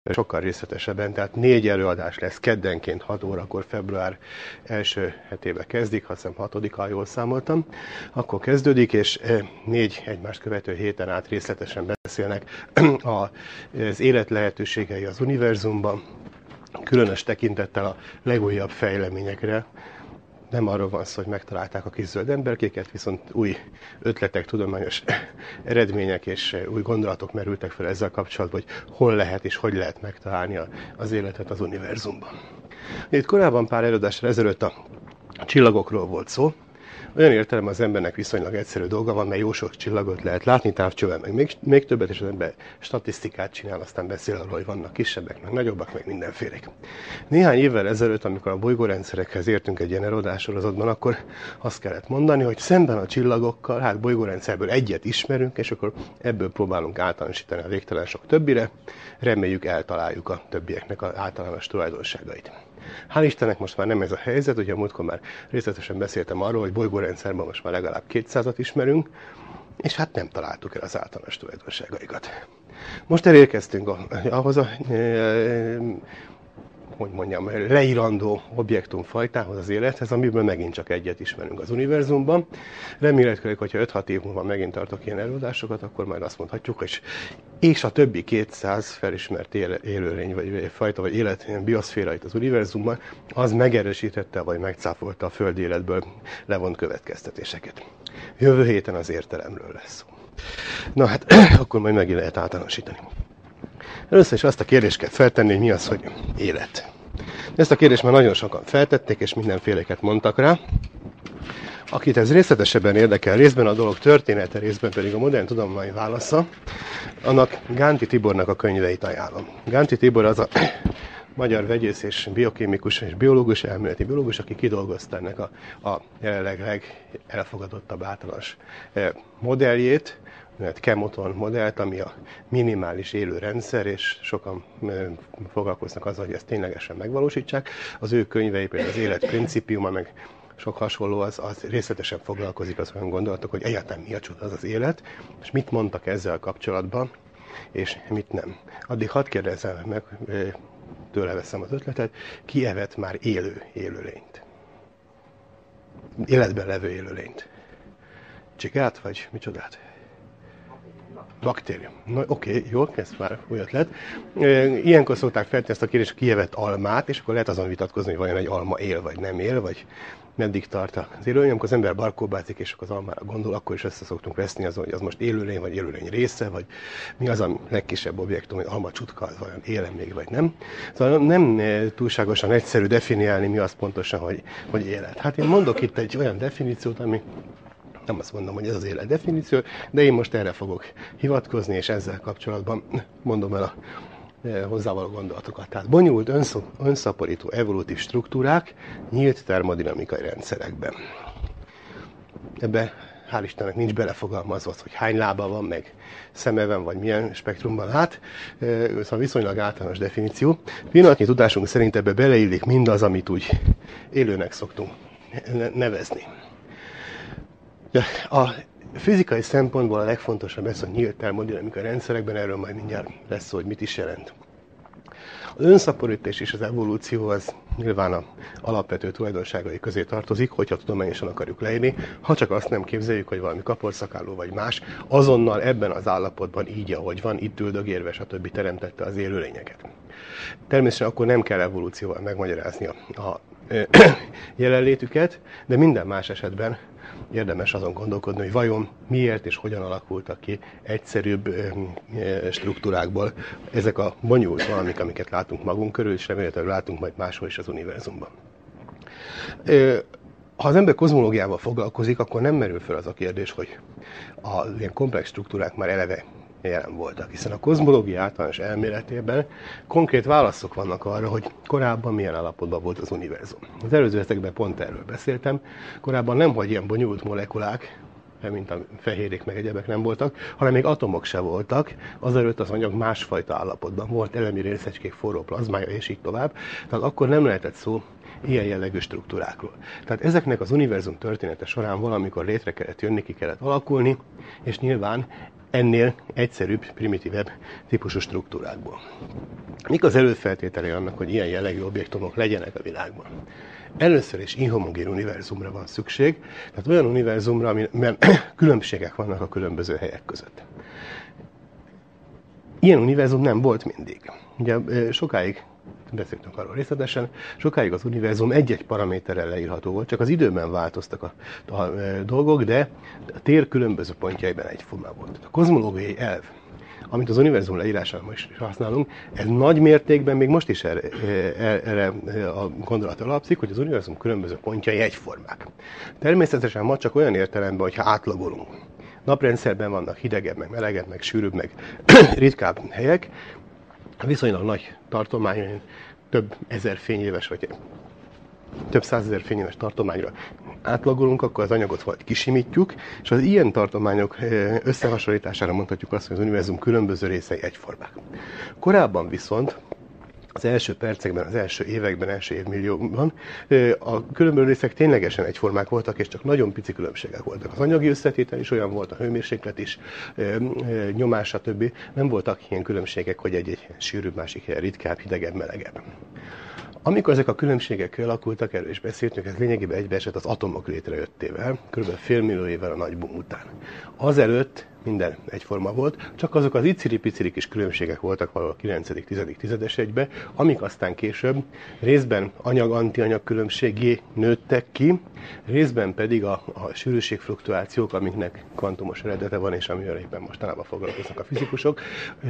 sokkal részletesebben, tehát 4 előadás lesz keddenként 6 órakor, február első hetébe kezdik, ha hiszem 6-án jól számoltam, akkor kezdődik, és 4 egymást követő héten át részletesen beszélnek az élet lehetőségei az univerzumban, különös tekintettel a legújabb fejleményekre. Nem arról van szó, hogy megtalálták a kis zöld emberkéket, viszont új ötletek, tudományos eredmények és új gondolatok merültek fel ezzel kapcsolatban, hogy hol lehet és hogy lehet megtalálni az életet az univerzumban. Itt korábban pár előadásra ezelőtt a csillagokról volt szó. Olyan értelemben az embernek viszonylag egyszerű dolga van, mert jó sok csillagot lehet látni távcsővel, meg még többet, és az ember statisztikát csinál, aztán beszél arról, hogy vannak kisebbek, meg nagyobbak, meg mindenfélék. Néhány évvel ezelőtt, amikor a bolygórendszerekhez értünk egy ilyen előadássorozatban, akkor azt kellett mondani, hogy szemben a csillagokkal, hát bolygórendszerből egyet ismerünk, és akkor ebből próbálunk általánosítani a végtelen sok többire, reméljük eltaláljuk a többieknek az általános tulajdonságait. Hál' Istennek most már nem ez a helyzet, ugye a múltkor már részletesen beszéltem arról, hogy bolygórendszerben most már legalább 200-at ismerünk, és hát nem találtuk el az általános tulajdonságaikat. Most elérkeztünk ahhoz a leírandó objektumfajtához, az élethez, amiből megint csak egyet ismerünk az univerzumban. Remélhetőleg, hogyha 5-6 év múlva megint tartok ilyen előadásokat, akkor majd azt mondhatjuk, hogy és a többi 200 felismert élőlény, vagy fajta, vagy élet bioszférait az univerzumban, az megerősítette, vagy megcáfolta a földi életből levont következtetéseket. Jövő héten az értelemről lesz szó. Na hát, akkor majd megint lehet általánosítani. Először is azt a kérdést kell feltenni, hogy mi az, hogy élet. Ezt a kérdést már nagyon sokan feltették, és mindenféleket mondtak rá. Akit ez részletesebben érdekel, részben a dolog története, részben pedig a modern tudomány válasza, annak Gánti Tibornak a könyveit ajánlom. Gánti Tibor az a magyar vegyész és biokémikus és biológus, elméleti biológus, aki kidolgozta ennek a jelenleg legelfogadottabb általános modelljét, Chemoton modellt, ami a minimális élő rendszer, és sokan foglalkoznak azzal, hogy ezt ténylegesen megvalósítsák. Az ő könyvei, például az élet principiuma, meg sok hasonló, az részletesen foglalkozik az olyan gondolatok, hogy egyáltalán mi a csoda az élet, és mit mondtak ezzel kapcsolatban, és mit nem. Addig hadd kérdezzem meg, tőle veszem az ötletet, ki evett már élőlényt? Életben levő élőlényt. Csigát, vagy micsodát? Baktérium. Na, oké, jól, ez már új ötlet. Ilyenkor szokták feltenni ezt a kérdést, ki evett almát, és akkor lehet azon vitatkozni, hogy vajon egy alma él, vagy nem él, vagy meddig tart az élőlény. Amikor az ember barkóbázik, és akkor az almára gondol, akkor is össze szoktunk veszni azon, hogy az most élőlény, vagy élőlény része, vagy mi az a legkisebb objektum, hogy alma csutka, az vajon él még, vagy nem. Szóval nem túlságosan egyszerű definiálni, mi az pontosan, hogy élet. Hát én mondok itt egy olyan definíciót, ami nem azt mondom, hogy ez az élet definíció, de én most erre fogok hivatkozni, és ezzel kapcsolatban mondom el a hozzávaló gondolatokat. Tehát bonyolult, önszaporító evolutív struktúrák nyílt termodinamikai rendszerekben. Ebbe hál' Istennek nincs belefogalmazva, hogy hány lába van, meg szeme van, vagy milyen spektrumban lát. Szóval viszonylag általános definíció. Pillanatnyi tudásunk szerint ebbe beleillik mindaz, amit úgy élőnek szoktunk nevezni. A fizikai szempontból a legfontosabb ez, hogy nyílt termodinamikai rendszerekben, erről majd mindjárt lesz szó, hogy mit is jelent. Az önszaporítás és az evolúció az nyilván az alapvető tulajdonságai közé tartozik, hogyha tudományosan akarjuk leírni, ha csak azt nem képzeljük, hogy valami kaporszakálló vagy más, azonnal ebben az állapotban így, ahogy van, itt üldögérve, stb. Teremtette az élőlényeket. Természetesen akkor nem kell evolúcióval megmagyarázni a jelenlétüket, de minden más esetben érdemes azon gondolkodni, hogy vajon miért és hogyan alakultak ki egyszerűbb struktúrákból ezek a bonyolult valamik, amiket látunk magunk körül, és remélhetőleg látunk majd máshol is az univerzumban. Ha az ember kozmológiával foglalkozik, akkor nem merül fel az a kérdés, hogy az ilyen komplex struktúrák már eleve jelen voltak, hiszen a kozmológia általános elméletében konkrét válaszok vannak arra, hogy korábban milyen állapotban volt az univerzum. Az előző ezekben pont erről beszéltem. Korábban nem, hogy ilyen bonyolult molekulák, mint a fehérék meg egyebek nem voltak, hanem még atomok se voltak, azelőtt az anyag másfajta állapotban volt, elemi részecskék, forró plazmája és így tovább. Tehát akkor nem lehetett szó ilyen jellegű struktúrákról. Tehát ezeknek az univerzum története során valamikor létre kellett jönni, ki kellett alakulni, és nyilván ennél egyszerűbb, primitívebb típusú struktúrákból. Mik az előfeltételei annak, hogy ilyen jellegű objektumok legyenek a világban? Először is inhomogén univerzumra van szükség, tehát olyan univerzumra, amiben különbségek vannak a különböző helyek között. Ilyen univerzum nem volt mindig. Ugye sokáig, beszéltünk arról részletesen, sokáig az univerzum egy-egy paraméterrel leírható volt, csak az időben változtak a dolgok, de a tér különböző pontjaiban egyformá volt. A kozmológiai elv, amit az univerzum leírására most is használunk, ez nagy mértékben még most is erre a gondolat alapszik, hogy az univerzum különböző pontjai egyformák. Természetesen ma csak olyan értelemben, hogyha átlagolunk. Naprendszerben vannak hidegebb, meg melegebb, meg sűrűbb, meg ritkább helyek, viszonylag nagy tartományon, több ezer fényéves, vagy több százezer fényéves tartományra átlagolunk, akkor az anyagot vagy kisimítjuk, és az ilyen tartományok összehasonlítására mondhatjuk azt, hogy az univerzum különböző részei egyformák. Korábban viszont az első percekben, az első években, első évmilliókban a különböző részek ténylegesen egyformák voltak, és csak nagyon pici különbségek voltak. Az anyagi összetétel is olyan volt, a hőmérséklet is, nyomás, stb. Nem voltak ilyen különbségek, hogy egy sűrűbb, másik helyen ritkább, hidegebb, melegebb. Amikor ezek a különbségek kialakultak, erről is beszéltünk, ez lényegében egybeesett az atomok létrejöttével, kb. Fél millió évvel a nagy boom után. Azelőtt minden egyforma volt, csak azok az iciri-piciri kis különbségek voltak valahol a 9.-10. tizedes egyben, amik aztán később részben anyag-antianyag különbségé nőttek ki, részben pedig a sűrűségfluktuációk, amiknek kvantumos eredete van, és amivel éppen mostanában foglalkoznak a fizikusok,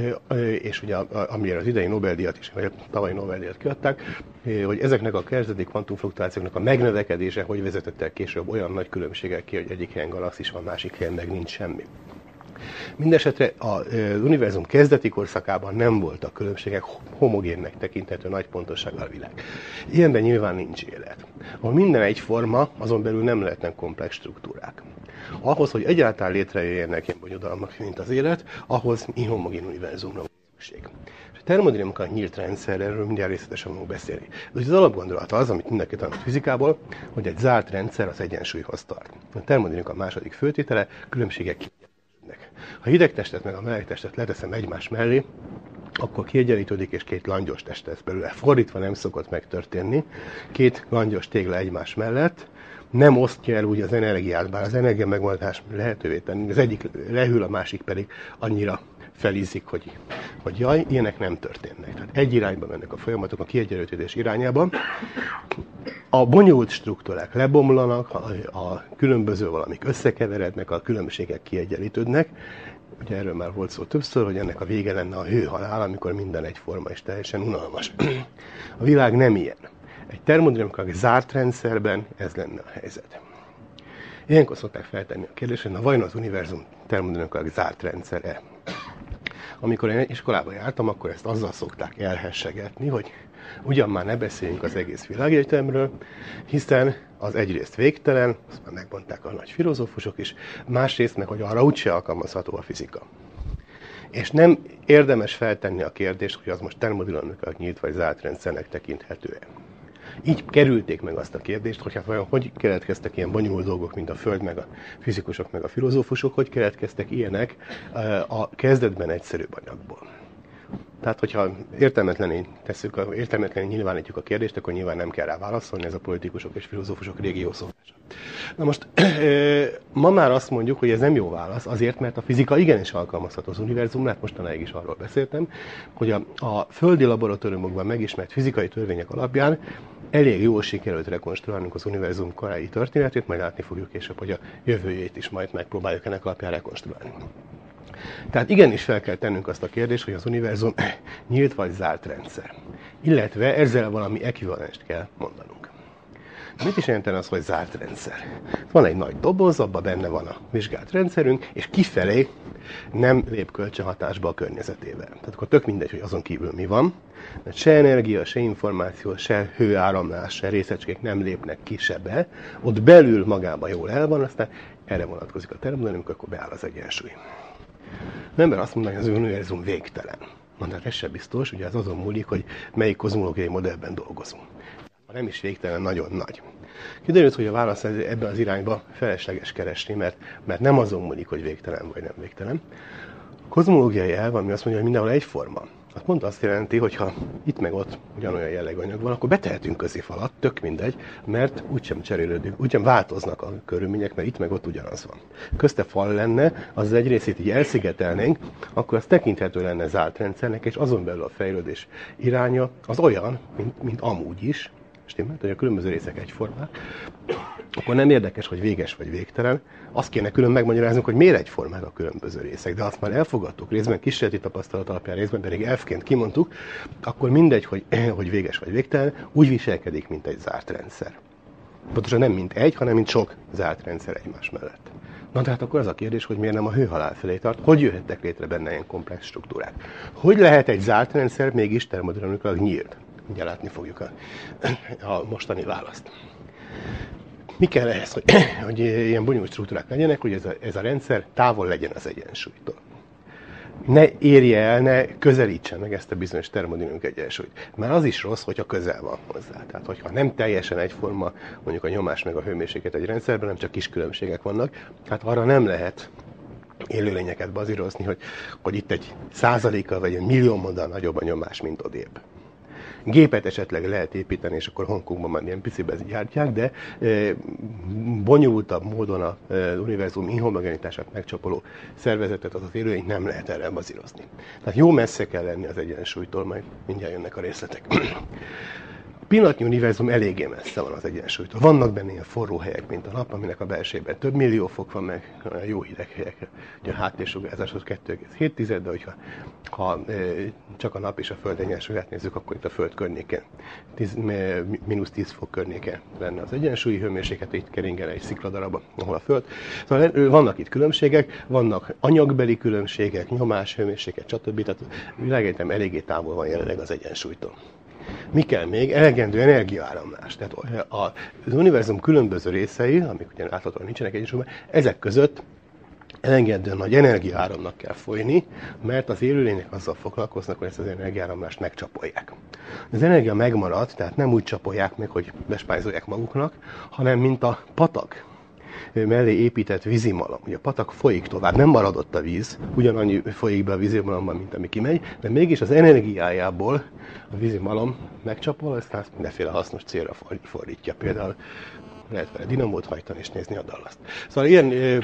és ugye amire az idei Nobel-díjat is, vagy a tavalyi Nobel-díjat kiadták, hogy ezeknek a kezdeti kvantumfluktuációknak a megnövekedése hogy vezetett el később olyan nagy különbségek ki, hogy egyik helyen galaxis van, másik helyen meg nincs semmi. Mindesetre az univerzum kezdeti korszakában nem voltak különbségek, homogénnek tekinthető nagy pontossággal a világ. Ilyenben nyilván nincs élet. Ahol minden egyforma, azon belül nem lehetnek komplex struktúrák. Ahhoz, hogy egyáltalán létrejöjjenek ilyen bonyodalmak, mint az élet, ahhoz inhomogén univerzumra van szükség. A termodinamika nyílt rendszer, erről mindjárt részletesen fogunk beszélni. De az alapgondolat az, amit mindenki tanult fizikából, hogy egy zárt rendszer az egyensúlyhoz tart. A termodinamika második főtétele, különbségek kiegyenlítődnek. Ha hideg testet meg a meleg testet leteszem egymás mellé, akkor kiegyenlítődik, és két langyos test lesz belőle. Fordítva nem szokott megtörténni. Két langyos tégla egymás mellett nem osztja el úgy az energiát, bár az energia megoldás lehetővé tenni. Az egyik lehűl, a másik pedig annyira felízik, hogy jaj, ilyenek nem történnek. Tehát egy irányba mennek a folyamatok, a kiegyenlítődés irányába. A bonyolult struktúrák lebomlanak, a különböző valamik összekeverednek, a különbségek kiegyenlítődnek. Ugye erről már volt szó többször, hogy ennek a vége lenne a hőhalál, amikor minden egyforma és teljesen unalmas. A világ nem ilyen. Egy termodinamikai zárt rendszerben ez lenne a helyzet. Ilyenkor szokták feltenni a kérdést, hogy vajon az univerzum termodinamikai zárt rendszer-e? Amikor én iskolába jártam, akkor ezt azzal szokták elhessegetni, hogy ugyan már ne beszéljünk az egész világegyetemről, hiszen az egyrészt végtelen, azt már megmondták a nagy filozófusok is, másrészt meg, hogy arra úgyse alkalmazható a fizika. És nem érdemes feltenni a kérdést, hogy az most termodinamikai nyílt vagy zárt rendszernek tekinthető-e. Így kerülték meg azt a kérdést, hogy hát vajon hogy keletkeztek ilyen bonyolult dolgok, mint a Föld, meg a fizikusok, meg a filozófusok, hogy keletkeztek ilyenek a kezdetben egyszerűbb anyagból. Tehát, hogyha értelmetlenül nyilvánítjuk a kérdést, akkor nyilván nem kell rá válaszolni, ez a politikusok és filozófusok régi jó szokása. Na most, ma már azt mondjuk, hogy ez nem jó válasz, azért, mert a fizika igenis alkalmazható az univerzumra, hát mostanáig is arról beszéltem, hogy a földi laboratóriumokban megismert fizikai törvények alapján elég jól sikerült rekonstruálnunk az univerzum korai történetét, majd látni fogjuk később, hogy a jövőjét is majd megpróbáljuk ennek alapján rekonstruálni. Tehát igenis fel kell tennünk azt a kérdést, hogy az univerzum nyílt vagy zárt rendszer. Illetve ezzel valami ekvivalenst kell mondanunk. Mit is jelentene az, hogy zárt rendszer? Van egy nagy doboz, abban benne van a vizsgált rendszerünk, és kifelé nem lép kölcsönhatásba a környezetével. Tehát akkor tök mindegy, hogy azon kívül mi van. Mert se energia, se információ, se hőáramlás, se részecskék nem lépnek ki se be. Ott belül magában jól el van, aztán erre vonatkozik a termodinamika, akkor beáll az egyensúly. Az ember azt mondja, hogy az univerzum végtelen. Na, hát ez sem biztos, ugye ez azon múlik, hogy melyik kozmológiai modellben dolgozunk. ha nem is végtelen, nagyon nagy. Kiderült, hogy a válasz ebben az irányba felesleges keresni, mert nem azon múlik, hogy végtelen vagy nem végtelen. A kozmológiai elv, ami azt mondja, hogy mindenhol egyforma, az pont azt jelenti, hogy ha itt meg ott ugyanolyan jellegű anyag van, akkor betehetünk közé falat, tök mindegy, mert úgysem cserélődünk, úgysem változnak a körülmények, mert itt meg ott ugyanaz van. Közte fal lenne, az egy részét így elszigetelnénk, akkor az tekinthető lenne zárt rendszernek, és azon belül a fejlődés iránya az olyan, mint amúgy is, stimmelt, hogy a különböző részek egyformák, akkor nem érdekes, hogy véges vagy végtelen. Azt kéne külön megmagyaráznunk, hogy miért egyformák a különböző részek. De azt már elfogadtuk, részben kísérleti tapasztalat alapján, részben pedig elfként kimondtuk, akkor mindegy, hogy véges vagy végtelen, úgy viselkedik, mint egy zárt rendszer. Pontosan nem mint egy, hanem mint sok zárt rendszer egymás mellett. Na tehát akkor az a kérdés, hogy miért nem a hőhalál felé tart, hogy jöhettek létre benne ilyen komplex struktúrák. Hogy lehet egy zárt rendszer mégis termodinamikailag nyílt? Ugye látni fogjuk a mostani választ. Mi kell ehhez, hogy ilyen bonyolult struktúrák legyenek, hogy ez a rendszer távol legyen az egyensúlytól. Ne érje el, ne közelítsen meg ezt a bizonyos termodinamikai egyensúlyt. Már az is rossz, hogyha közel van hozzá. Tehát, hogyha nem teljesen egyforma mondjuk a nyomás meg a hőmérséklet egy rendszerben, nem csak kis különbségek vannak, hát arra nem lehet élőlényeket bazírozni, hogy itt egy százalékkal vagy egy milliómoddal nagyobb a nyomás, mint odébb. Gépet esetleg lehet építeni, és akkor Hongkongban már ilyen picibe gyártják, de bonyolultabb módon az univerzum inhomogenitását megcsapoló szervezetet, az élőlényt nem lehet erre bazírozni. Tehát jó messze kell lenni az egyensúlytól, majd mindjárt jönnek a részletek. A pillanatnyi univerzum eléggé messze van az egyensúlytól. Vannak benne ilyen forró helyek, mint a nap, aminek a belsejében több millió fok van, meg jó hideg helyek. Ugye a háttérsugárzáshoz 2,7, de hogyha csak a nap és a Föld egyensúlyát nézzük, akkor itt a Föld környéken, -10 fok környéken lenne az egyensúlyi hőmérséklet, itt keringene egy szikladarab, ahol a Föld. Szóval vannak itt különbségek, vannak anyagbeli különbségek, nyomás, hőmérséklet, stb. Tehát a világegyetem eléggé távol van jelenleg az egyensúlytól. Mi kell még? Elegendő energiaáramlás. Tehát az univerzum különböző részei, amik ugye láthatóan nincsenek egyensúlyban, ezek között elegendő nagy energiaáramnak kell folyni, mert az élőlények azzal foglalkoznak, hogy ezt az energiaáramlást megcsapolják. Az energia megmarad, tehát nem úgy csapolják meg, hogy bespájzolják maguknak, hanem mint a patak mellé épített vízimalom. Ugye a patak folyik tovább, nem maradott a víz, ugyanannyi folyik be a vízimalomban, mint ami kimegy, de mégis az energiájából a vízimalom megcsapol, aztán azt mindenféle hasznos célra fordítja. Például lehet vele dinamót hajtani és nézni a Dallas-t. Szóval ilyen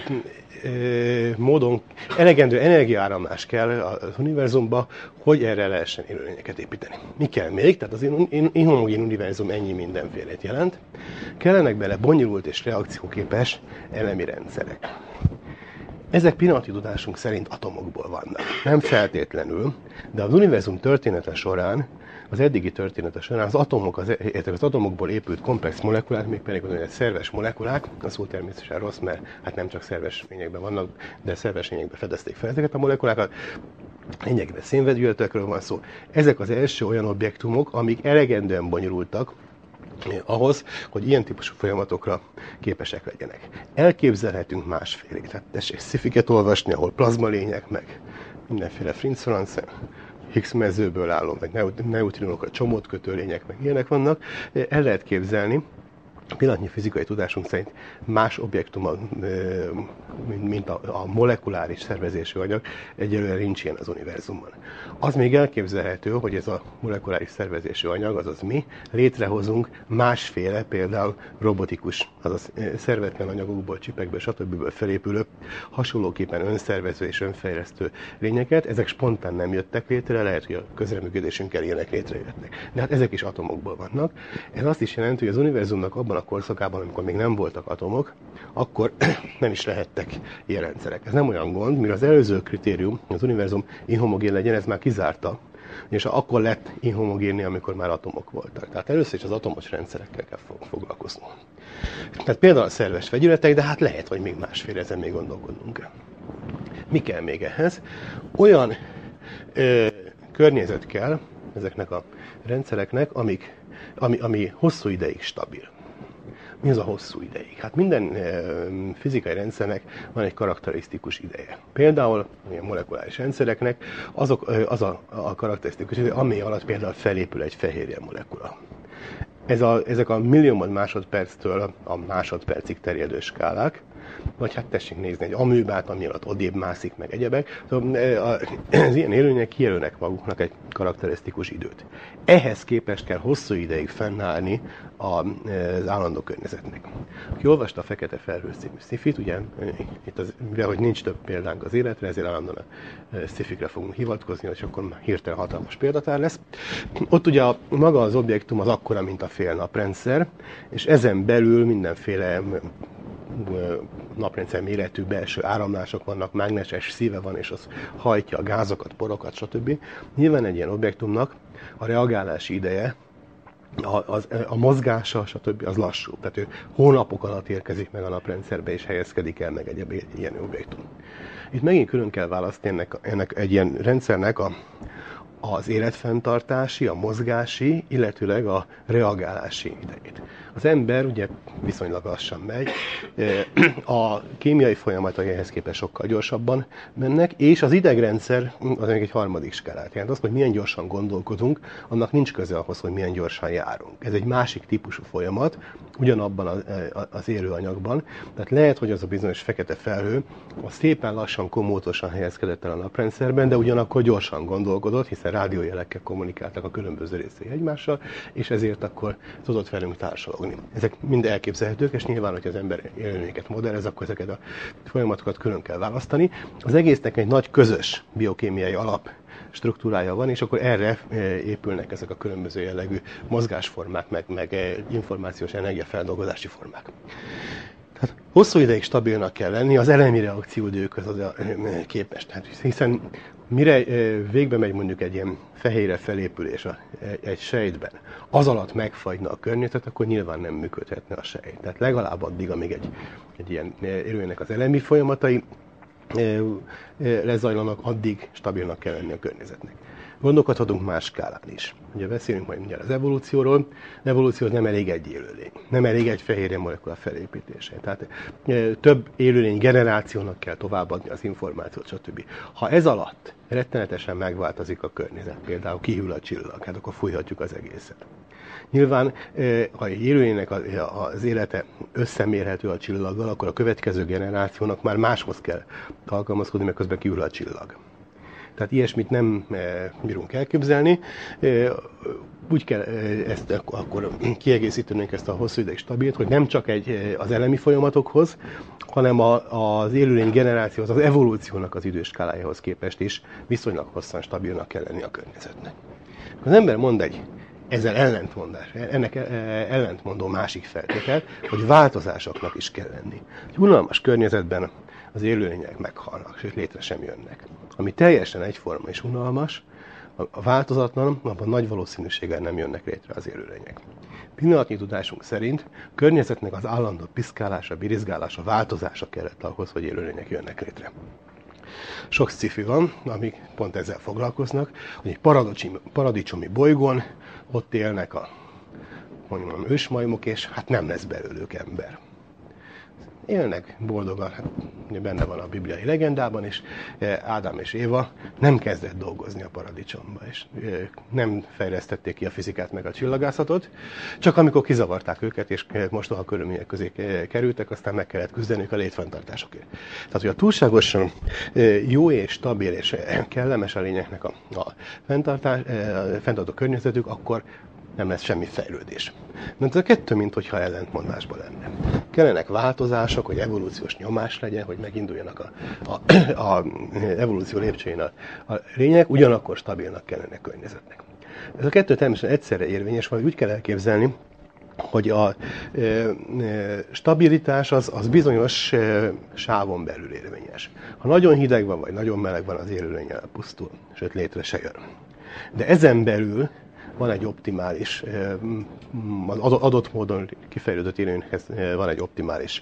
módon elegendő energiaáramlás kell az univerzumba, hogy erre lehessen élőlényeket építeni. Mi kell még? Tehát az inhomogén univerzum ennyi mindenfélét jelent. Kellenek bele bonyolult és reakcióképes elemi rendszerek. Ezek pillanatnyi tudásunk szerint atomokból vannak. Nem feltétlenül, de az univerzum története során, az eddigi története során az atomokból épült komplex molekulák, még pedig az szerves molekulák, a szó természetesen rossz, mert hát nem csak szerves lényekben vannak, de szerves lényekben fedezték fel ezeket a molekulákat. Lényegében szénvegyületekről van szó. Ezek az első olyan objektumok, amik elegendően bonyolultak ahhoz, hogy ilyen típusú folyamatokra képesek legyenek. Elképzelhetünk másfélét. Tehát tessék sci-fiket olvasni, ahol plazmalények, meg mindenféle Fritz-Franz, Higgs mezőből álló, meg neutrinokat, csomótkötő lények, meg ilyenek vannak. El lehet képzelni. A pillanatnyi fizikai tudásunk szerint más objektum, mint a molekuláris szervezésű anyag, egyelőre nincs ilyen az univerzumban. Az még elképzelhető, hogy ez a molekuláris szervezésű anyag, azaz mi, létrehozunk másféle, például robotikus, azaz szervetlen anyagokból, csipekből, stb. Felépülő, hasonlóképpen önszervező és önfejlesztő lényeket. Ezek spontán nem jöttek létre, lehet, hogy a közreműködésünkkel ilyenek létrejöttek. De hát ezek is atomokból vannak. Ez azt is jelenti, hogy az univerzumnak abban a korszakában, amikor még nem voltak atomok, akkor nem is lehettek ilyen rendszerek. Ez nem olyan gond, mert az előző kritérium, az univerzum inhomogén legyen, ez már kizárta, és akkor lett inhomogénni, amikor már atomok voltak. Tehát először is az atomos rendszerekkel kell foglalkoznunk. Tehát például a szerves vegyületek, de hát lehet, hogy még másféle, ezen még gondolkodnunk. Mi kell még ehhez? Olyan környezet kell ezeknek a rendszereknek, ami hosszú ideig stabil. Mi az a hosszú ideig? Hát minden fizikai rendszernek van egy karakterisztikus ideje. Például a molekuláris rendszereknek az a karakterisztikus ideje, ami alatt például felépül egy fehérje molekula. ezek a milliómod másodperctől a másodpercig terjedő skálák, vagy hát tessék nézni egy amőbát, ami alatt odébb mászik, meg egyebek. Az ilyen élőlények kijelölnek maguknak egy karakterisztikus időt. Ehhez képest kell hosszú ideig fennállni az állandó környezetnek. Aki olvasta a Fekete Felhő című sci-fit, ugye itt mivel hogy nincs több példánk az életre, ezért állandóan a sci-fikre fogunk hivatkozni, és akkor hirtelen hatalmas példatár lesz. Ott ugye maga az objektum az akkora, mint a fél naprendszer, és ezen belül mindenféle naprendszer méretű belső áramlások vannak, mágneses szíve van, és az hajtja a gázokat, porokat, stb. Nyilván egy ilyen objektumnak a reagálási ideje, a mozgása, stb. Az lassú. Tehát ő hónapok alatt érkezik meg a naprendszerbe, és helyezkedik el meg egy ilyen objektum. Itt megint külön kell választani ennek egy ilyen rendszernek az életfenntartási, a mozgási, illetőleg a reagálási idejét. Az ember ugye viszonylag lassan megy, a kémiai folyamatai ehhez képest sokkal gyorsabban mennek, és az idegrendszer az még egy harmadik skálát jelent. Az, hogy milyen gyorsan gondolkodunk, annak nincs köze ahhoz, hogy milyen gyorsan járunk. Ez egy másik típusú folyamat, ugyanabban az élőanyagban. Tehát lehet, hogy az a bizonyos fekete felhő az szépen lassan, komótosan helyezkedett el a naprendszerben, de ugyanakkor gyorsan gondolkodott, hiszen rádiójelekkel kommunikáltak a különböző részei egymással, és ezért akkor tudott velünk társalogni. Ezek mind elképzelhetők, és nyilván, hogy az ember élőlényeket modellez, akkor ezeket a folyamatokat külön kell választani. Az egésznek egy nagy közös biokémiai alap struktúrája van, és akkor erre épülnek ezek a különböző jellegű mozgásformák, meg információs energiafeldolgozási formák. Tehát hosszú ideig stabilnak kell lenni az elemi reakcióidőkhöz képest. Hiszen mire végbe megy mondjuk egy ilyen fehérre felépülés egy sejtben, az alatt megfagyna a környezet, akkor nyilván nem működhetne a sejt. Tehát legalább addig, amíg egy ilyen élőlénynek az elemi folyamatai lezajlanak, addig stabilnak kell lenni a környezetnek. Gondolkodhatunk más skálán is. Ugye beszélünk majd mindjárt az evolúcióról. Az evolúcióhoz nem elég egy élőlény. Nem elég egy fehérje molekula felépítése. Tehát több élőlény generációnak kell továbbadni az információt, stb. Ha ez alatt rettenetesen megváltozik a környezet, például kihűl a csillag, hát akkor fújhatjuk az egészet. Nyilván, ha egy élőlénynek az élete összemérhető a csillaggal, akkor a következő generációnak már máshoz kell alkalmazkodni, mert közben kihűl a csillag. Tehát ilyesmit nem bírunk elképzelni. Úgy kell ezt akkor kiegészítenünk ezt a hosszú ideig stabilt, hogy nem csak az elemi folyamatokhoz, hanem az élőlény generációhoz, az evolúciónak az időskálájához képest is viszonylag hosszan stabilnak kell lenni a környezetnek. Az ember mond ezzel ennek ellentmondó másik feltétel, hogy változásoknak is kell lenni. Egy unalmas környezetben az élőlények meghalnak, sőt létre sem jönnek. Ami teljesen egyforma és unalmas, a változatlan, abban nagy valószínűséggel nem jönnek létre az élőlények. Pillanatnyi tudásunk szerint a környezetnek az állandó piszkálása, birizgálása, változása kellett ahhoz, hogy élőlények jönnek létre. Sok sci-fi van, amik pont ezzel foglalkoznak, hogy egy paradicsomi bolygón ott élnek a ősmajmok, és hát nem lesz belőlük ember. Élnek boldogan, hát benne van a bibliai legendában, és Ádám és Éva nem kezdett dolgozni a paradicsomba, és nem fejlesztették ki a fizikát meg a csillagászatot, csak amikor kizavarták őket, és mostoha körülmények közé kerültek, aztán meg kellett küzdeniük a létfenntartásokért. Tehát, hogy a túlságosan jó és stabil és kellemes a lényeknek a fenntartó környezetük, akkor nem lesz semmi fejlődés. Mert ez a kettő, minthogyha ellentmondásban lenne. Kellenek változások, hogy evolúciós nyomás legyen, hogy meginduljanak a evolúció lépcsőjén a lények, ugyanakkor stabilnak kellene környezetnek. Ez a kettő természetesen egyszerre érvényes, vagy úgy kell elképzelni, hogy a stabilitás az bizonyos sávon belül érvényes. Ha nagyon hideg van, vagy nagyon meleg van, az élőlény elpusztul, sőt létre se jön. De ezen belül van egy optimális, az adott módon kifejlődött élőlényhez van egy optimális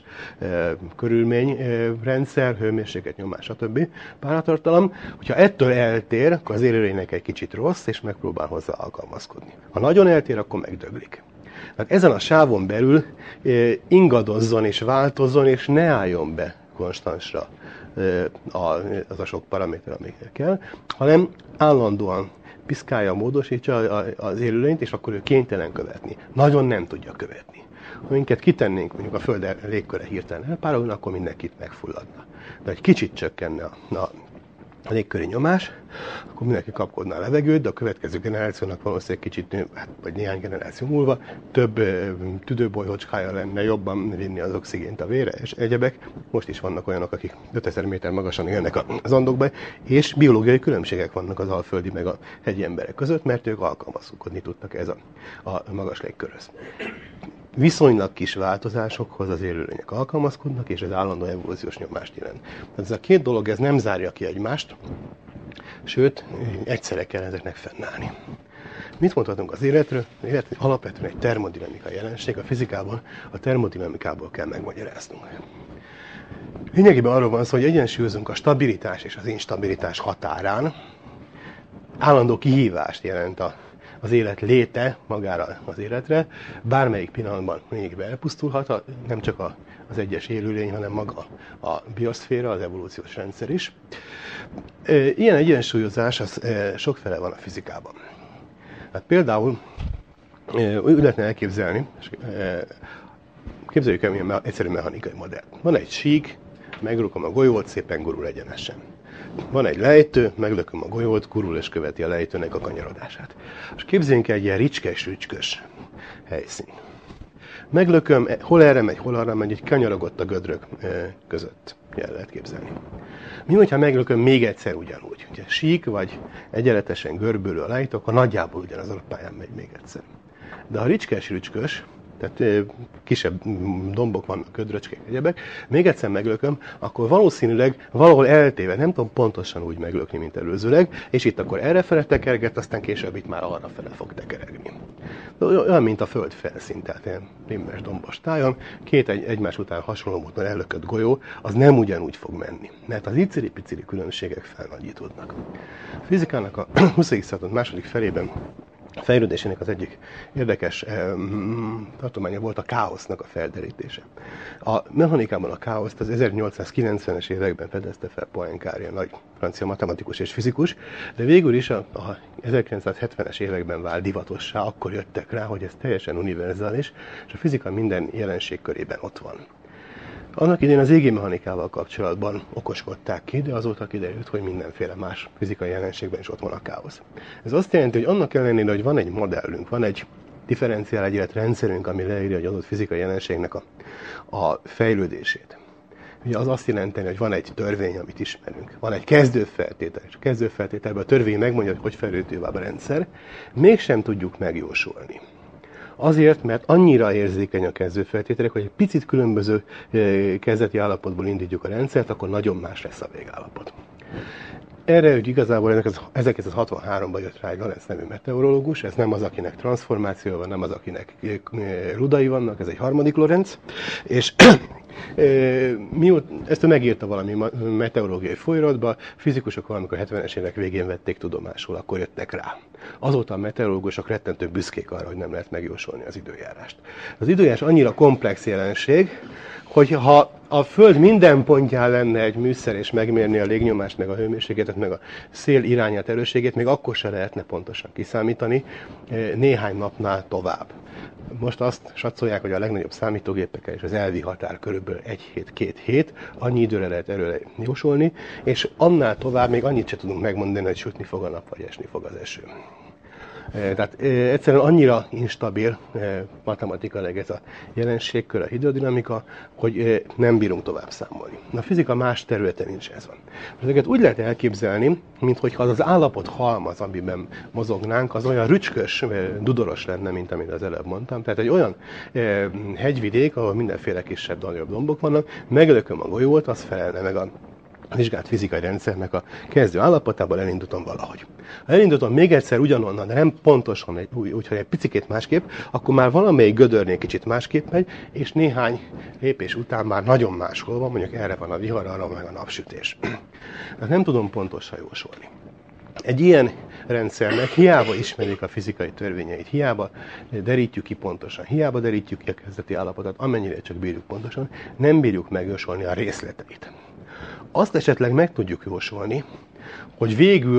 körülményrendszer, hőmérséklet, nyomás, stb. Páratartalom. Hogyha ettől eltér, akkor az élőlénynek egy kicsit rossz, és megpróbál hozzá alkalmazkodni. Ha nagyon eltér, akkor megdöglik. Tehát ezen a sávon belül ingadozzon és változzon, és ne álljon be konstansra az a sok paraméter, amik kell, hanem állandóan piszkálja, módosítja az élőlényt, és akkor ő kénytelen követni. Nagyon nem tudja követni. Ha minket kitennénk mondjuk a Föld légköre hirtelen elpárolna, akkor mindenkit megfulladna. De egy kicsit csökkenne a légköri nyomás, akkor mindenki kapkodná a levegőt, de a következő generációnak valószínűleg kicsit, vagy néhány generáció múlva több tüdőbolyhocskája lenne, jobban vinni az oxigént a vére, és egyebek. Most is vannak olyanok, akik 5000 méter magasan élnek az Andokban, és biológiai különbségek vannak az alföldi meg a hegyi emberek között, mert ők alkalmazkodni tudtak ez a magas légkörhöz. Viszonylag kis változásokhoz az élőlények alkalmazkodnak, és ez állandó evolúciós nyomást jelent. Tehát ez a két dolog, ez nem zárja ki egymást, sőt, egyszerre kell ezeknek fennállni. Mit mondhatunk az életről? Az élet alapvetően egy termodinamikai jelenség, a fizikában a termodinamikából kell megmagyaráznunk. Lényegében arról van szó, hogy egyensúlyozunk a stabilitás és az instabilitás határán. Állandó kihívást jelent az élet léte magára az életre, bármelyik pillanatban lényegében elpusztulhat, nem csak az egyes élőlény, hanem maga a bioszféra, az evolúciós rendszer is. Ilyen egyensúlyozás az sokféle van a fizikában. Hát például úgy lehetne elképzelni, képzeljük el milyen egyszerű mechanikai modellt. Van egy sík, megrúgom a golyót, szépen gurul egyenesen. Van egy lejtő, meglököm a golyót, gurul és követi a lejtőnek a kanyarodását. És képzeljünk egy ilyen ricskes-rücskös helyszín. Meglököm, hol erre megy, hol arra megy, egy kanyarogott a gödrök között. El lehet képzelni. Mi, hogyha meglököm még egyszer ugyanúgy? Ugye sík vagy egyenletesen görbülő a lejtő, akkor nagyjából ugyanaz a pályán megy még egyszer. De ha ricskes-rücskös, tehát kisebb dombok vannak, gödröcskék, egyebek, még egyszer meglököm, akkor valószínűleg valahol eltéve, nem tudom pontosan úgy meglökni, mint előzőleg, és itt akkor errefele tekerget, aztán később itt már arrafele fog tekeregni. Olyan, mint a föld felszín, tehát ilyen rimmes dombos tájon, két egymás után hasonló módon ellökött golyó, az nem ugyanúgy fog menni, mert az iciri-piciri különbségek felnagyítódnak. A fizikának a 20. század második felében a fejlődésének az egyik érdekes tartománya volt a káosznak a felderítése. A mechanikában a káoszt az 1890-es években fedezte fel Poincaré, nagy francia matematikus és fizikus, de végül is a 1970-es években vált divatossá, akkor jöttek rá, hogy ez teljesen univerzális, és a fizika minden jelenség körében ott van. Annak idején az égémechanikával kapcsolatban okoskodták ki, de azóta kiderült, hogy mindenféle más fizikai jelenségben is ott van a káosz. Ez azt jelenti, hogy annak ellenére, hogy van egy modellünk, van egy differenciál együletrendszerünk, ami leírja egy adott fizikai jelenségnek a fejlődését. Ugye az azt jelenteni, hogy van egy törvény, amit ismerünk. Van egy kezdőfeltétel, és a kezdőfeltételben a törvény megmondja, hogy fejlődő tovább a rendszer, mégsem tudjuk megjósolni. Azért, mert annyira érzékeny a kezdőfeltételek, hogy egy picit különböző kezdeti állapotból indítjuk a rendszert, akkor nagyon más lesz a végállapot. Erre, hogy igazából 1963-ban jött rá egy Lorentz nevű meteorológus, ez nem az, akinek transformáció van, nem az, akinek rudai vannak, ez egy harmadik Lorentz, és ezt ő megírta valami meteorológiai folyóiratba, fizikusok valamikor 70-es évek végén vették tudomásul, akkor jöttek rá. Azóta a meteorológusok rettentő büszkék arra, hogy nem lehet megjósolni az időjárást. Az időjárás annyira komplex jelenség, hogy ha a Föld minden pontján lenne egy műszer, és megmérni a légnyomást, meg a hőmérsékletet, meg a szél irányát, erősségét, még akkor se lehetne pontosan kiszámítani néhány napnál tovább. Most azt satszolják, hogy a legnagyobb számítógépekkel és az elvi határ körülbelül 1 hét, 2 hét, annyi időre lehet erről jósolni, és annál tovább még annyit se tudunk megmondani, hogy sütni fog a nap, vagy esni fog az eső. Tehát egyszerűen annyira instabil matematikailag ez a jelenségkör, a hidrodinamika, hogy nem bírunk tovább számolni. A fizika más területen is ez van. Ezeket úgy lehet elképzelni, minthogyha az állapot halmaz, amiben mozognánk, az olyan rücskös, dudoros lenne, mint amit az előbb mondtam. Tehát egy olyan hegyvidék, ahol mindenféle kisebb, nagyobb dombok vannak, meglököm a golyót, az felelne meg a vizsgált fizikai rendszernek a kezdő állapotában, elindítom valahogy. Ha elindítom még egyszer ugyanonnan, de nem pontosan, úgyhogy egy picikét másképp, akkor már valamelyik gödörnél kicsit másképp megy, és néhány lépés után már nagyon máshol van, mondjuk erre van a vihar, arra meg a napsütés. Tehát nem tudom pontosan jósolni. Egy ilyen rendszernek hiába ismerjük a fizikai törvényeit, hiába derítjük ki pontosan, hiába derítjük ki a kezdeti állapotot, amennyire csak bírjuk pontosan, nem bírjuk megjósolni a részleteit. Azt esetleg meg tudjuk jósolni, hogy végül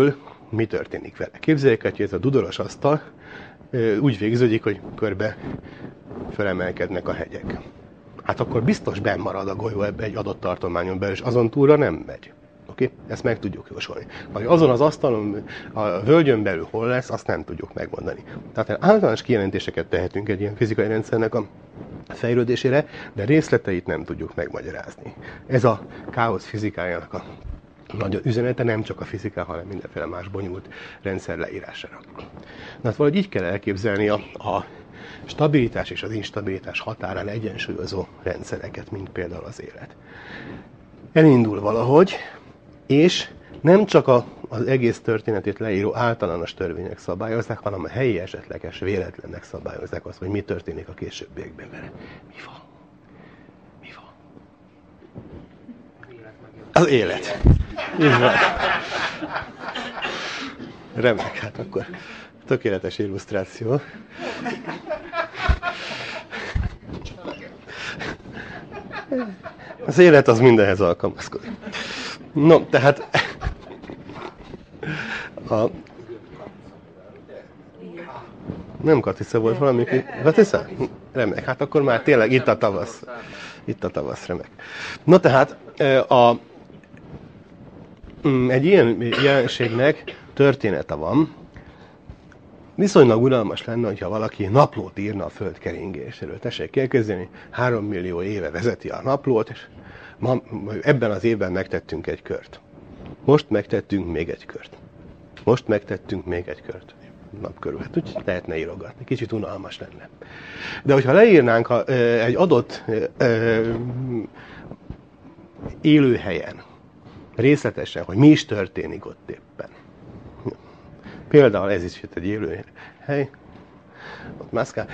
mi történik vele. Képzeljék, hogy ez a dudoros asztal úgy végződik, hogy körbe fölemelkednek a hegyek. Hát akkor biztos benn marad a golyó ebbe egy adott tartományon belül, és azon túlra nem megy. Oké? Ezt meg tudjuk jósolni. Vagy azon az asztalon, a völgyön belül hol lesz, azt nem tudjuk megmondani. Tehát általános kijelentéseket tehetünk egy ilyen fizikai rendszernek a fejlődésére, de részleteit nem tudjuk megmagyarázni. Ez a káosz fizikájának a nagy üzenete, nem csak a fizika, hanem mindenféle más bonyolult rendszer leírására. Na, hát valahogy így kell elképzelni a stabilitás és az instabilitás határán egyensúlyozó rendszereket, mint például az élet. Elindul valahogy, és nem csak az egész történetét leíró általános törvények szabályozzák, hanem a helyi esetleges véletlenek szabályozzák azt, hogy mi történik a későbbiekben vele. Mi van? Mi van? Az élet. Így van. Remek, hát akkor tökéletes illusztráció. Az élet az mindenhez alkalmazkodik. No, tehát nem Katisza volt valami? Katisza? Remek, hát akkor már tényleg itt a tavasz. Itt a tavasz, remek. No, tehát egy ilyen jelenségnek története van. Viszonylag unalmas lenne, hogyha valaki naplót írna a Föld keringéséről. Tessék elkezdeni, 3 millió éve vezeti a naplót, és ebben az évben megtettünk egy kört. Most megtettünk még egy kört. Most megtettünk még egy kört. Nap körül. Hát úgy lehetne írogatni. Kicsit unalmas lenne. De hogyha leírnánk egy adott élőhelyen részletesen, hogy mi is történik ott éppen. Például ez is egy élőhely. Ott mászkál.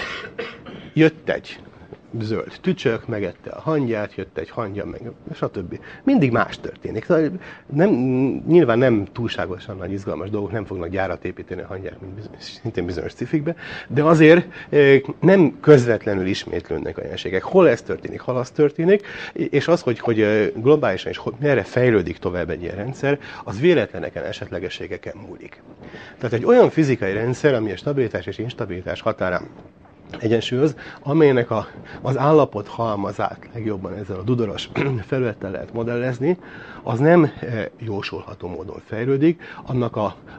Jött egy zöld tücsök, megette a hangyát, jött egy hangya, meg stb. Mindig más történik. Nyilván nem túlságosan nagy izgalmas dolgok, nem fognak gyárat építeni a hangyák, mint szintén bizonyos cifikbe, de azért nem közvetlenül ismétlődnek a jelenségek. Hol ez történik, hol az történik, és az, hogy globálisan is merre fejlődik tovább egy ilyen rendszer, az véletleneken, esetlegességeken múlik. Tehát egy olyan fizikai rendszer, ami a stabilitás és instabilitás határán egyensúlyoz, amelynek az állapot halmazát legjobban ezzel a dudoros felülettel lehet modellezni, az nem jósolható módon fejlődik, annak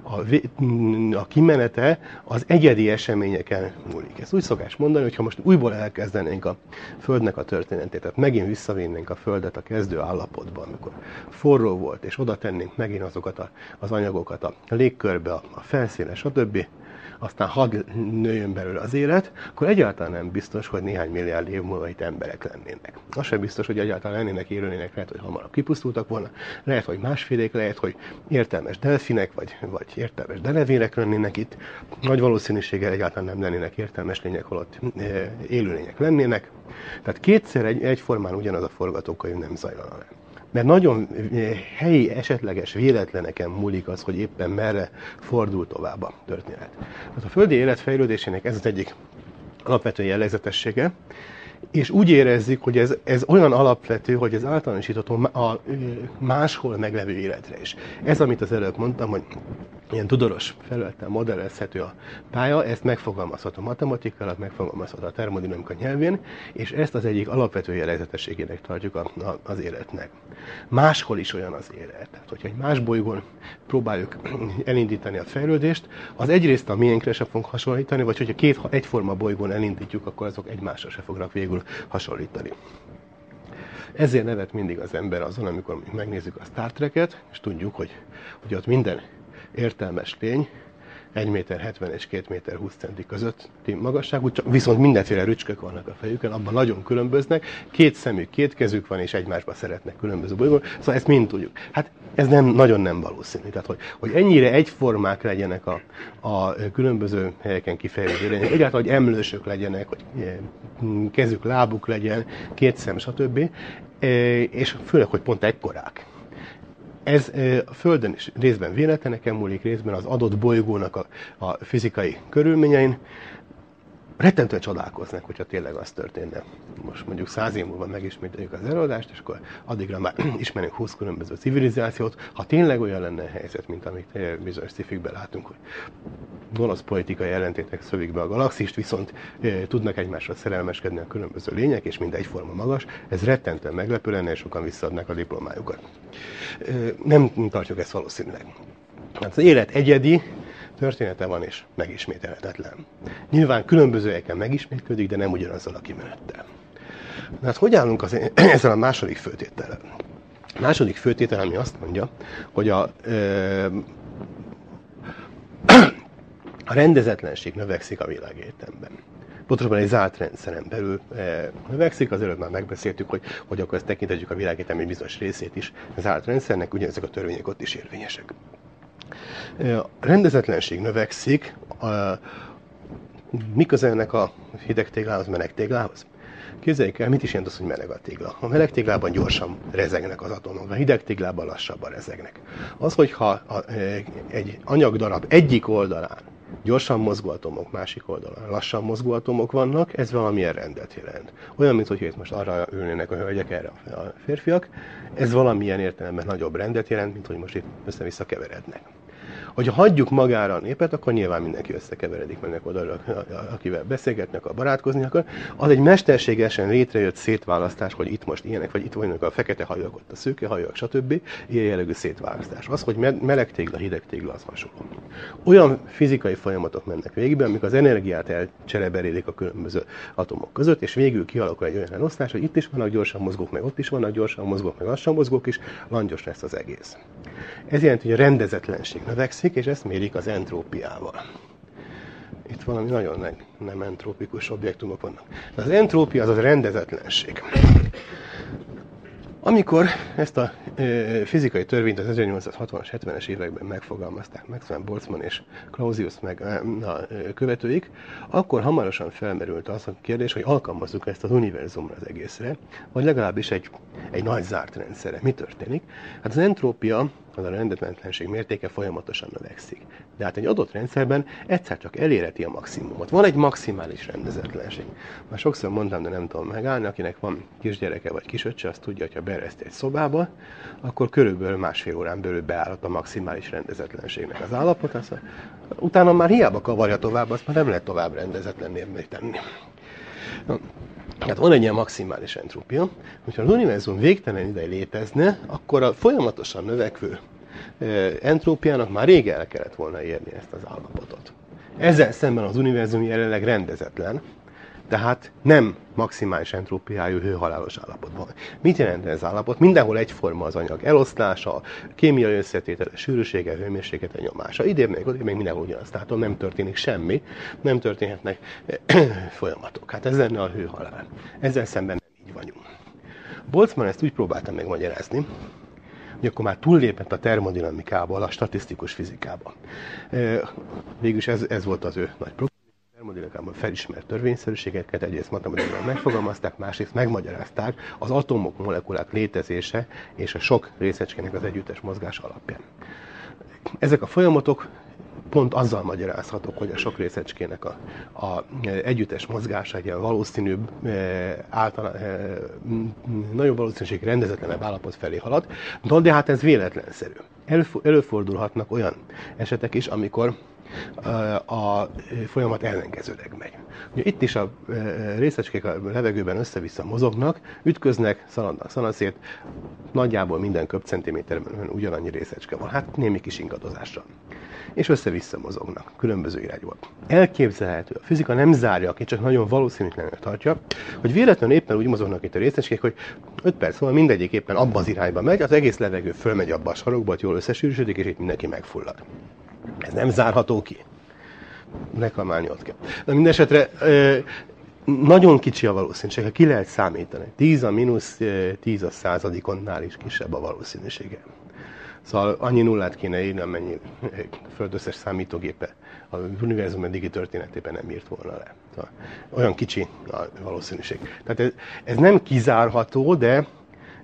a kimenete az egyedi eseményeken múlik. Ezt úgy szokás mondani, hogy ha most újból elkezdenénk a Földnek a történetét, tehát megint visszavinnénk a Földet a kezdő állapotba, amikor forró volt, és oda tennénk megint azokat az anyagokat a légkörbe, a felszínre, stb., aztán hadd nőjön belőle az élet, akkor egyáltalán nem biztos, hogy néhány milliárd év múlva itt emberek lennének. Az sem biztos, hogy egyáltalán lennének, élőnének, lehet, hogy hamarabb kipusztultak volna, lehet, hogy másfélék, lehet, hogy értelmes delfinek, vagy értelmes denevérek lennének itt. Nagy valószínűséggel egyáltalán nem lennének értelmes lények, holott élőlények lennének. Tehát kétszer egyformán ugyanaz a forgatókönyv nem zajlana le. Mert nagyon helyi, esetleges véletleneken múlik az, hogy éppen merre fordul tovább a történet. Tehát a földi élet fejlődésének ez az egyik alapvető jellegzetessége, és úgy érezzük, hogy ez olyan alapvető, hogy ez általánosítható a máshol meglevő életre is. Ez, amit az előbb mondtam, hogy ilyen tudoros felülettel modellezhető a pálya, ezt megfogalmazható matematikával, megfogalmazható a termodinamika nyelvén, és ezt az egyik alapvető jellegzetességének tartjuk az életnek. Máshol is olyan az élet. Tehát, hogyha egy más bolygón próbáljuk elindítani a fejlődést, az egyrészt a miénkre se fog hasonlítani, vagy hogyha két egyforma bolygón elindítjuk, akkor azok egymásra se fognak végül hasonlítani. Ezért nevet mindig az ember azon, amikor megnézzük a Star Trek-et, és tudjuk, hogy ott minden értelmes lény 1,70 méter és 2,20 méter közötti magasságú, viszont mindenféle rücskök vannak a fejükön, abban nagyon különböznek, két szemük, két kezük van, és egymásba szeretnek különböző bolygón, szóval ezt mind tudjuk. Hát ez nagyon nem valószínű. Tehát, hogy ennyire egyformák legyenek a különböző helyeken kifejező lények, egyáltalán, hogy emlősök legyenek, hogy kezük, lábuk legyen, két szem, stb. És főleg, hogy pont ekkorák. Ez a Földön is részben véletleneken múlik, részben az adott bolygónak a fizikai körülményein. rettentően csodálkoznak, hogyha tényleg az történne. Most mondjuk 100 év múlva megismételjük az előadást, és akkor addigra már ismerünk 20 különböző civilizációt. Ha tényleg olyan lenne a helyzet, mint amit bizonyos sci-fikben látunk, hogy gonosz politikai ellentétek szövik be a galaxist, viszont tudnak egymásra szerelmeskedni a különböző lények, és mind egyforma magas, ez rettentően meglepő lenne, és sokan visszaadnak a diplomájukat. Nem tartjuk ezt valószínűleg. Hát az élet egyedi, története van és megismételhetetlen. Nyilván különböző helyeken megismétlődik, de nem ugyanazzal a kimenettel. De hát hogy állunk ezzel a második főtétellel? A második főtétel, ami azt mondja, hogy a rendezetlenség növekszik a világegyetemben. Pontosabban egy zárt rendszeren belül növekszik, az előtt már megbeszéltük, hogy akkor ezt tekintetjük a világegyetem egy bizonyos részét is zárt rendszernek, ugyanezek a törvények ott is érvényesek. A rendezetlenség növekszik, mi köze ennek a hideg téglához, meleg téglához? Képzeljük el, mit is jelent az, hogy meleg a tégla. A meleg téglában gyorsan rezegnek az atomok, a hideg téglában lassabban rezegnek. Az, hogyha egy anyagdarab egyik oldalán gyorsan mozgó atomok, másik oldalon lassan mozgó atomok vannak, ez valamilyen rendet jelent. Olyan, mint hogy itt most arra ülnének a hölgyek, erre a férfiak, ez valamilyen értelemben nagyobb rendet jelent, mint hogy most itt össze-vissza keverednek. Hogyha hagyjuk magára a népet, akkor nyilván mindenki összekeveredik, mennek oda, akivel beszélgetnek, a barátkozni akar. Az egy mesterségesen létrejött szétválasztás, hogy itt most ilyenek, vagy itt vannak a fekete hajók, ott a szőke hajók, stb. Ilyen jellegű szétválasztás. Az, hogy meleg tégla, hideg tégla, az hasonló. Olyan fizikai folyamatok mennek végbe, amik az energiát elcsereberélik a különböző atomok között, és végül kialakul egy olyan elosztás, hogy itt is vannak gyorsan mozgók, meg ott is vannak gyorsan mozgók, meg lassan mozgók is, langyos lesz az egész. Ez jelenti, hogy a rendezetlenség növekszik, és ezt mérik az entrópiával. Itt valami nagyon nem entrópikus objektumok vannak. De az entrópia az a rendezetlenség. Amikor ezt a fizikai törvényt az 1860-as, 70-es években megfogalmazták Maxwell, Boltzmann és Clausius meg a követőik, akkor hamarosan felmerült az a kérdés, hogy alkalmazzuk ezt az univerzumra az egészre, vagy legalábbis egy nagy zárt rendszerre. Mi történik? Hát az entrópia, az a rendezetlenség mértéke folyamatosan növekszik. De hát egy adott rendszerben egyszer csak elérheti a maximumot. Van egy maximális rendezetlenség. Már sokszor mondtam, de nem tudom megállni, akinek van kisgyereke vagy kisöccse, azt tudja, hogy ha beereszti egy szobába, akkor körülbelül másfél órán belül beállhat a maximális rendezetlenségnek az állapot. Utána már hiába kavarja tovább, azt már nem lehet tovább rendezetlenné tenni. Hát van egy ilyen maximális entrópia, hogyha az univerzum végtelen ideig létezne, akkor a folyamatosan növekvő entrópiának már rég el kellett volna érni ezt az állapotot. Ezzel szemben az univerzum jelenleg rendezetlen, tehát nem maximális entrópiájú hőhalálos állapotban. Mit jelent ez az állapot? Mindenhol egyforma az anyag eloszlása, kémiai összetétele, sűrűsége, hőmérséklete, nyomása. Idén még mindenhol ugyanaz. Tehát nem történik semmi, nem történhetnek folyamatok. Hát ez lenne a hőhalál. Ezzel szemben nem így vagyunk. Boltzmann ezt úgy próbálta megmagyarázni, hogy akkor már túllépett a termodinamikából a statisztikus fizikába. Végülis ez volt az ő nagy probléma. A termodinamikában felismert törvényszerűségeket egyrészt matematikában megfogalmazták, másrészt megmagyarázták az atomok, molekulák létezése és a sok részecskének az együttes mozgása alapján. Ezek a folyamatok pont azzal magyarázhatók, hogy a sok részecskének a együttes mozgása egy ilyen valószínűbb, nagyobb valószínűség rendezetlenebb állapot felé halad, de hát ez véletlenszerű. Előfordulhatnak olyan esetek is, amikor a folyamat ellenkezőleg megy. Ugye itt is a részecskék a levegőben össze-vissza mozognak, ütköznek, szaladnak szanaszét, nagyjából minden köbcentiméterben ugyanannyi részecske van, hát némi kis ingadozással. És össze-vissza mozognak, különböző irányból. Elképzelhető, a fizika nem zárja ki, csak nagyon valószínűtlenül tartja, hogy véletlenül éppen úgy mozognak itt a részecskék, hogy 5 perc múlva mindegyik éppen abba az irányba megy, az egész levegő fölmegy abba a sarokba, hogy jól összesűrűsödik, és itt mindenki megfullad. Ez nem zárható ki. Reklamálni ott kell. De mindesetre nagyon kicsi a valószínűség, ha ki lehet számítani. 10 a mínusz 10 a századikonnál is kisebb a valószínűsége. Szóval annyi nullát kéne írni, amennyi Föld összes számítógépe az univerzum eddigi történetében nem írt volna le. Szóval olyan kicsi a valószínűség. Tehát ez nem kizárható, de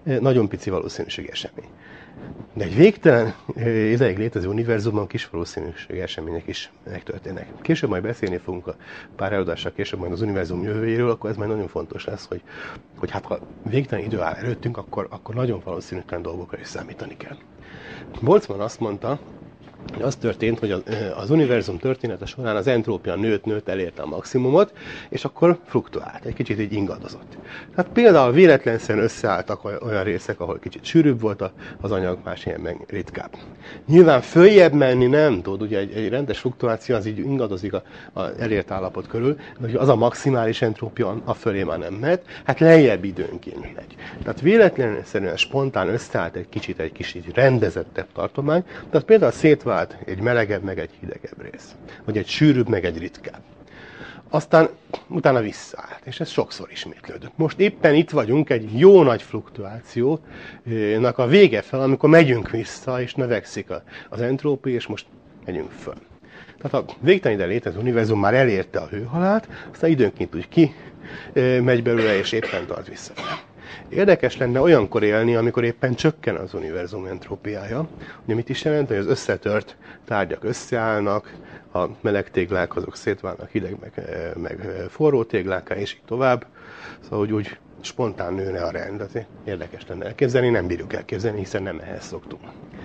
nagyon pici valószínűség esemény. De egy végtelen ideig létező univerzumban kis valószínűség események is megtörténnek. Később majd beszélni fogunk a pár előadással később majd az univerzum jövőjéről, akkor ez majd nagyon fontos lesz, hogy hát ha végtelen idő áll előttünk, akkor nagyon valószínűtlen dolgokra is számítani kell. Boltzmann azt mondta, hogy az történt, hogy az univerzum története során az entrópia nőtt, elérte a maximumot, és akkor fluktuált, egy kicsit így ingadozott. Tehát például véletlenszerűen összeálltak olyan részek, ahol kicsit sűrűbb volt az anyag, más ilyen meg ritkább. Nyilván följebb menni nem tud, ugye egy rendes fluktuáció az így ingadozik az elért állapot körül, de az a maximális entrópia a fölé már nem mehet, hát lejjebb időnként megy. Tehát véletlenszerűen spontán összeállt egy kicsit rendezettebb tartomány, tehát például szétvált egy melegebb, meg egy hidegebb rész. Vagy egy sűrűbb, meg egy ritkább. Aztán utána visszaállt, és ez sokszor ismétlődött. Most éppen itt vagyunk egy jó nagy fluktuációnak a vége fel, amikor megyünk vissza, és növekszik az entrópia, és most megyünk föl. Tehát a végtelen ide létező univerzum már elérte a hőhalált, aztán időnként úgy ki megy belőle, és éppen tart vissza. Érdekes lenne olyankor élni, amikor éppen csökken az univerzum entrópiája. Ugye mit is jelent, hogy az összetört tárgyak összeállnak, a meleg téglák azok szétválnak hideg meg forró téglákká, és így tovább. Szóval úgy spontán nőne a rend. Azért érdekes lenne elképzelni, nem bírjuk elképzelni, hiszen nem ehhez szoktunk.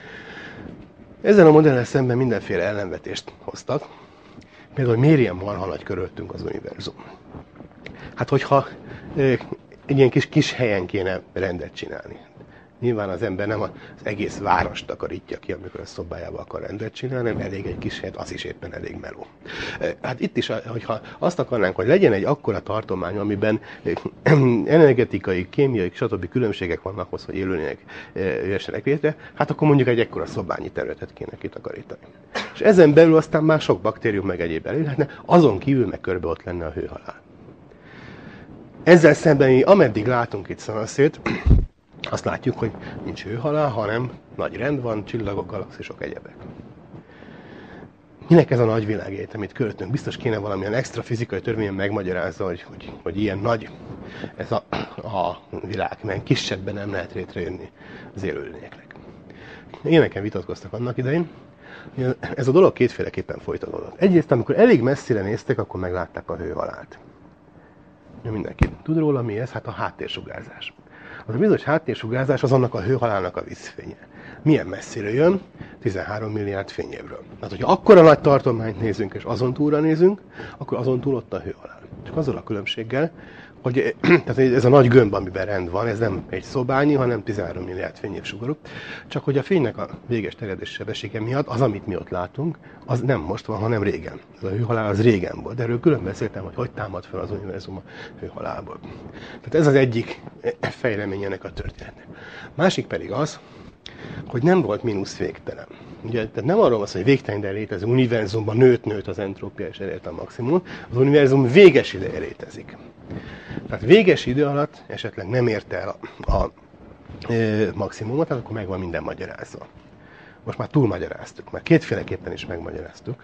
Ezzel a modellel szemben mindenféle ellenvetést hoztak. Például, hogy miért ilyen marha nagy körülöttünk az univerzum. Hát, hogyha egy ilyen kis helyen kéne rendet csinálni. Nyilván az ember nem az egész várost takarítja ki, amikor a szobájába akar rendet csinálni, hanem elég egy kis helyet, az is éppen elég meló. Hát itt is, hogyha azt akarnánk, hogy legyen egy akkora tartomány, amiben energetikai, kémiai, stb. Különbségek vannak ahhoz, hogy élőlények jöhessenek létre, hát akkor mondjuk egy ekkora szobányi területet kéne kitakarítani. És ezen belül aztán már sok baktérium meg egyéb elérhetne, azon kívül meg körbe ott lenne a hőhalál. Ezzel szemben, ameddig látunk itt szanaszét, azt látjuk, hogy nincs hőhalál, hanem nagy rend van, csillagok, galaxisok, egyebek. Minek ez a nagy világét, amit körülöttünk? Biztos kéne valamilyen extra fizikai törvényen megmagyarázza, hogy ilyen nagy ez a világ, mert kisebben nem lehet létrejönni az élőlényeknek. Ilyeneken vitatkoztak annak idején. Ez a dolog kétféleképpen folytatódott. Egyrészt, amikor elég messzire néztek, akkor meglátták a hőhalált. Mindenki tud róla, mi ez? Hát a háttérsugárzás. Az a bizonyos háttérsugárzás az annak a hőhalálnak a vízfénye. Milyen messzire jön? 13 milliárd fényévről. Tehát, hogyha akkora nagy tartományt nézünk, és azon túlra nézünk, akkor azon túl ott a hőhalál. Csak azzal a különbséggel, hogy tehát ez a nagy gömb, amiben rend van, ez nem egy szobányi, hanem 13 milliárd fényév sugarú. Csak hogy a fénynek a véges terjedési sebessége miatt az, amit mi ott látunk, az nem most van, hanem régen. Ez a hőhalál az régen volt. De erről külön beszéltem, hogy támad fel az univerzum a hőhalálból. Tehát ez az egyik fejlemény ennek a történetnek. Másik pedig az, hogy nem volt mínusz végtelen. Ugye, tehát nem arról van szó, hogy végtelen létező univerzumban nőtt az entrópia és elérte a maximumot, az univerzum véges ideje létezik. Tehát véges idő alatt esetleg nem érte el a maximumot, tehát akkor meg van minden magyarázva. Most már túlmagyaráztuk, mert kétféleképpen is megmagyaráztuk.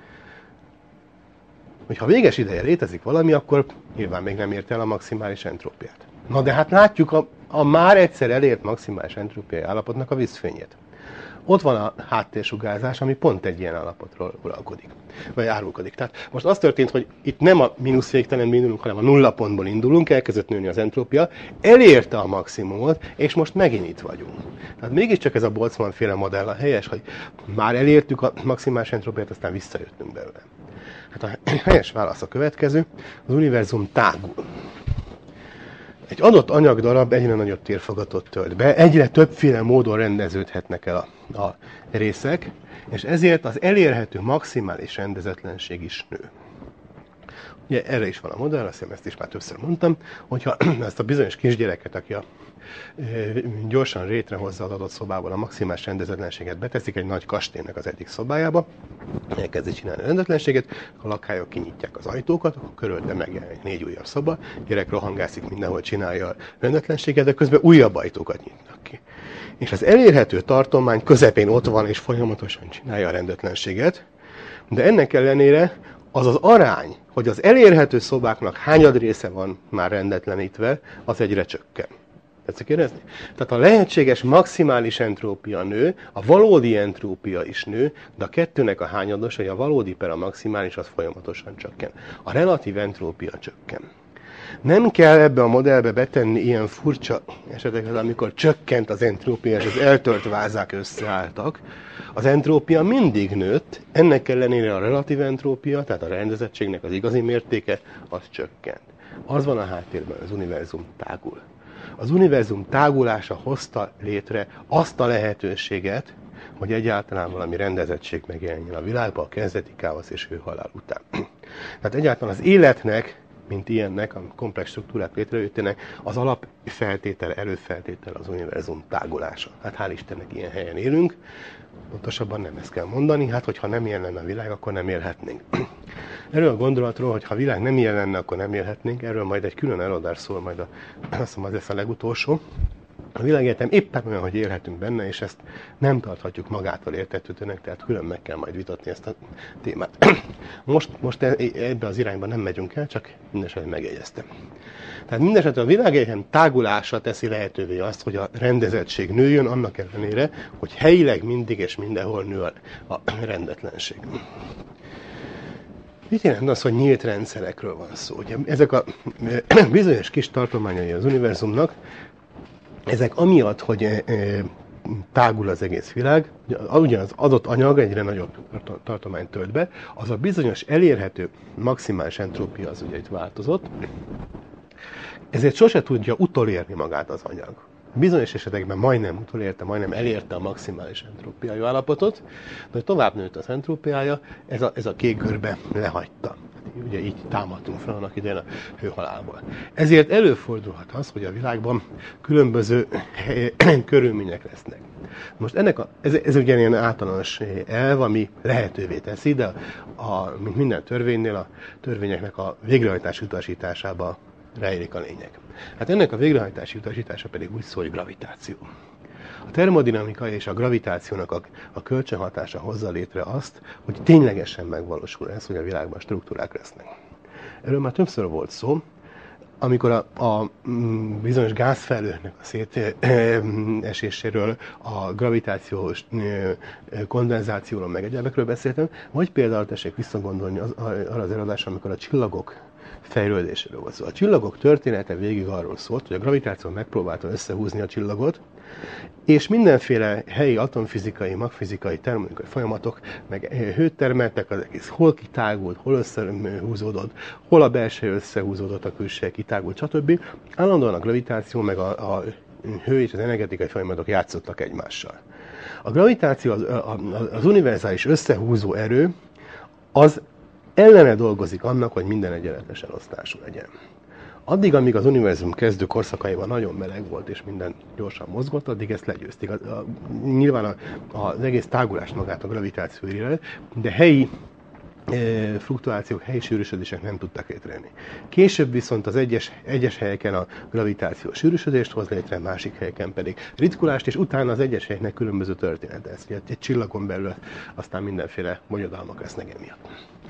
Hogyha véges ideje létezik valami, akkor nyilván még nem érte el a maximális entrópiát. Na de hát látjuk a már egyszer elért maximális entrópiai állapotnak a vízfényét. Ott van a háttérsugárzás, ami pont egy ilyen állapotról uralkodik, vagy árulkodik. Tehát most az történt, hogy itt nem a mínusz végtelenből indulunk, hanem a nulla pontból indulunk, elkezdett nőni az entrópia, elérte a maximumot, és most megint itt vagyunk. Tehát mégiscsak ez a Boltzmann-féle modell a helyes, hogy már elértük a maximális entrópiát, aztán visszajöttünk belőle. Hát a helyes válasz a következő, az univerzum tágul. Egy adott anyagdarab egyre nagyobb térfogatot tölt be, egyre többféle módon rendeződhetnek el a részek, és ezért az elérhető maximális rendezetlenség is nő. Ugye erre is van a modell, azt hiszem ezt is már többször mondtam, hogyha ezt a bizonyos kisgyereket, aki gyorsan rétrehozza az adott szobából a maximális rendezetlenséget, beteszik egy nagy kastélynak az egyik szobájába, elkezdi csinálni a rendetlenséget, a lakályok kinyitják az ajtókat, akkor körülte megjelenik 4 újabb szoba, gyerek rohangászik mindenhol, csinálja a rendetlenséget, de közben újabb ajtókat nyitnak ki. És az elérhető tartomány közepén ott van, és folyamatosan csinálja a rendetlenséget, de ennek ellenére az az arány, hogy az elérhető szobáknak hányad része van már rendetlenítve, az egyre csökken. Tetszik érezni? Tehát a lehetséges maximális entrópia nő, a valódi entrópia is nő, de a kettőnek a hányados, hogy a valódi per a maximális, az folyamatosan csökken. A relatív entrópia csökken. Nem kell ebbe a modellbe betenni ilyen furcsa eseteket, amikor csökkent az entrópia, és az eltört vázák összeálltak. Az entrópia mindig nőtt, ennek ellenére a relatív entrópia, tehát a rendezettségnek az igazi mértéke, az csökkent. Az van a háttérben, az univerzum tágul. Az univerzum tágulása hozta létre azt a lehetőséget, hogy egyáltalán valami rendezettség megjelenjen a világban a kezdeti káosz és hőhalál után. Tehát egyáltalán az életnek, mint ilyennek, a komplex struktúrák létrejöttének, az alapfeltétele, előfeltétele az univerzum tágulása. Hát hál' Istennek ilyen helyen élünk, pontosabban nem ezt kell mondani, hát hogyha nem ilyen lenne a világ, akkor nem élhetnénk. Erről a gondolatról, hogy ha a világ nem ilyen lenne, akkor nem élhetnénk, erről majd egy külön előadás szól, majd azt hiszem, az lesz a legutolsó. A világegyetem éppen olyan, hogy élhetünk benne, és ezt nem tarthatjuk magától értetődőnek, tehát külön meg kell majd vitatni ezt a témát. Most ebbe az irányba nem megyünk el, csak mindesetre megjegyeztem. Tehát mindesetre a világegyetem tágulása teszi lehetővé azt, hogy a rendezettség nőjön, annak ellenére, hogy helyileg mindig és mindenhol nő a rendetlenség. Mit jelent az, hogy nyílt rendszerekről van szó? Ugye ezek a bizonyos kis tartományai az univerzumnak, ezek amiatt, hogy tágul az egész világ, ugyanaz adott anyag egyre nagyobb tartományt tölt be, az a bizonyos elérhető maximális entrópia az ugye itt változott, ezért sose tudja utolérni magát az anyag. Bizonyos esetekben majdnem utolérte, majdnem elérte a maximális entrópiai állapotot, de hogy tovább nőtt az entrópiája, ez a kék görbe lehagyta. Ugye így támadtunk fel annak idején a hőhalálból. Ezért előfordulhat az, hogy a világban különböző körülmények lesznek. Most ez ugye ilyen általános elv, ami lehetővé teszi, de mint minden törvénynél a törvényeknek a végrehajtási utasításába rejlik a lényeg. Hát ennek a végrehajtási utasítása pedig úgy szól, hogy gravitáció. A termodinamika és a gravitációnak a kölcsönhatása hozza létre azt, hogy ténylegesen megvalósul ez, hogy a világban struktúrák lesznek. Erről már többször volt szó, amikor a bizonyos gázfelhőknek a széteséséről, a gravitációs kondenzációról, meg egyebekről beszéltem, vagy például tessék visszagondolni arra az előadásra, amikor a csillagok fejlődéséről volt szó. A csillagok története végig arról szólt, hogy a gravitáció megpróbálta összehúzni a csillagot, és mindenféle helyi atomfizikai, magfizikai, termodinamikai folyamatok, meg hőt termeltek, az egész hol kitágult, hol összehúzódott, hol a belső összehúzódott, a külső kitágult, stb. Állandóan a gravitáció, meg a hő és az energetikai folyamatok játszottak egymással. A gravitáció, az univerzális összehúzó erő, az ellene dolgozik annak, hogy minden egyenletesen osztású legyen. Addig, amíg az univerzum kezdő korszakaiban nagyon meleg volt, és minden gyorsan mozgott, addig ezt legyőzték. Nyilván az egész tágulást magát a gravitáció írja le, de helyi fluktuációk, helyi sűrűsödések nem tudtak létrejönni. Később viszont az egyes helyeken a gravitáció sűrűsödést hoz létre, másik helyeken pedig ritkulást, és utána az egyes helyeknek különböző történet lesz. Egy csillagon belül aztán mindenféle bonyodalmak lesznek emiatt.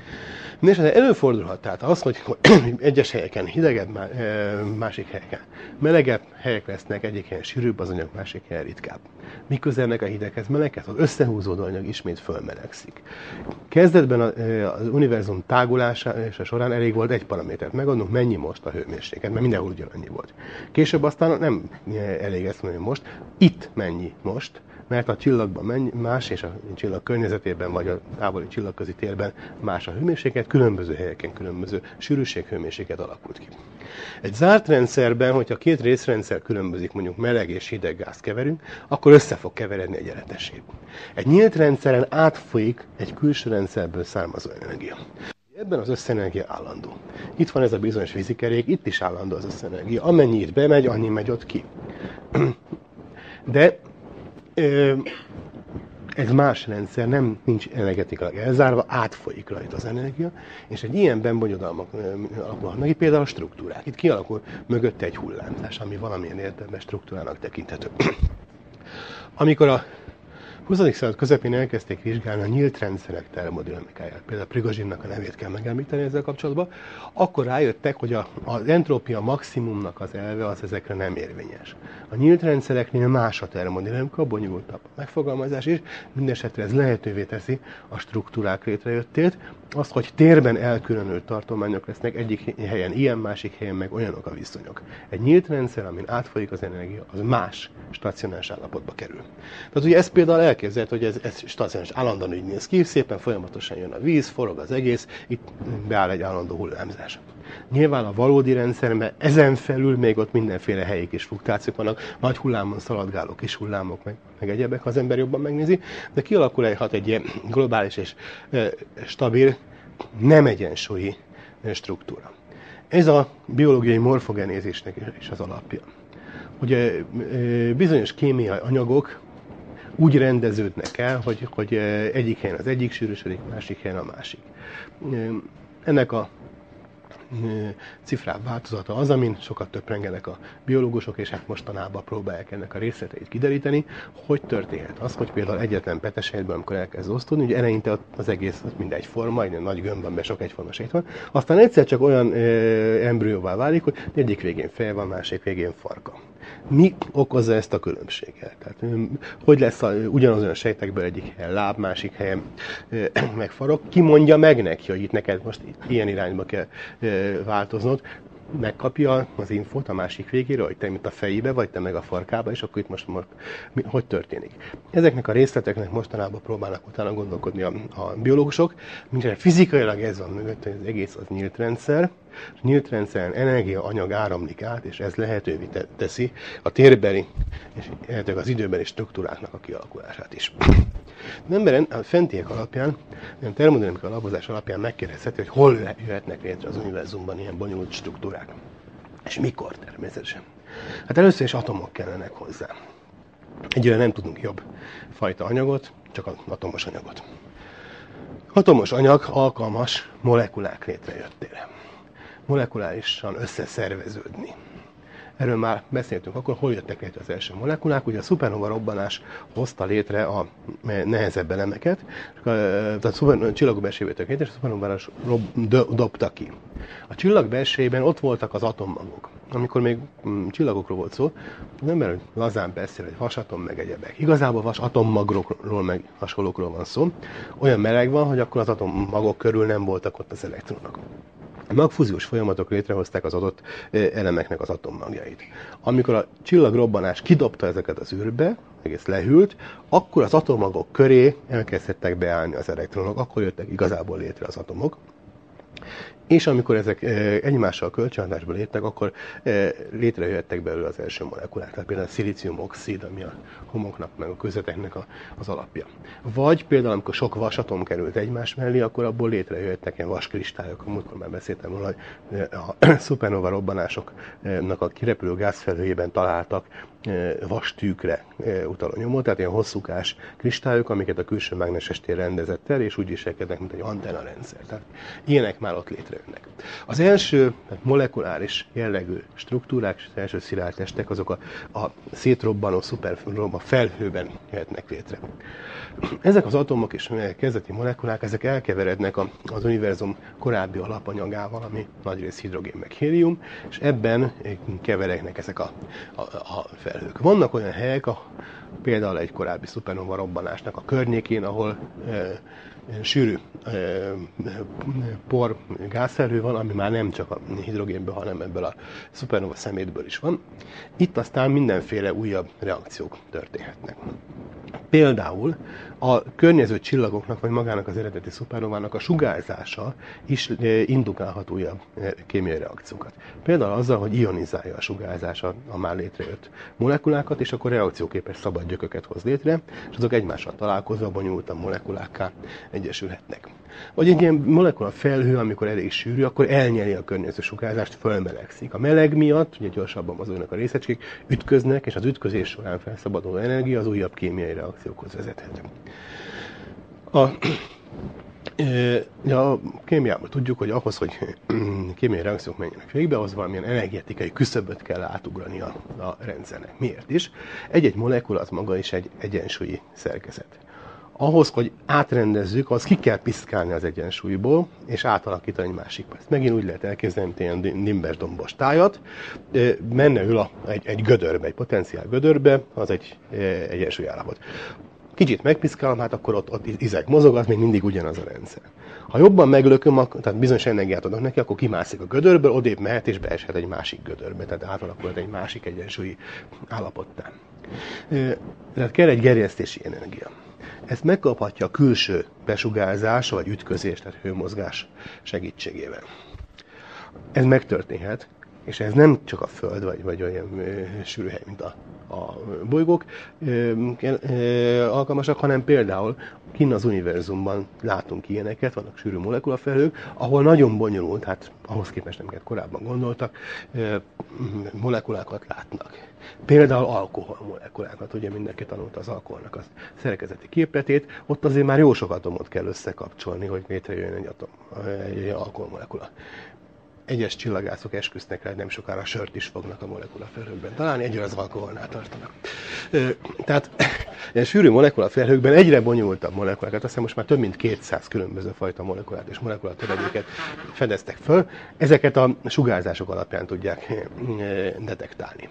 És előfordulhat tehát az, hogy egyes helyeken hidegebb, másik helyeken melegebb helyek lesznek, egyik helyen sűrűbb az anyag, másik helyen ritkább. Miközben ennek a hideghez meleghez, az összehúzódó anyag ismét fölmelegszik. Kezdetben az univerzum tágulása során elég volt egy paramétert megadnunk, mennyi most a hőmérséklet, mert mindenhol ugyanannyi volt. Később aztán nem elég ezt mondani, most itt mennyi most, mert a csillagban más, és a csillag környezetében, vagy a távoli csillagközi térben más a hőmérséklet, különböző helyeken különböző sűrűség-hőmérséklet alakult ki. Egy zárt rendszerben, hogyha két részrendszer különbözik, mondjuk meleg és hideg gáz keverünk, akkor össze fog keveredni egyenletessé. Egy nyílt rendszeren átfolyik egy külső rendszerből származó energia. Ebben az összenergia állandó. Itt van ez a bizonyos vízikerék, itt is állandó az összenergia. Amennyi itt bemegy, annyi megy ott ki. De ez más rendszer, nincs energetikailag elzárva, átfolyik rajta az energia, és egy ilyenben bonyodalmak alakulhatnak, itt például a struktúrák. Itt kialakul mögötte egy hullámzás, ami valamilyen értelemben struktúrának tekinthető. Amikor a 20. század közepén elkezdték vizsgálni a nyílt rendszerek termodinamikáját. Például Prigozsinnak a nevét kell megemlíteni ezzel kapcsolatban. Akkor rájöttek, hogy az entrópia maximumnak az elve az ezekre nem érvényes. A nyílt rendszereknél más a termodinamika, bonyolultabb a megfogalmazás is, mindesetre ez lehetővé teszi a struktúrák létrejöttét, azt, hogy térben elkülönült tartományok lesznek, egyik helyen ilyen, másik helyen meg olyanok a viszonyok. Egy nyílt rendszer, amin átfolyik az energia, az más stacionáris állapotba kerül. Tehát ugye ez például elképzelhető, hogy ez stacionáris állandóan úgy néz ki, szépen folyamatosan jön a víz, forog az egész, itt beáll egy állandó hullámzás. Nyilván a valódi rendszerben ezen felül még ott mindenféle helyi kis fluktuációk vannak, nagy hullámon szaladgáló kis hullámok, meg egyebek, ha az ember jobban megnézi, de kialakulhat egy ilyen globális és stabil, nem egyensúlyi struktúra. Ez a biológiai morfogenézisnek is az alapja. Ugye bizonyos kémiai anyagok úgy rendeződnek el, hogy egyik helyen az egyik sűrűsödik, másik helyen a másik. Ennek a cifrább változata az, amin sokat töprengenek a biológusok, és hát mostanában próbálják ennek a részleteit kideríteni, hogy történhet az, hogy például egyetlen petesejtben, amikor elkezd osztódni, ugye eleinte az egész mindegy forma, egy nagy gömb van, sok egyforma sejt van, aztán egyszer csak olyan embrióvá válik, hogy egyik végén fej van, másik végén farka. Mi okozza ezt a különbséget? Tehát, hogy lesz ugyanazon a sejtekből egyik helyen láb, másik helyen meg farok? Ki mondja meg neki, hogy itt neked most ilyen irányba kell változnod? Megkapja az infót a másik végéről, hogy te mint a fejébe, vagy te meg a farkába, és akkor itt most hogy történik. Ezeknek a részleteknek mostanában próbálnak utána gondolkodni a biológusok, mindjárt fizikailag ez van mögött, hogy az egész az nyílt rendszer, és nyílt rendszeren energia, anyag áramlik át, és ez lehetővé teszi a térbeli és az időbeli struktúráknak a kialakulását is. Az ember a fentiek alapján, a termodinamika alapozás alapján megkérdezheti, hogy hol jöhetnek létre az univerzumban ilyen bonyolult struktúrák. És mikor természetesen. Hát először is atomok kellenek hozzá. Egyre nem tudunk jobb fajta anyagot, csak az atomos anyagot. Atomos anyag alkalmas molekulák létrejöttére. Molekulárisan összeszerveződni. Erről már beszéltünk akkor, hol jöttek létre az első molekulák. Ugye a szupernova robbanás hozta létre a nehezebb elemeket, tehát a csillagok belsejéből jöttek létre, és a szupernova dobta ki. A csillag belsejében ott voltak az atommagok. Amikor még csillagokról volt szó, az ember lazán beszél, hogy vasatom meg egyebek. Igazából vas atommagokról meg hasonlókról van szó. Olyan meleg van, hogy akkor az atommagok körül nem voltak ott az elektronok. A magfúziós folyamatok létrehozták az adott elemeknek az atommagjait. Amikor a csillagrobbanás kidobta ezeket az űrbe, egész lehűlt, akkor az atommagok köré elkezdhettek beállni az elektronok, akkor jöttek igazából létre az atomok. És amikor ezek egymással kölcsönhatásba léptek, akkor létrejöttek belőle az első molekulák. Tehát például a szilíciumoxid, ami a homoknak meg a kőzeteknek az alapja. Vagy például amikor sok vasatom került egymás mellé, akkor abból létrejöttek ilyen vaskristályok. Múltkor már beszéltem volna, hogy a szupernova robbanásoknak a kirepülő gázfelhőjében találtak vastűkre utaló nyomot, tehát ilyen hosszúkás kristályok, amiket a külső mágneses tér rendezett el, és úgy viselkednek, mint egy antennarendszer. Tehát ilyenek már ott létrejönnek. Az első molekuláris jellegű struktúrák, az első szilárd testek, azok a szétrobbanó szupernová felhőben jöhetnek létre. Ezek az atomok és kezdeti molekulák, ezek elkeverednek az univerzum korábbi alapanyagával, ami nagyrészt hidrogén meg hélium, és ebben keverednek ezek a felhők. Vannak olyan helyek, például egy korábbi szupernova robbanásnak a környékén, ahol sűrű por gázfelhő van, ami már nem csak a hidrogénből, hanem ebből a szupernova szemétből is van. Itt aztán mindenféle újabb reakciók történhetnek. Például a környező csillagoknak, vagy magának az eredeti szupernovának a sugárzása is indukálhat újabb kémiai reakciókat. Például azzal, hogy ionizálja a sugárzása a már létrejött molekulákat, és akkor reakcióképes szabad gyököket hoz létre, és azok egymással találkozva bonyolultan molekulákká egyesülhetnek. Vagy egy ilyen molekula felhő, amikor elég sűrű, akkor elnyeli a környező sugárzást, fölmelegszik. A meleg miatt, ugye gyorsabban mozognak a részecskék, ütköznek, és az ütközés során felszabaduló energia az újabb kémiai reakciókhoz vezethet. A kémiában tudjuk, hogy ahhoz, hogy kémiai reakciók menjenek végbe, ahhoz valamilyen energetikai küszöböt kell átugrani a rendszernek. Miért is? Egy-egy molekula az maga is egy egyensúlyi szerkezet. Ahhoz, hogy átrendezzük, az ki kell piszkálni az egyensúlyból, és átalakítani egy másikba. Ezt megint úgy lehet elképzelni, mint ilyen nimbes dombos tájat. Menne ül egy gödörbe, egy potenciál gödörbe, az egy egyensúlyállapot. Kicsit megpiszkálom, hát akkor ott izek mozog, az még mindig ugyanaz a rendszer. Ha jobban meglököm, tehát bizonyos energiát adok neki, akkor kimászik a gödörből, odébb mehet és beeshet egy másik gödörbe, tehát átalakulhat egy másik egyensúlyi állapottá. Tehát kell egy gerjesztési energia. Ezt megkaphatja a külső besugárzás vagy ütközés, tehát hőmozgás segítségével. Ez megtörténhet, és ez nem csak a Föld, vagy olyan sűrű hely, mint a bolygók alkalmasak, hanem például kinn az univerzumban látunk ilyeneket, vannak sűrű molekulafelhők, ahol nagyon bonyolult, hát ahhoz képest, amiket korábban gondoltak, molekulákat látnak. Például alkohol molekulákat, ugye mindenki tanulta az alkoholnak a szerkezeti képletét, ott azért már jó sok atomot kell összekapcsolni, hogy létrejöjjön egy alkoholmolekula. Egyes csillagászok esküsznek rá, hogy nem sokára sört is fognak a molekulafelhőkben találni, egyre az alkoholnál tartanak. Tehát ilyen sűrű molekulafelhőkben egyre bonyolultabb molekulákat, azt hiszem most már több mint 200 különböző fajta molekulát és molekulatöredéket fedeztek föl, ezeket a sugárzások alapján tudják detektálni.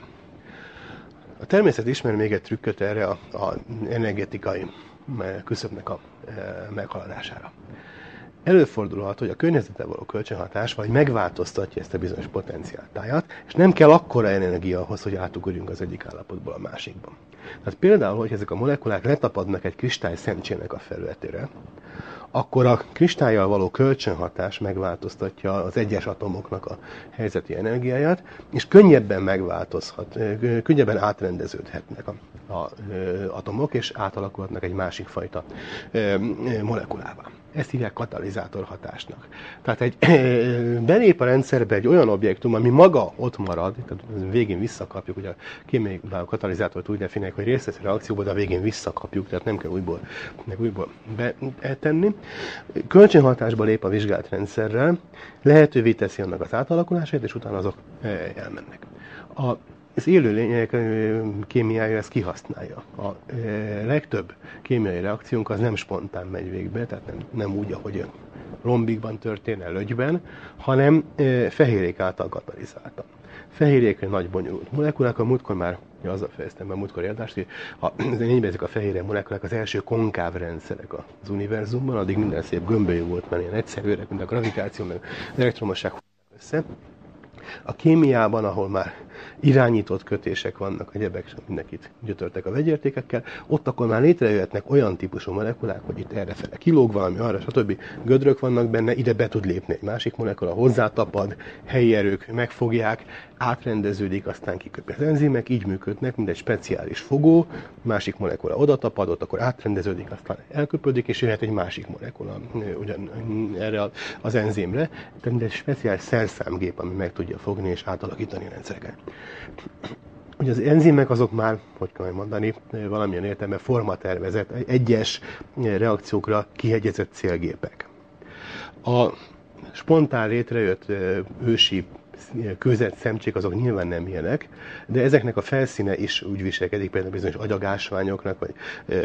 A természet ismer még egy trükköt erre az energetikai küszöbnek a meghaladására. Előfordulhat, hogy a környezetre való kölcsönhatás vagy megváltoztatja ezt a bizonyos potenciáltáját, és nem kell akkora energia ahhoz, hogy átugorjunk az egyik állapotból a másikba. Tehát például, hogy ezek a molekulák letapadnak egy kristály szemcsének a felületére, akkor a kristállyal való kölcsönhatás megváltoztatja az egyes atomoknak a helyzeti energiáját, és könnyebben megváltozhat, könnyebben átrendeződhetnek az atomok, és átalakulhatnak egy másik fajta molekulává. Ezt hívják katalizátorhatásnak. Tehát belép a rendszerbe egy olyan objektum, ami maga ott marad, tehát végén visszakapjuk, ugye a kémiai katalizátort úgy definiálják, hogy részt vesz a reakcióból, de a végén visszakapjuk, tehát nem kell újból betenni. Kölcsönhatásba lép a vizsgált rendszerrel, lehetővé teszi annak az átalakulását, és utána azok elmennek. Az élőlények kémiája ezt kihasználja. A legtöbb kémiai reakciónk az nem spontán megy végbe, tehát nem úgy, ahogy rombikban történne, lögyben, hanem fehérjék által katalizáltan. Fehérjék nagy bonyolult molekulák, a múltkor már azzal fejeztem be a múltkor érdást, hogy ezek a fehérje molekulák az első konkáv rendszerek az univerzumban, addig minden szép gömbölyű volt, mert ilyen egyszerűek, mint a gravitáció, meg az elektromosság össze. A kémiában, ahol már irányított kötések vannak, egyebek, mindenkit gyötörtek a vegyértékekkel, ott akkor már létrejöhetnek olyan típusú molekulák, hogy itt errefele kilóg valami, arra, stb. Gödrök vannak benne, ide be tud lépni egy másik molekula, hozzátapad, helyi erők megfogják, átrendeződik, aztán kiköpi. Az enzimek így működnek, mint egy speciális fogó, másik molekula oda tapadott, akkor átrendeződik, aztán elköpődik, és jöhet egy másik molekula ugyan erre az enzimre, tehát mint egy speciális szerszámgép, ami meg tudja fogni és átalakítani a rendszereket. Ugye az enzimek azok már, hogy kell mondani, valamilyen értelemben formatervezett, egyes reakciókra kihegyezett célgépek. A spontán létrejött ősi kőzet szemcsék azok nyilván nem ilyenek, de ezeknek a felszíne is úgy viselkedik, például bizonyos agyagásványoknak, vagy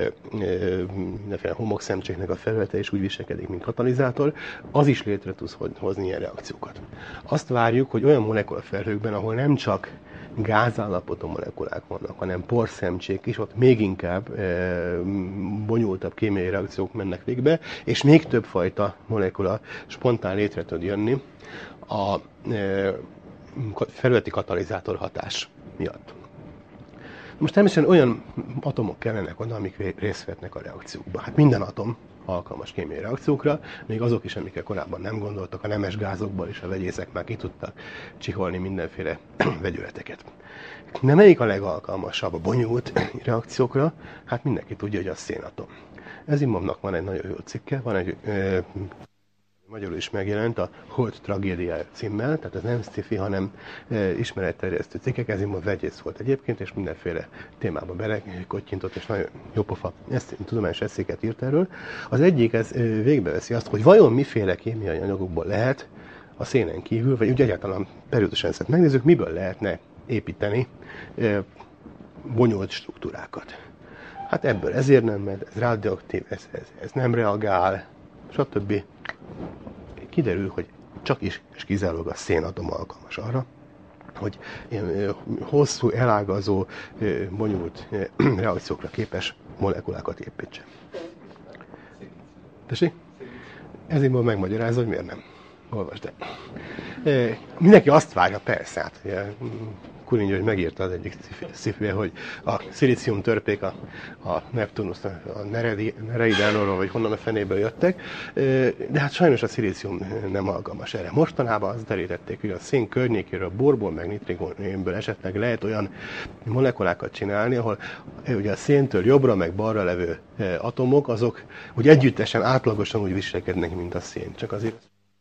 mindenféle homokszemcséknek a felülete is úgy viselkedik, mint katalizátor, az is létre tud hozni ilyen reakciókat. Azt várjuk, hogy olyan molekulafelhőkben, ahol nem csak gázállapotú molekulák vannak, hanem porszemcsék is, ott még inkább bonyolultabb kémiai reakciók mennek végbe, és még több fajta molekula spontán létre tud jönni a felületi katalizátor hatás miatt. Most természetesen olyan atomok kellenek oda, amik részt vehetnek a reakciókban. Hát minden atom alkalmas kémiai reakciókra, még azok is, amikkel korábban nem gondoltak, a nemes gázokból is a vegyészek már ki tudtak csiholni mindenféle vegyületeket. De melyik a legalkalmasabb a bonyolult reakciókra? Hát mindenki tudja, hogy a szénatom. Asimov van egy nagyon jó cikke, van egy Magyarul is megjelent a Hold tragédiája címmel, tehát ez nem sci-fi, hanem ismeretterjesztő cikkek, Asimov vegyész volt egyébként, és mindenféle témába belekottyintott, és nagyon jópofa tudományos eszéket írt erről. Az egyik, ez végbeveszi azt, hogy vajon miféle kémiai anyagokból lehet a szénen kívül, vagy úgy egyáltalán periódus rendszert megnézzük, miből lehetne építeni bonyolult struktúrákat. Hát ebből ezért nem megy, ez radioaktív, ez nem reagál, stb. Kiderül, hogy csak is és kizárólag a szénatom alkalmas arra, hogy ilyen hosszú, elágazó, bonyolult reakciókra képes molekulákat építsen. Tessék? Ezért majd megmagyarázza, hogy miért nem. Olvasd el. Mindenki azt várja, persze, hát Kurin György megírta az egyik sci-fibe, hogy a szilícium törpék a Neptunus, a Nereidánról, vagy honnan a fenéből jöttek, de hát sajnos a szilícium nem alkalmas erre. Mostanában azt derítették, hogy a szén környékéről, borból, meg nitrogénből esetleg lehet olyan molekulákat csinálni, ahol ugye a széntől jobbra, meg balra levő atomok, azok úgy együttesen, átlagosan úgy viselkednek, mint a szén. Csak azért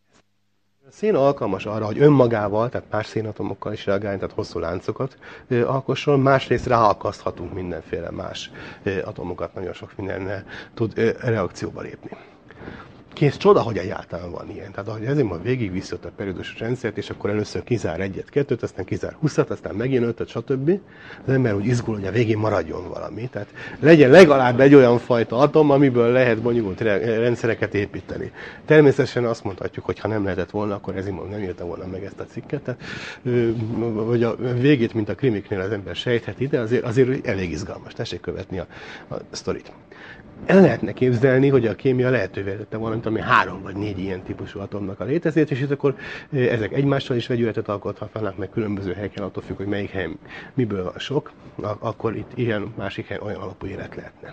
a szén alkalmas arra, hogy önmagával, tehát más szénatomokkal is reagálni, tehát hosszú láncokat alkosson, másrészt ráakaszthatunk mindenféle más atomokat, nagyon sok mindennel tud reakcióba lépni. Kész csoda, hogy egyáltalán van ilyen. Tehát ahogy ezért ma végigviszi a periódusos rendszert, és akkor először kizár egyet, kettőt, aztán kizár 20-at, aztán megint 5-öt, stb. Az ember úgy izgul, hogy a végén maradjon valami. Tehát legyen legalább egy olyan fajta atom, amiből lehet bonyolult rendszereket építeni. Természetesen azt mondhatjuk, hogy ha nem lehetett volna, akkor Asimov nem írta volna meg ezt a cikket. Tehát, vagy a végét, mint a krimiknél az ember sejtheti, de azért elég izgalmas. Tessék követni a sztorit. El lehetne képzelni, hogy a kémia lehetővé tette valamit, ami 3 vagy 4 ilyen típusú atomnak a létezést, és akkor ezek egymással is vegyületet alkothatnak, meg különböző helyeken attól függ, hogy melyik helyen miből van sok, akkor itt ilyen, másik helyen olyan alapú élet lehetne.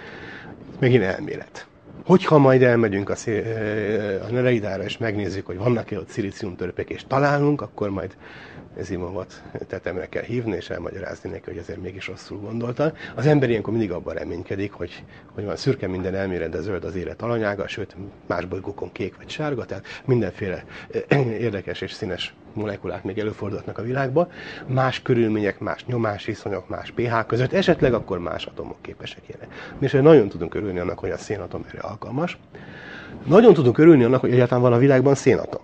Megint elmélet. Hogyha majd elmegyünk a Nereidára, és megnézzük, hogy vannak-e ott szilíciumtörpék, és találunk, akkor majd Asimovot tetemre kell hívni, és elmagyarázni neki, hogy ezért mégis rosszul gondolta. Az ember ilyenkor mindig abban reménykedik, hogy van szürke minden elmélet, de zöld az élet alanyága, sőt, más bolygókon kék vagy sárga, tehát mindenféle érdekes és színes molekulák még előfordulhatnak a világban. Más körülmények, más nyomásviszonyok, más pH között, esetleg akkor más atomok képesek ilyenek. És nagyon tudunk örülni annak, hogy a szénatom erre alkalmas. Nagyon tudunk örülni annak, hogy egyáltalán van a világban szénatom.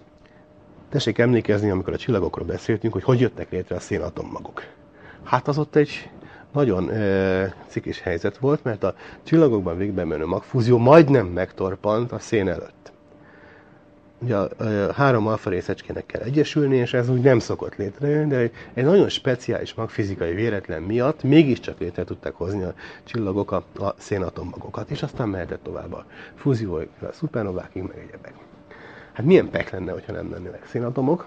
Tessék emlékezni, amikor a csillagokról beszéltünk, hogy jöttek létre a szénatommagok. Hát az ott egy nagyon cikis helyzet volt, mert a csillagokban végbe menő magfúzió majdnem megtorpant a szén előtt. Ugye a 3 alfa részecskének kell egyesülni, és ez úgy nem szokott létrejönni, de egy nagyon speciális magfizikai véletlen miatt mégiscsak létre tudták hozni a csillagok a szénatommagokat, és aztán mehetett tovább a fúzióig, a szupernovákig, meg egyebek. Hát milyen pek lenne, hogyha nem lennének szénatomok?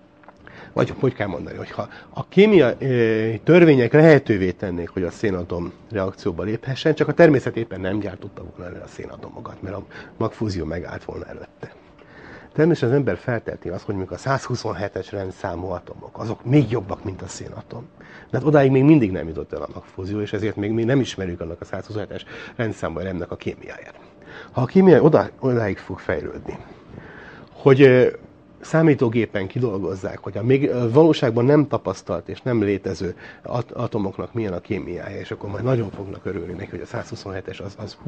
Vagy hogy kell mondani, hogyha a kémiai törvények lehetővé tennék, hogy a szénatom reakcióba léphessen, csak a természet éppen nem gyártotta volna el a szénatomokat, mert a magfúzió megállt volna előtte. Természetesen az ember felteheti azt, hogy mondjuk a 127-es rendszámú atomok, azok még jobbak, mint a szénatom. De hát odáig még mindig nem jutott el a magfúzió, és ezért még nem ismerjük annak a 127-es rendszámú elemnek a kémiáját. Ha a kémia odáig fog fejlődni, hogy számítógépen kidolgozzák, hogy a még valóságban nem tapasztalt és nem létező atomoknak milyen a kémiája, és akkor majd nagyon fognak örülni neki, hogy a 127-es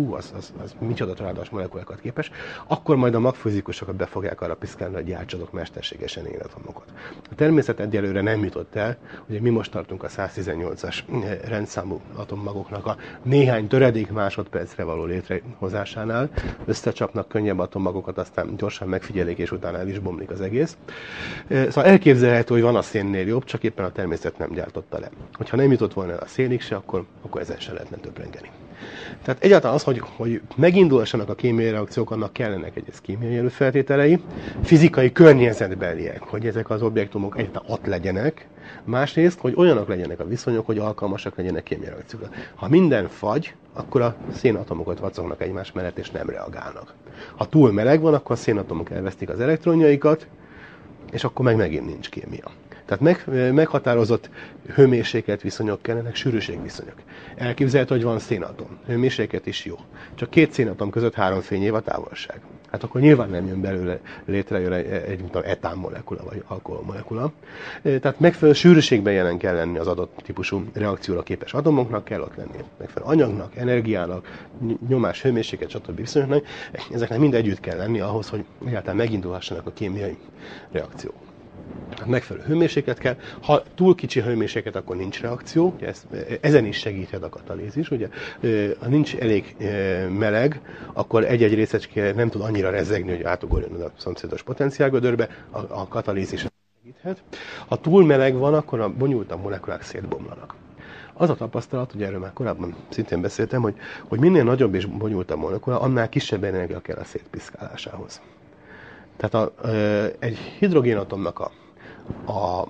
az micsoda családos molekulákat képes, akkor majd a magfizikusokat be fogják arra piszkálni, hogy gyártsatok mesterségesen ilyen atomokat. A természet egyelőre nem jutott el, ugye mi most tartunk a 118-as rendszámú atommagoknak a néhány töredék másodpercre való létrehozásánál, összecsapnak könnyebb atommagokat, aztán gyorsan megfigyelik, és utána el is bomlik az egész. Szóval elképzelhető, hogy van a szénnél jobb, csak éppen a természet nem gyártotta le. Hogyha nem jutott volna el a szénig se, akkor ezen se lehetne töprengeni. Tehát egyáltalán az, hogy megindulhassanak a kémiai reakciók, annak kellenek egyrészt kémiai előfeltételei, fizikai környezetbeliek, hogy ezek az objektumok egyáltalán ott legyenek, másrészt, hogy olyanok legyenek a viszonyok, hogy alkalmasak legyenek kémiai reakciókra. Ha minden fagy, akkor a szénatomokat vacognak egymás mellett, és nem reagálnak. Ha túl meleg van, akkor a szénatomok elvesztik az elektronjaikat, és akkor megint nincs kémia. Tehát meghatározott hőmérséklet viszonyok kellenek, sűrűségviszonyok. Elképzelhető, hogy van szénatom. Hőmérséklet is jó. Csak két szénatom között 3 fényév a távolság. Hát akkor nyilván nem jön belőle létrejön egy etán molekula vagy alkohol molekula. Tehát megfelelő sűrűségben jelen kell lenni az adott típusú reakcióra képes atomoknak, kell ott lenni megfelelő anyagnak, energiának, nyomás, hőmérséklet, stb. Viszonyoknak. Ezeknek mind együtt kell lenni ahhoz, hogy egyáltalán megindulhassanak a kémiai reakciók. Megfelelő hőmérséklet kell. Ha túl kicsi hőmérséklet, akkor nincs reakció. Ezen is segíthet a katalízis. Ugye, ha nincs elég meleg, akkor egy-egy részecske nem tud annyira rezegni, hogy átugorjon a szomszédos potenciálgödörbe. A katalízis segíthet. Ha túl meleg van, akkor a bonyolultabb molekulák szétbomlanak. Az a tapasztalat, ugye erről már korábban szintén beszéltem, hogy minél nagyobb és bonyolultabb molekula, annál kisebb energia kell a szétpiszkálásához. Tehát egy hidrogénatomnak a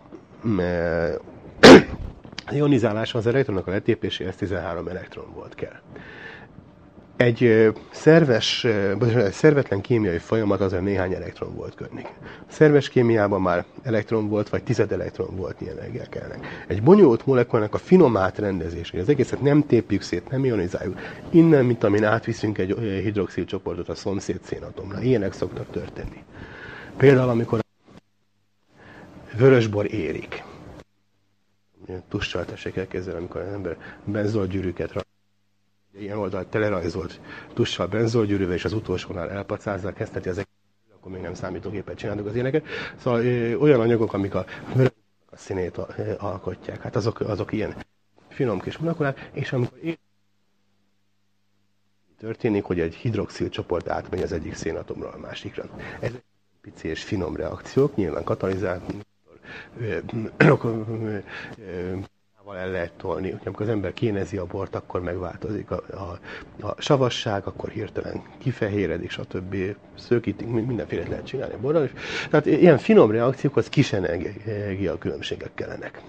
ionizálása az elektronnak a letépéséhez 13 elektronvolt kell. Egy szervetlen kémiai folyamat azért néhány elektronvolt környék. A szerves kémiában már elektronvolt vagy 10 elektronvoltnyi energia kellene. Egy bonyolult molekulának a finom átrendezés, hogy az egészet nem tépjük szét, nem ionizáljuk, innen, mint amin átviszünk egy hidroxil csoportot a szomszéd szénatomra. Ilyenek szoktak történni. Például, amikor vörösbor érik. Tussal tessék elkezdeni, amikor az ember benzolgyűrűket rak. Ilyen oldalt telerajzolt tussal benzolgyűrűvel, és az utolsónál elpacázzal kezdheti az egészet, akkor még nem számítógépet csinálnak az ilyeneket. Szóval olyan anyagok, amik a vörösbornak a színét alkotják. Hát azok ilyen finom kis molekulák, és amikor történik, hogy egy hidroxil csoport átmegy az egyik szénatomról a másikra. Ez pici és finom reakciók, nyilván katalizátor, el lehet tolni. Amikor az ember kénezi a bort, akkor megváltozik a savasság, akkor hirtelen kifehéredik, stb. Szőkítik, mindenféle lehet csinálni a borral is. Tehát ilyen finom reakciókhoz kis energia különbségek kellenek.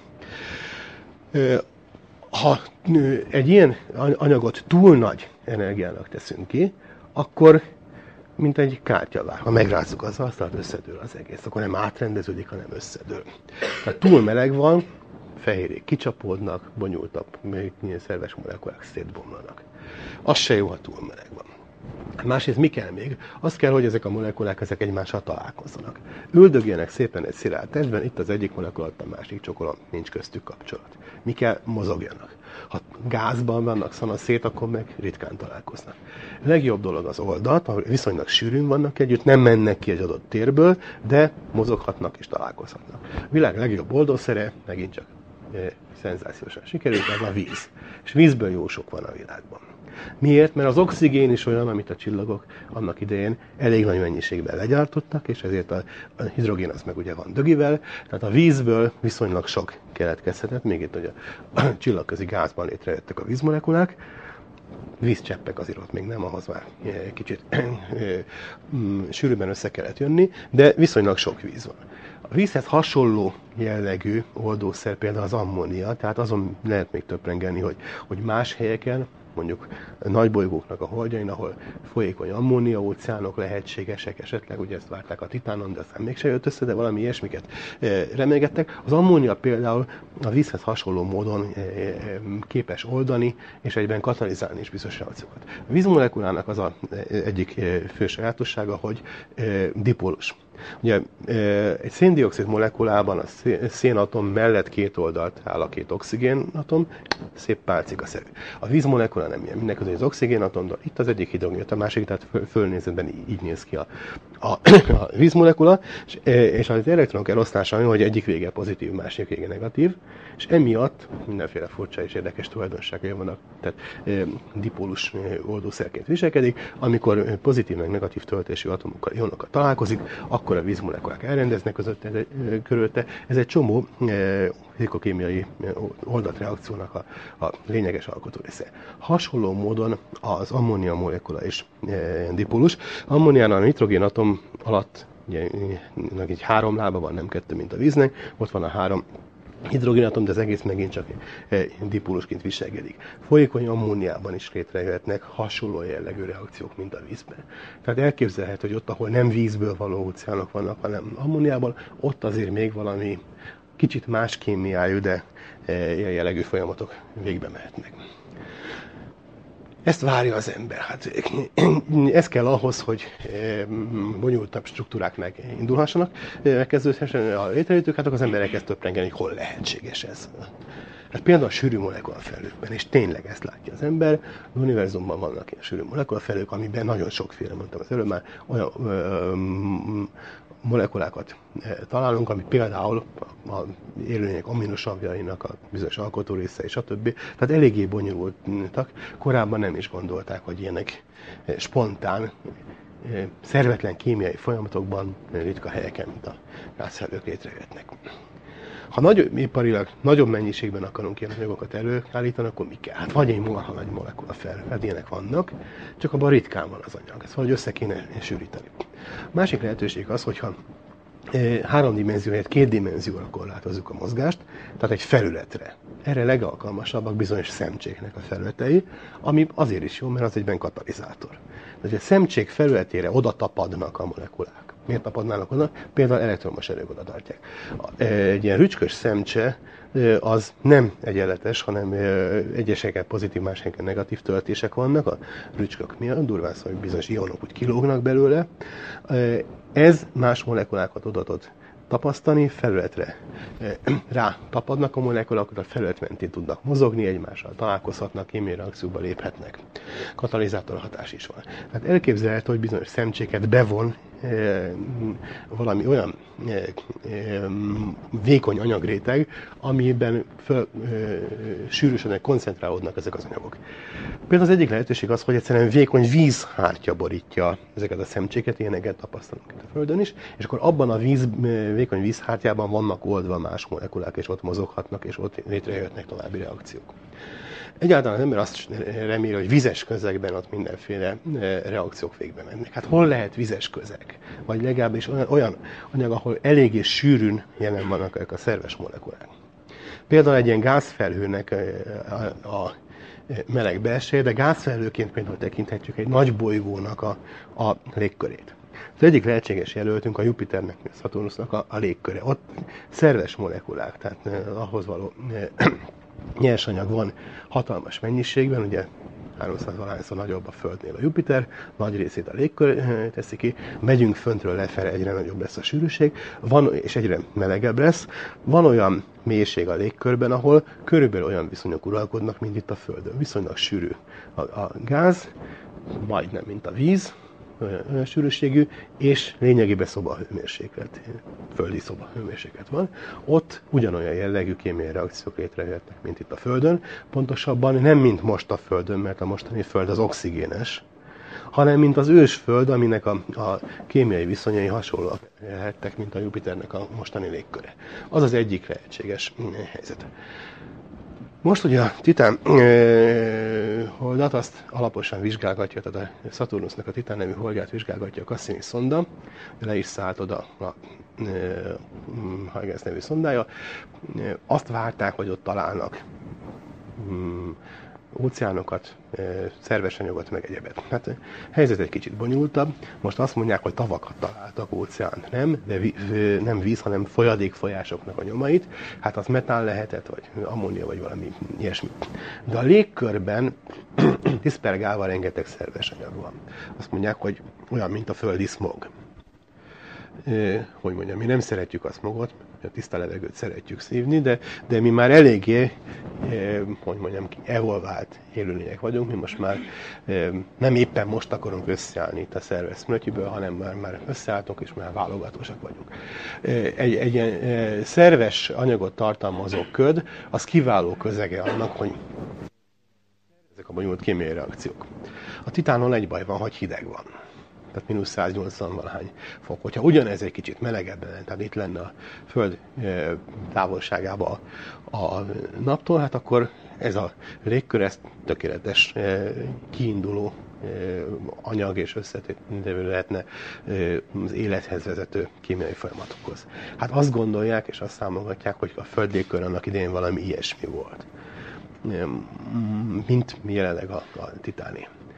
Ha egy ilyen anyagot túl nagy energiának teszünk ki, akkor mint egy kártyavár. Ha megrázzuk az asztalt, összedől az egész. Akkor nem átrendeződik, hanem összedől. Tehát túl meleg van, fehérjék kicsapódnak, bonyolultabb, még szerves molekulák szétbomlanak. Az se jó, ha túl meleg van. Másrészt mi kell még? Az kell, hogy ezek a molekulák egymással találkozzanak. Üldögjenek szépen egy szilárd testben, itt az egyik molekula, a másik csokolom, nincs köztük kapcsolat. Mi kell? Mozogjanak. Ha gázban vannak szanaszét, akkor meg ritkán találkoznak. A legjobb dolog az oldalt, ahol viszonylag sűrűn vannak együtt, nem mennek ki egy adott térből, de mozoghatnak és találkozhatnak. A világ legjobb oldószere, megint csak szenzációsan sikerült, az a víz. És vízből jó sok van a világban. Miért? Mert az oxigén is olyan, amit a csillagok annak idején elég nagy mennyiségben legyártottak, és ezért a hidrogén az meg ugye van dögivel, tehát a vízből viszonylag sok keletkezhetett, még itt, hogy a csillagközi gázban létrejöttek a vízmolekulák, vízcseppek azért ott még nem, ahhoz már kicsit sűrűbben össze kellett jönni, de viszonylag sok víz van. A vízhez hasonló jellegű oldószer például az ammónia, tehát azon lehet még töprengelni, hogy más helyeken, mondjuk nagybolygóknak a holdjain, ahol folyékony ammónia óceánok lehetségesek, esetleg ugye ezt várták a Titánon, de aztán mégse jött össze, de valami ilyesmiket remélgettek. Az ammónia például a vízhez hasonló módon képes oldani, és egyben katalizálni is bizonyos reakciókat. A vízmolekulának az egyik fő sajátossága, hogy dipólus. Ugye egy széndioxid molekulában a szénatom mellett két oldalt áll a két oxigénatom, szép pálcikaszerű. A vízmolekula nem ilyen, mindenki az oxigénatomtól, itt az egyik hidrogén, a másik, tehát fölnézetben így néz ki a vízmolekula, és az elektronok elosztása olyan, hogy egyik vége pozitív, másik vége negatív, és emiatt mindenféle furcsa és érdekes tulajdonságai vannak, tehát dipólus oldószerként viselkedik, amikor pozitív meg negatív töltésű atomokkal, ionokkal találkozik, akkor a vízmolekulák elrendeznek körülte. Ez egy csomó fizikokémiai oldatreakciónak a lényeges alkotó része. Hasonló módon az ammónia molekula is dipólus. Ammóniánál a nitrogénatom alatt ugye, egy 3 lába van, nem 2, mint a víznek, ott van a 3 hidrogénatom, de az egész megint csak dipólusként viselkedik. Folyékony ammóniában is létrejöhetnek hasonló jellegű reakciók, mint a vízben. Tehát elképzelhető, hogy ott, ahol nem vízből való óceánok vannak, hanem ammóniában, ott azért még valami kicsit más kémiájú, de ilyen jellegű folyamatok végbe mehetnek. Ezt várja az ember. Hát ez kell ahhoz, hogy bonyolultabb struktúrák megindulhassanak, megkezdődhessen a létrejöttük, hát akkor az emberek ezt töprengeni, hogy hol lehetséges ez. Hát például a sűrű molekulafelhőkben, és tényleg ezt látja az ember, az univerzumban vannak ilyen sűrű molekulafelhők, amiben nagyon sokféle, mondtam az előbb már, olyan molekulákat találunk, ami például a élőlények aminosavjainak a bizonyos alkotórészei, stb. Tehát eléggé bonyolultak. Korábban nem is gondolták, hogy ilyenek spontán, szervetlen kémiai folyamatokban ritka helyeken, mint a gázfelhők létrejöhetnek. Ha iparilag nagyobb mennyiségben akarunk ilyen anyagokat előállítani, akkor mi kell? Hát vagy egy marha nagy molekulafelhő, hát ilyenek vannak, csak abban ritkán van az anyag. Ezt valahogy össze kéne sűríteni. A másik lehetőség az, hogyha 3 dimenzió helyett 2 dimenzióra korlátozzuk a mozgást, tehát egy felületre. Erre legalkalmasabbak bizonyos szemcséknek a felületei, ami azért is jó, mert az egyben katalizátor. Tehát a szemcsék felületére oda tapadnak a molekulák. Miért tapadnának oda? Például elektromos erők oda tartják. Egy ilyen rücskös szemcse az nem egyenletes, hanem egyeseken pozitív, máseken negatív töltések vannak a rücskök miatt, durván szóval bizonyos ionok úgy kilógnak belőle. Ez más molekulákat oda tud tapasztani, felületre rá tapadnak a molekulák, a felület mentén tudnak mozogni, egymással találkozhatnak, kémiai reakcióba léphetnek. Katalizátor hatás is van. Tehát elképzelhető, hogy bizonyos szemcséket bevon valami olyan vékony anyagréteg, amiben sűrűsödnek, koncentrálódnak ezek az anyagok. Például az egyik lehetőség az, hogy egyszerűen vékony vízhártya borítja ezeket a szemcséket, ilyeneket tapasztalunk itt a Földön is, és akkor abban a vékony vízhártyában vannak oldva más molekulák, és ott mozoghatnak, és ott létrejöhetnek további reakciók. Egyáltalán az ember azt reméli, hogy vizes közegben ott mindenféle reakciók végbe mennek. Hát hol lehet vizes közeg? Vagy legalábbis olyan anyag, ahol eléggé sűrűn jelen vannak a szerves molekulák. Például egy ilyen gázfelhőnek a meleg belseje, de gázfelhőként például tekinthetjük egy nagy bolygónak a légkörét. Az egyik lehetséges jelöltünk a Jupiternek, a Saturnusnak a légköre. Ott szerves molekulák, tehát ahhoz való nyersanyag van hatalmas mennyiségben, ugye 300-valahányszor nagyobb a Földnél a Jupiter, nagy részét a légkör teszi ki, megyünk föntről lefele, egyre nagyobb lesz a sűrűség, és egyre melegebb lesz. Van olyan mélység a légkörben, ahol körülbelül olyan viszonyok uralkodnak, mint itt a Földön. Viszonylag sűrű a gáz, majdnem mint a víz, olyan sűrűségű, és lényegében szobahőmérséklet, földi szobahőmérséklet van. Ott ugyanolyan jellegű kémiai reakciók létrejöhetnek, mint itt a Földön. Pontosabban nem mint most a Földön, mert a mostani Föld az oxigénes, hanem mint az ősföld, aminek a kémiai viszonyai hasonlóak lehettek, mint a Jupiternek a mostani légköre. Az az egyik lehetséges helyzet. Most ugye a Titán holdat azt alaposan vizsgálgatja, tehát a Saturnusnak a Titán nevű holdját vizsgálgatja a Cassini szonda, le is szállt oda a Huygens nevű szondája. Azt várták, hogy ott találnak óceánokat, szerves anyagot, meg egyebet. Hát a helyzet egy kicsit bonyolultabb. Most azt mondják, hogy tavakat találtak, óceánt nem, de nem víz, hanem folyadékfolyásoknak a nyomait. Hát az metán lehetett, vagy ammónia, vagy valami ilyesmi. De a légkörben diszpergálva rengeteg szerves anyag van. Azt mondják, hogy olyan, mint a földi szmog. Hogy mondjam, mi nem szeretjük a szmogot, a tiszta levegőt szeretjük szívni, de mi már eléggé, hogy mondjam, evolvált élőlények vagyunk, mi most már nem éppen most akarunk összeállni itt a szerves szmrötyűből, hanem már összeálltunk, és már válogatósak vagyunk. Egy ilyen szerves anyagot tartalmazó köd, az kiváló közege annak, hogy ezek a bonyolult kémiai reakciók. A Titánon egy baj van, hogy hideg van. Tehát mínusz 180 valahány fok. Hogyha ugyanez egy kicsit melegebb lenne, tehát itt lenne a Föld távolságában a naptól, hát akkor ez a légkör, ez tökéletes kiinduló anyag és összetételű lehetne az élethez vezető kémiai folyamatokhoz. Hát azt gondolják és azt számolgatják, hogy a Föld légkör annak idején valami ilyesmi volt, mint jelenleg a Titáné.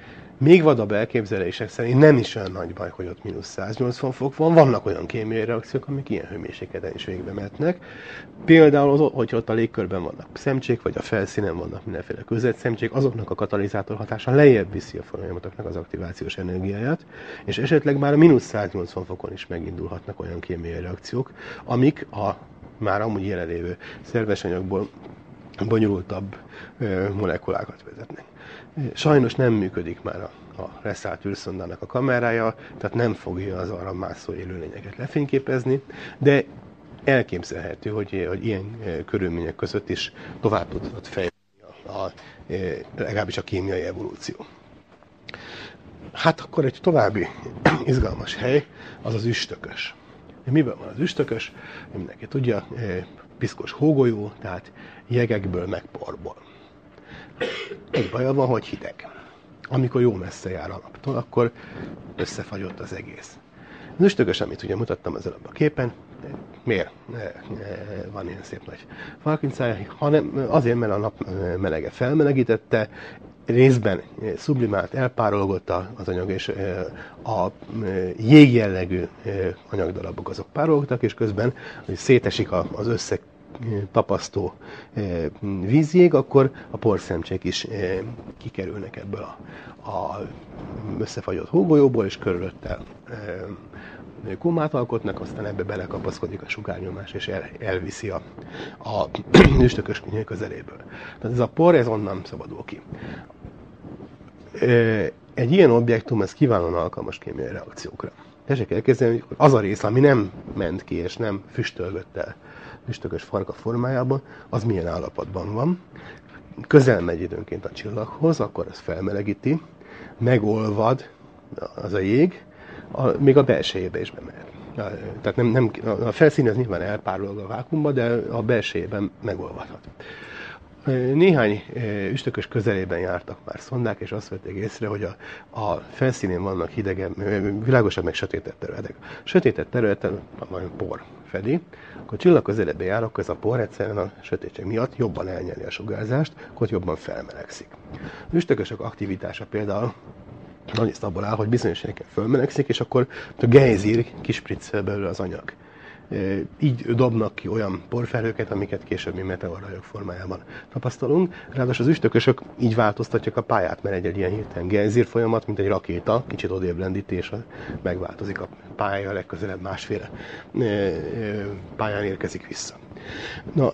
Még vadabb elképzelések szerint nem is olyan nagy baj, hogy ott mínusz 180 fok van. Vannak olyan kémiai reakciók, amik ilyen hőmérsékleten is végbe mehetnek. Például, hogyha ott a légkörben vannak szemcsék, vagy a felszínen vannak mindenféle közvetszemcsék, azoknak a katalizátor hatása lejjebb viszi a folyamatoknak az aktivációs energiáját, és esetleg már a mínusz 180 fokon is megindulhatnak olyan kémiai reakciók, amik a már amúgy jelenlévő szerves anyagból bonyolultabb molekulákat vezetnek. Sajnos nem működik már a reszállt űrszondának a kamerája, tehát nem fogja az arra mászó élőlényeket lefényképezni, de elképzelhető, hogy ilyen körülmények között is tovább tudhat fejlődni legalábbis a kémiai evolúció. Hát akkor egy további izgalmas hely az az üstökös. Miben van az üstökös? Mindenki tudja, piszkos hógolyó, tehát jegekből meg porból. Egy baja van, hogy hideg. Amikor jó messze jár a naptól, akkor összefagyott az egész. Az üstökös, amit ugye mutattam az előbb a képen, miért van ilyen szép nagy farkincája, hanem azért, mert a nap melege felmelegítette, részben sublimált, elpárolgott az anyag, és a jégjellegű anyagdarabok azok párologtak, és közben, hogy szétesik az összetapasztó vízjég, akkor a porszemcsék is kikerülnek ebből a összefagyott hógolyóból, és körülötte kómát alkotnak, aztán ebbe belekapaszkodik a sugárnyomás, és elviszi a üstökös közeléből. Tehát ez a por, ez onnan szabadul ki. Egy ilyen objektum, ez kiválóan alkalmas kémiai reakciókra. Tessék elképzelni, hogy az a rész, ami nem ment ki, és nem füstölgött el üstökös farka formájában, az milyen állapotban van. Közel megy időnként a csillaghoz, akkor az felmelegíti, megolvad az a jég, még a belsejébe is bemehet. Tehát a felszín az nyilván elpárolog a vákuumba, de a belsejében megolvadhat. Néhány üstökös közelében jártak már szondák, és azt vették észre, hogy a felszínén vannak hidegebb, világosabb, meg sötétebb területek. A sötétebb területen van por fedi, akkor csillag közelebben járok, ez a por egyszerűen a sötétség miatt jobban elnyeli a sugárzást, akkor jobban felmelegszik. Az üstökösök aktivitása például nagyrészt abból áll, hogy bizonyos helyeken fölmelegszik, és akkor a gejzír kispriccel belőle az anyag. Így dobnak ki olyan porfelhőket, amiket később mi meteorrajok formájában tapasztalunk. Ráadásul az üstökösök így változtatják a pályát, mert egy ilyen hirtelen gejzír folyamat, mint egy rakéta, kicsit odébb lendíti, és megváltozik a pálya, legközelebb másféle pályán érkezik vissza. Na,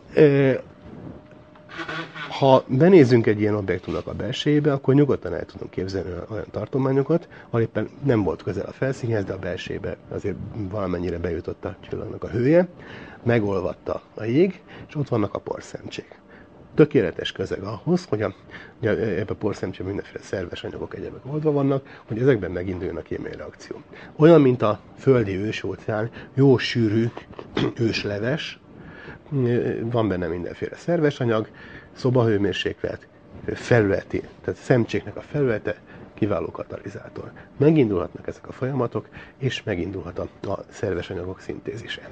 ha benézzünk egy ilyen objektumnak a belsejébe, akkor nyugodtan el tudunk képzelni olyan tartományokat, ahol éppen nem volt közel a felszínhez, de a belsejébe azért valamennyire bejutott a csillagnak a hője, megolvadta a jég, és ott vannak a porszemcsék. Tökéletes közeg ahhoz, hogy ebben a porszemcsében mindenféle szerves anyagok egyebek oldva vannak, hogy ezekben meginduljon a kémiai reakció. Olyan, mint a földi ősóceán, jó sűrű ősleves, van benne mindenféle szerves anyag, szobahőmérséklet, felületi, tehát szemcséknek a felülete kiváló katalizátor. Megindulhatnak ezek a folyamatok, és megindulhat a szerves anyagok szintézise.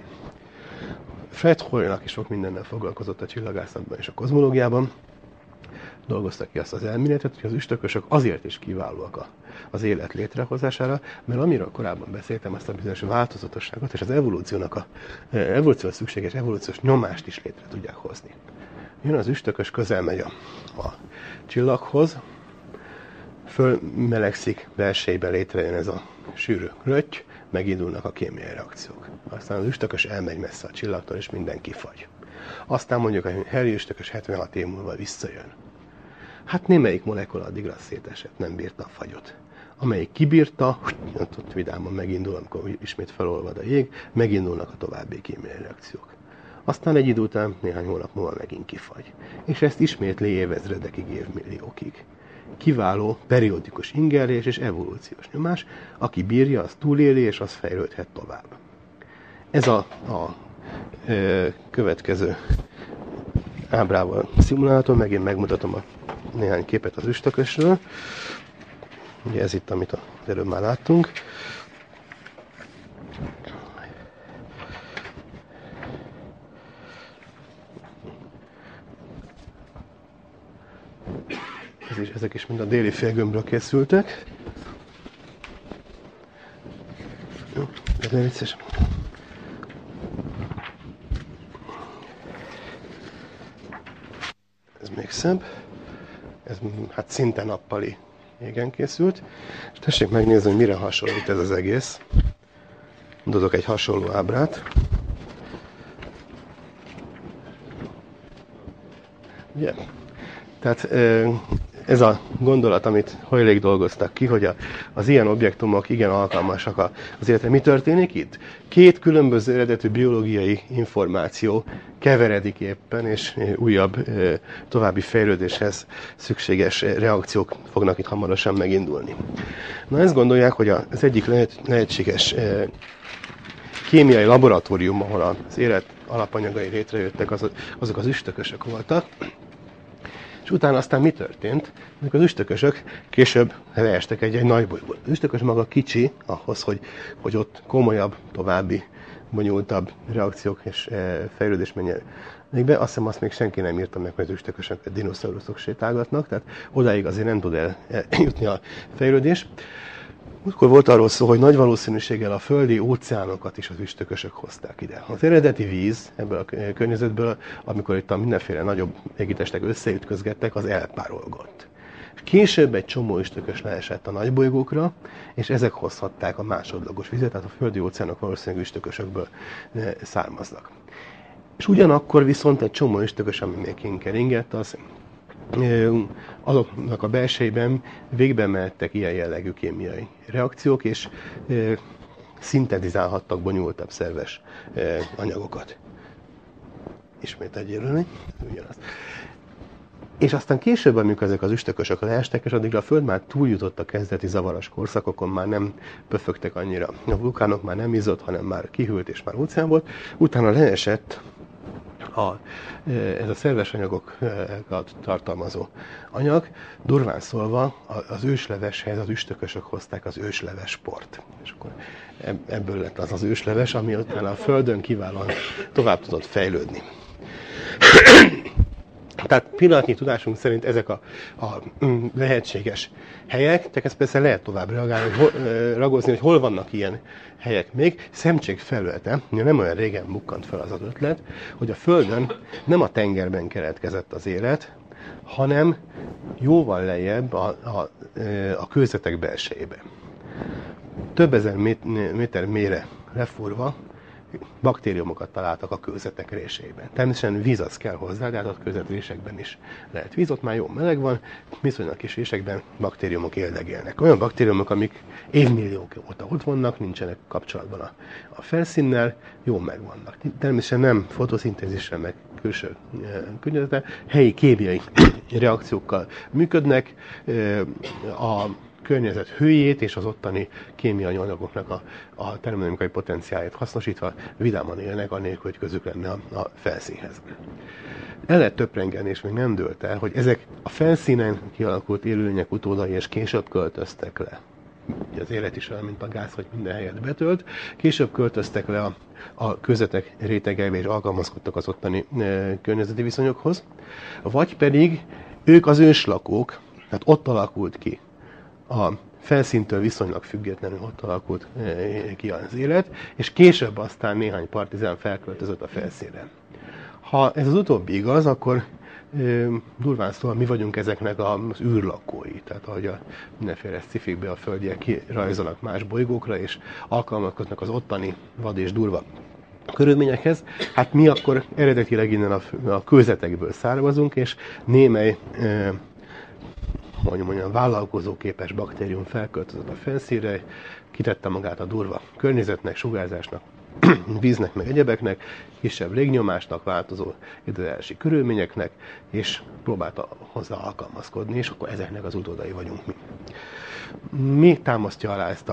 Fred Hoyle-nak is sok mindennel foglalkozott a csillagászatban és a kozmológiában. Dolgozta ki azt az elméletet, hogy az üstökösök azért is kiválóak az élet létrehozására, mert amiről korábban beszéltem, azt a bizonyos változatosságot és az evolúcióhoz szükséges evolúciós nyomást is létre tudják hozni. Jön az üstökös, közel megy a csillaghoz, fölmelegszik, belsejében létrejön ez a sűrű rötty, megindulnak a kémiai reakciók. Aztán az üstökös elmegy messze a csillagtól, és minden kifagy. Aztán mondjuk a Harry üstökös 76 év múlva visszajön. Hát némelyik molekula addigra szétesett, nem bírta a fagyot. Amelyik kibírta, ott vidáman megindul, amikor ismét felolvad a jég, megindulnak a további kémiai reakciók. Aztán egy idő után, néhány hónap múlva megint kifagy. És ezt ismétli évezredekig, évmilliókig. Kiváló, periódikus ingerlés és evolúciós nyomás, aki bírja, az túléli, és az fejlődhet tovább. Ez a következő ábrával szimulálható, megint megmutatom néhány képet az üstökösről. Ugye ez itt, amit az előbb már láttunk. Ezek is mind a déli félgömbről készültek. Ez vicces. Ez még szebb. Ez hát szinte nappali égen készült. És tessék megnézni, hogy mire hasonlít ez az egész. Mutatok egy hasonló ábrát. Ugye? Tehát ez a gondolat, amit Hoylék dolgoztak ki, hogy az ilyen objektumok igen alkalmasak az életre. Mi történik itt? Két különböző eredetű biológiai információ keveredik éppen, és újabb további fejlődéshez szükséges reakciók fognak itt hamarosan megindulni. Na ezt gondolják, hogy az egyik lehetséges kémiai laboratórium, ahol az élet alapanyagai létrejöttek, azok az üstökösök voltak. És utána aztán mi történt? Az üstökösök később leestek egy nagy bolygón. Az üstökös maga kicsi ahhoz, hogy ott komolyabb, további, bonyolultabb reakciók és fejlődés menjen be. Azt hiszem, azt még senki nem írta meg, hogy az üstökösök dinoszauruszok sétálgatnak, tehát odáig azért nem tud eljutni a fejlődés. Akkor volt arról szó, hogy nagy valószínűséggel a földi óceánokat is az üstökösök hozták ide. Az eredeti víz ebből a környezetből, amikor itt a mindenféle nagyobb égitestek összeütközgettek, az elpárolgott. Később egy csomó üstökös leesett a nagybolygókra, és ezek hozhatták a másodlagos vizet, tehát a földi óceánok valószínűleg üstökösökből származnak. És ugyanakkor viszont egy csomó üstökös, ami még kinkeringett, azoknak a belsejében végbe mehettek ilyen jellegű kémiai reakciók, és szintetizálhattak bonyolultabb szerves anyagokat. Ismét egy jelölni, ugyanaz. És aztán később, amikor ezek az üstökösök leestek, és addigra a Föld már túljutott a kezdeti zavaras korszakokon, már nem pöfögtek annyira. A vulkánok már nem izzott, hanem már kihűlt és már óceán volt. Utána leesett ez a szerves anyagokat tartalmazó anyag, durván szólva az ősleveshez az üstökösök hozták az ősleves port. És akkor ebből lett az ősleves, ami utána a Földön kiválóan tovább tudott fejlődni. Tehát pillanatnyi tudásunk szerint ezek a lehetséges helyek, tehát ezt persze lehet tovább ragozni, hogy hol vannak ilyen helyek még. Szemtség felülete, nem olyan régen bukkant fel az ötlet, hogy a Földön nem a tengerben keletkezett az élet, hanem jóval lejjebb a kőzetek belsejében. Több ezer méter mélyre lefúrva baktériumokat találtak a kőzetek résében. Természetesen víz az kell hozzá, de hát a kőzetrésekben is lehet víz, ott már jó meleg van, viszonylag kis résekben baktériumok éldegélnek. Olyan baktériumok, amik évmilliók óta ott vannak, nincsenek kapcsolatban a felszínnel, jó megvannak. Természetesen nem fotoszintézisre, meg külső környezetre, helyi kémiai reakciókkal működnek, a környezet hőjét és az ottani kémiai anyagoknak a termodinamikai potenciáját hasznosítva vidáman élnek, anélkül, hogy közük lenne a felszínhez. El lehet töprengeni, és még nem dőlt el, hogy ezek a felszínen kialakult élőlények utódai, és később költöztek le. Az élet is olyan, mint a gáz, hogy minden helyet betölt. Később költöztek le a kőzetek rétegeibe, és alkalmazkodtak az ottani környezeti viszonyokhoz. Vagy pedig ők az őslakók, tehát ott alakult ki. A felszíntől viszonylag függetlenül ott alakult ki az élet, és később aztán néhány partizán felköltözött a felszínre. Ha ez az utóbbi igaz, akkor durván szóval mi vagyunk ezeknek az űrlakói, tehát ahogy a mindenféle sci-fikbe a földiek kirajzolnak más bolygókra, és alkalmazkodnak az ottani vad és durva körülményekhez, hát mi akkor eredetileg innen a kőzetekből származunk, és némely mondjam, vállalkozóképes baktérium felköltözött a felszínre, kitette magát a durva környezetnek, sugárzásnak, víznek, meg egyebeknek, kisebb légnyomásnak, változó időjárási körülményeknek, és próbálta hozzá alkalmazkodni, és akkor ezeknek az utódai vagyunk mi. Mi támasztja alá ezt a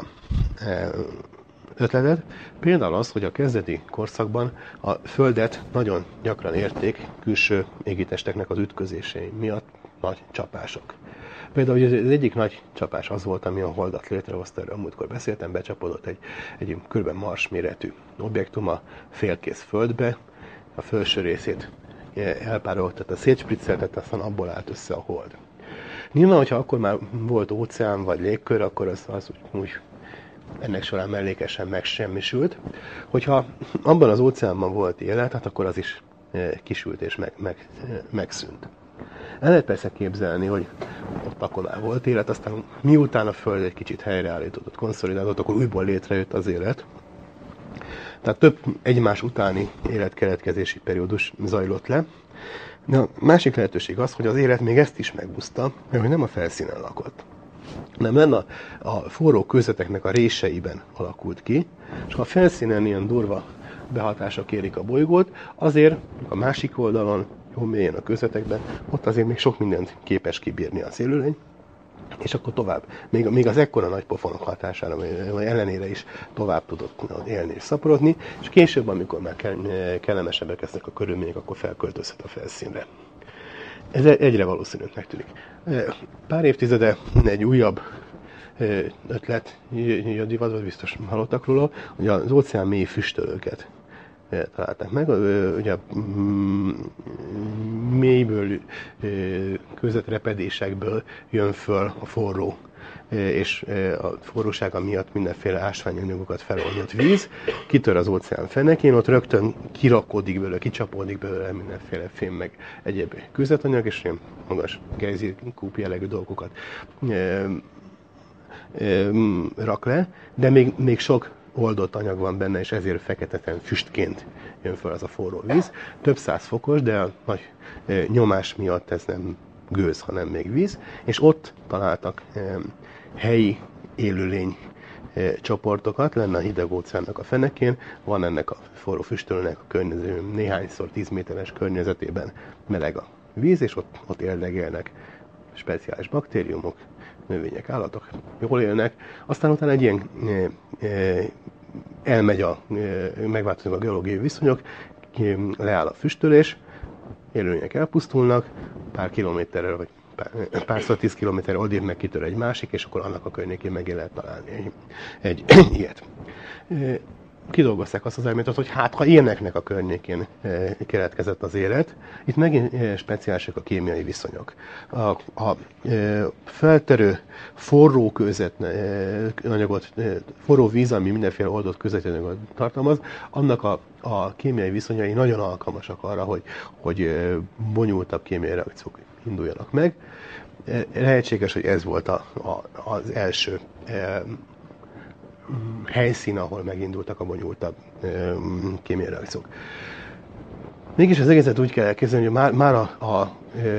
ötletet? Például az, hogy a kezdeti korszakban a Földet nagyon gyakran érték külső égitesteknek az ütközései miatt nagy csapások. Például az egyik nagy csapás az volt, ami a Holdat létrehozta, erről múltkor beszéltem, becsapódott egy kb. Mars méretű objektum a félkész Földbe, a felső részét elpárolgott, szétspricceltett, aztán abból állt össze a Hold. Nyilván, hogyha akkor már volt óceán vagy légkör, akkor az úgy ennek során mellékesen megsemmisült. Hogyha abban az óceánban volt élet, hát akkor az is kisült és megszűnt. El lehet persze képzelni, hogy ott akkor már volt élet, aztán miután a Föld egy kicsit helyreállítódott, konszolidálódott, akkor újból létrejött az élet. Tehát több egymás utáni életkeletkezési periódus zajlott le. De a másik lehetőség az, hogy az élet még ezt is megbuszta, mert hogy nem a felszínen lakott. Nem lenne a forró kőzeteknek a réseiben alakult ki, és ha a felszínen ilyen durva behatások érik a bolygót, azért a másik oldalon, jó mélyen a kőzetekben, ott azért még sok mindent képes kibírni az élőlény, és akkor tovább, még az ekkora nagy pofonok hatására, vagy ellenére is tovább tudott élni és szaporodni, és később, amikor már kellemesebbek lesznek a körülmények, akkor felköltözhet a felszínre. Ez egyre valószínűbbnek tűnik. Pár évtizede egy újabb ötlet jött divatba, biztos hallottak róla, hogy az óceán mély füstölőket találták meg. Ugye mélyből, kőzetrepedésekből jön föl a forró, és a forrósága miatt mindenféle ásványanyagokat feloldott víz, kitör az óceán fenekén, ott rögtön kirakódik belőle, kicsapódik belőle mindenféle fém meg egyéb kőzetanyag, és ilyen magas gejzírkúp jellegű dolgokat rak le, de még sok oldott anyag van benne, és ezért feketeten füstként jön fel az a forró víz. Több 100 fokos, de a nagy nyomás miatt ez nem gőz, hanem még víz, és ott találtak helyi élőlény csoportokat, lenne a hideg óceánnak a fenekén, van ennek a forró füstölőnek a környező néhányszor 10 méteres környezetében meleg a víz, és ott élnek speciális baktériumok, növények, állatok, jól élnek. Aztán utána egy ilyen megváltoznak a geológiai viszonyok, leáll a füstölés, élőlények elpusztulnak, pár kilométerrel, vagy párszor 10 kilométerre odébb meg kitör egy másik, és akkor annak a környékén meg lehet találni egy ilyet. Kidolgozták azt az elméletet, hogy hát, ha ilyeneknek a környékén keletkezett az élet, itt megint speciálisak a kémiai viszonyok. A felterő forró kőzetanyagot, forró víz, ami mindenféle oldott kőzetanyagot tartalmaz, annak a kémiai viszonyai nagyon alkalmasak arra, hogy bonyolultabb kémiai reakciók induljanak meg. Lehetséges, hogy ez volt az első helyszín, ahol megindultak a bonyolultabb kémiai reakciók. Mégis az egészet úgy kell elképzelni, hogy már a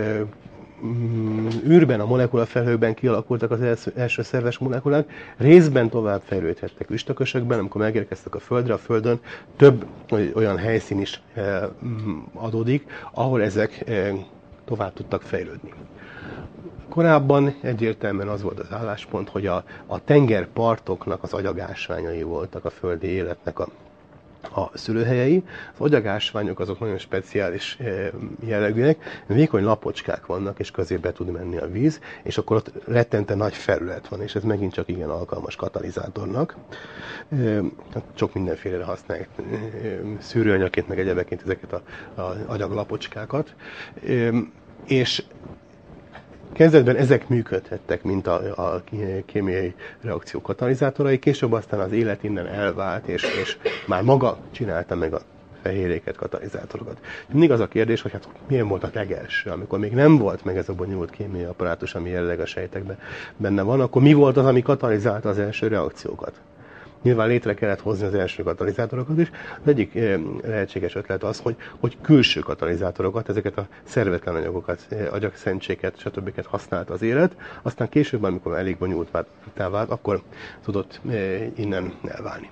űrben, a molekulafelhőkben kialakultak az első szerves molekulák, részben tovább fejlődhettek üstökösökben, amikor megérkeztek a Földre, a Földön több olyan helyszín is adódik, ahol ezek tovább tudtak fejlődni. Korábban egyértelműen az volt az álláspont, hogy a tengerpartoknak az agyagásványai voltak a földi életnek a szülőhelyei. Az agyagásványok azok nagyon speciális jellegűek, vékony lapocskák vannak, és közébe tud menni a víz, és akkor ott rettente nagy felület van, és ez megint csak igen alkalmas katalizátornak. Sok mindenfélére használják szűrőanyagként, meg egyebeként ezeket az agyaglapocskákat. És kezdetben ezek működhettek, mint a kémiai reakció katalizátorai, később aztán az élet innen elvált, és már maga csinálta meg a fehérjéket, katalizátorokat. Mindig az a kérdés, hogy hát milyen volt a legelső, amikor még nem volt meg ez a bonyolult kémiai apparátus, ami jelenleg a sejtekben benne van, akkor mi volt az, ami katalizálta az első reakciókat? Nyilván létre kellett hozni az első katalizátorokat is. Az egyik lehetséges ötlet az, hogy külső katalizátorokat, ezeket a szervetlen anyagokat, agyakszentséket, stb. Használta az élet. Aztán később, amikor elég bonyolultá vált, akkor tudott innen elválni.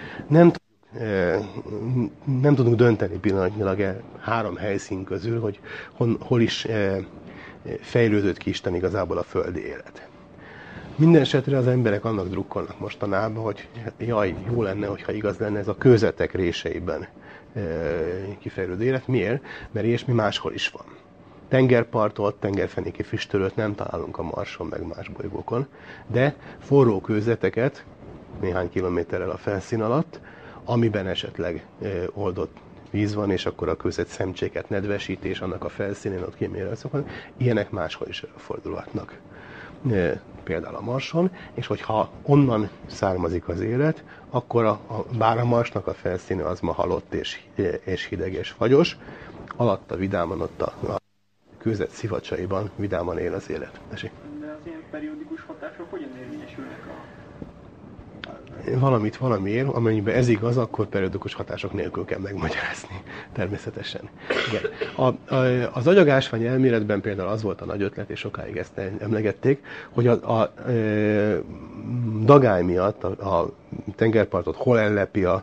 Nem tudunk dönteni pillanatnyilag 3 helyszín közül, hogy hol is fejlődött ki Isten igazából a földi élet. Minden esetre az emberek annak drukkolnak mostanában, hogy jaj, jó lenne, hogyha igaz lenne ez a kőzetek réseiben kifejlődő élet. Miért? Mert ilyesmi máshol is van. Tengerpartot, tengerfenéki füstölőt nem találunk a Marson, meg más bolygókon, de forró kőzeteket néhány kilométerrel a felszín alatt, amiben esetleg oldott víz van, és akkor a kőzet szemcséket nedvesít, és annak a felszínén ott kémiai reakciók van, ilyenek máshol is fordulhatnak. például a Marson, és hogyha onnan származik az élet, akkor bár a Marsnak a felszíne az ma halott és hideg és fagyos, alatta vidáman ott a kőzet szivacsaiban vidáman él az élet. De az ilyen periódikus hatások hogyan érvényesülnek Valamit valamiért, amennyiben ez igaz, akkor periódikus hatások nélkül kell megmagyarázni, természetesen. Igen. Az agyagásvány elméletben például az volt a nagy ötlet, és sokáig ezt emlegették, hogy a dagály miatt a tengerpartot hol ellepi a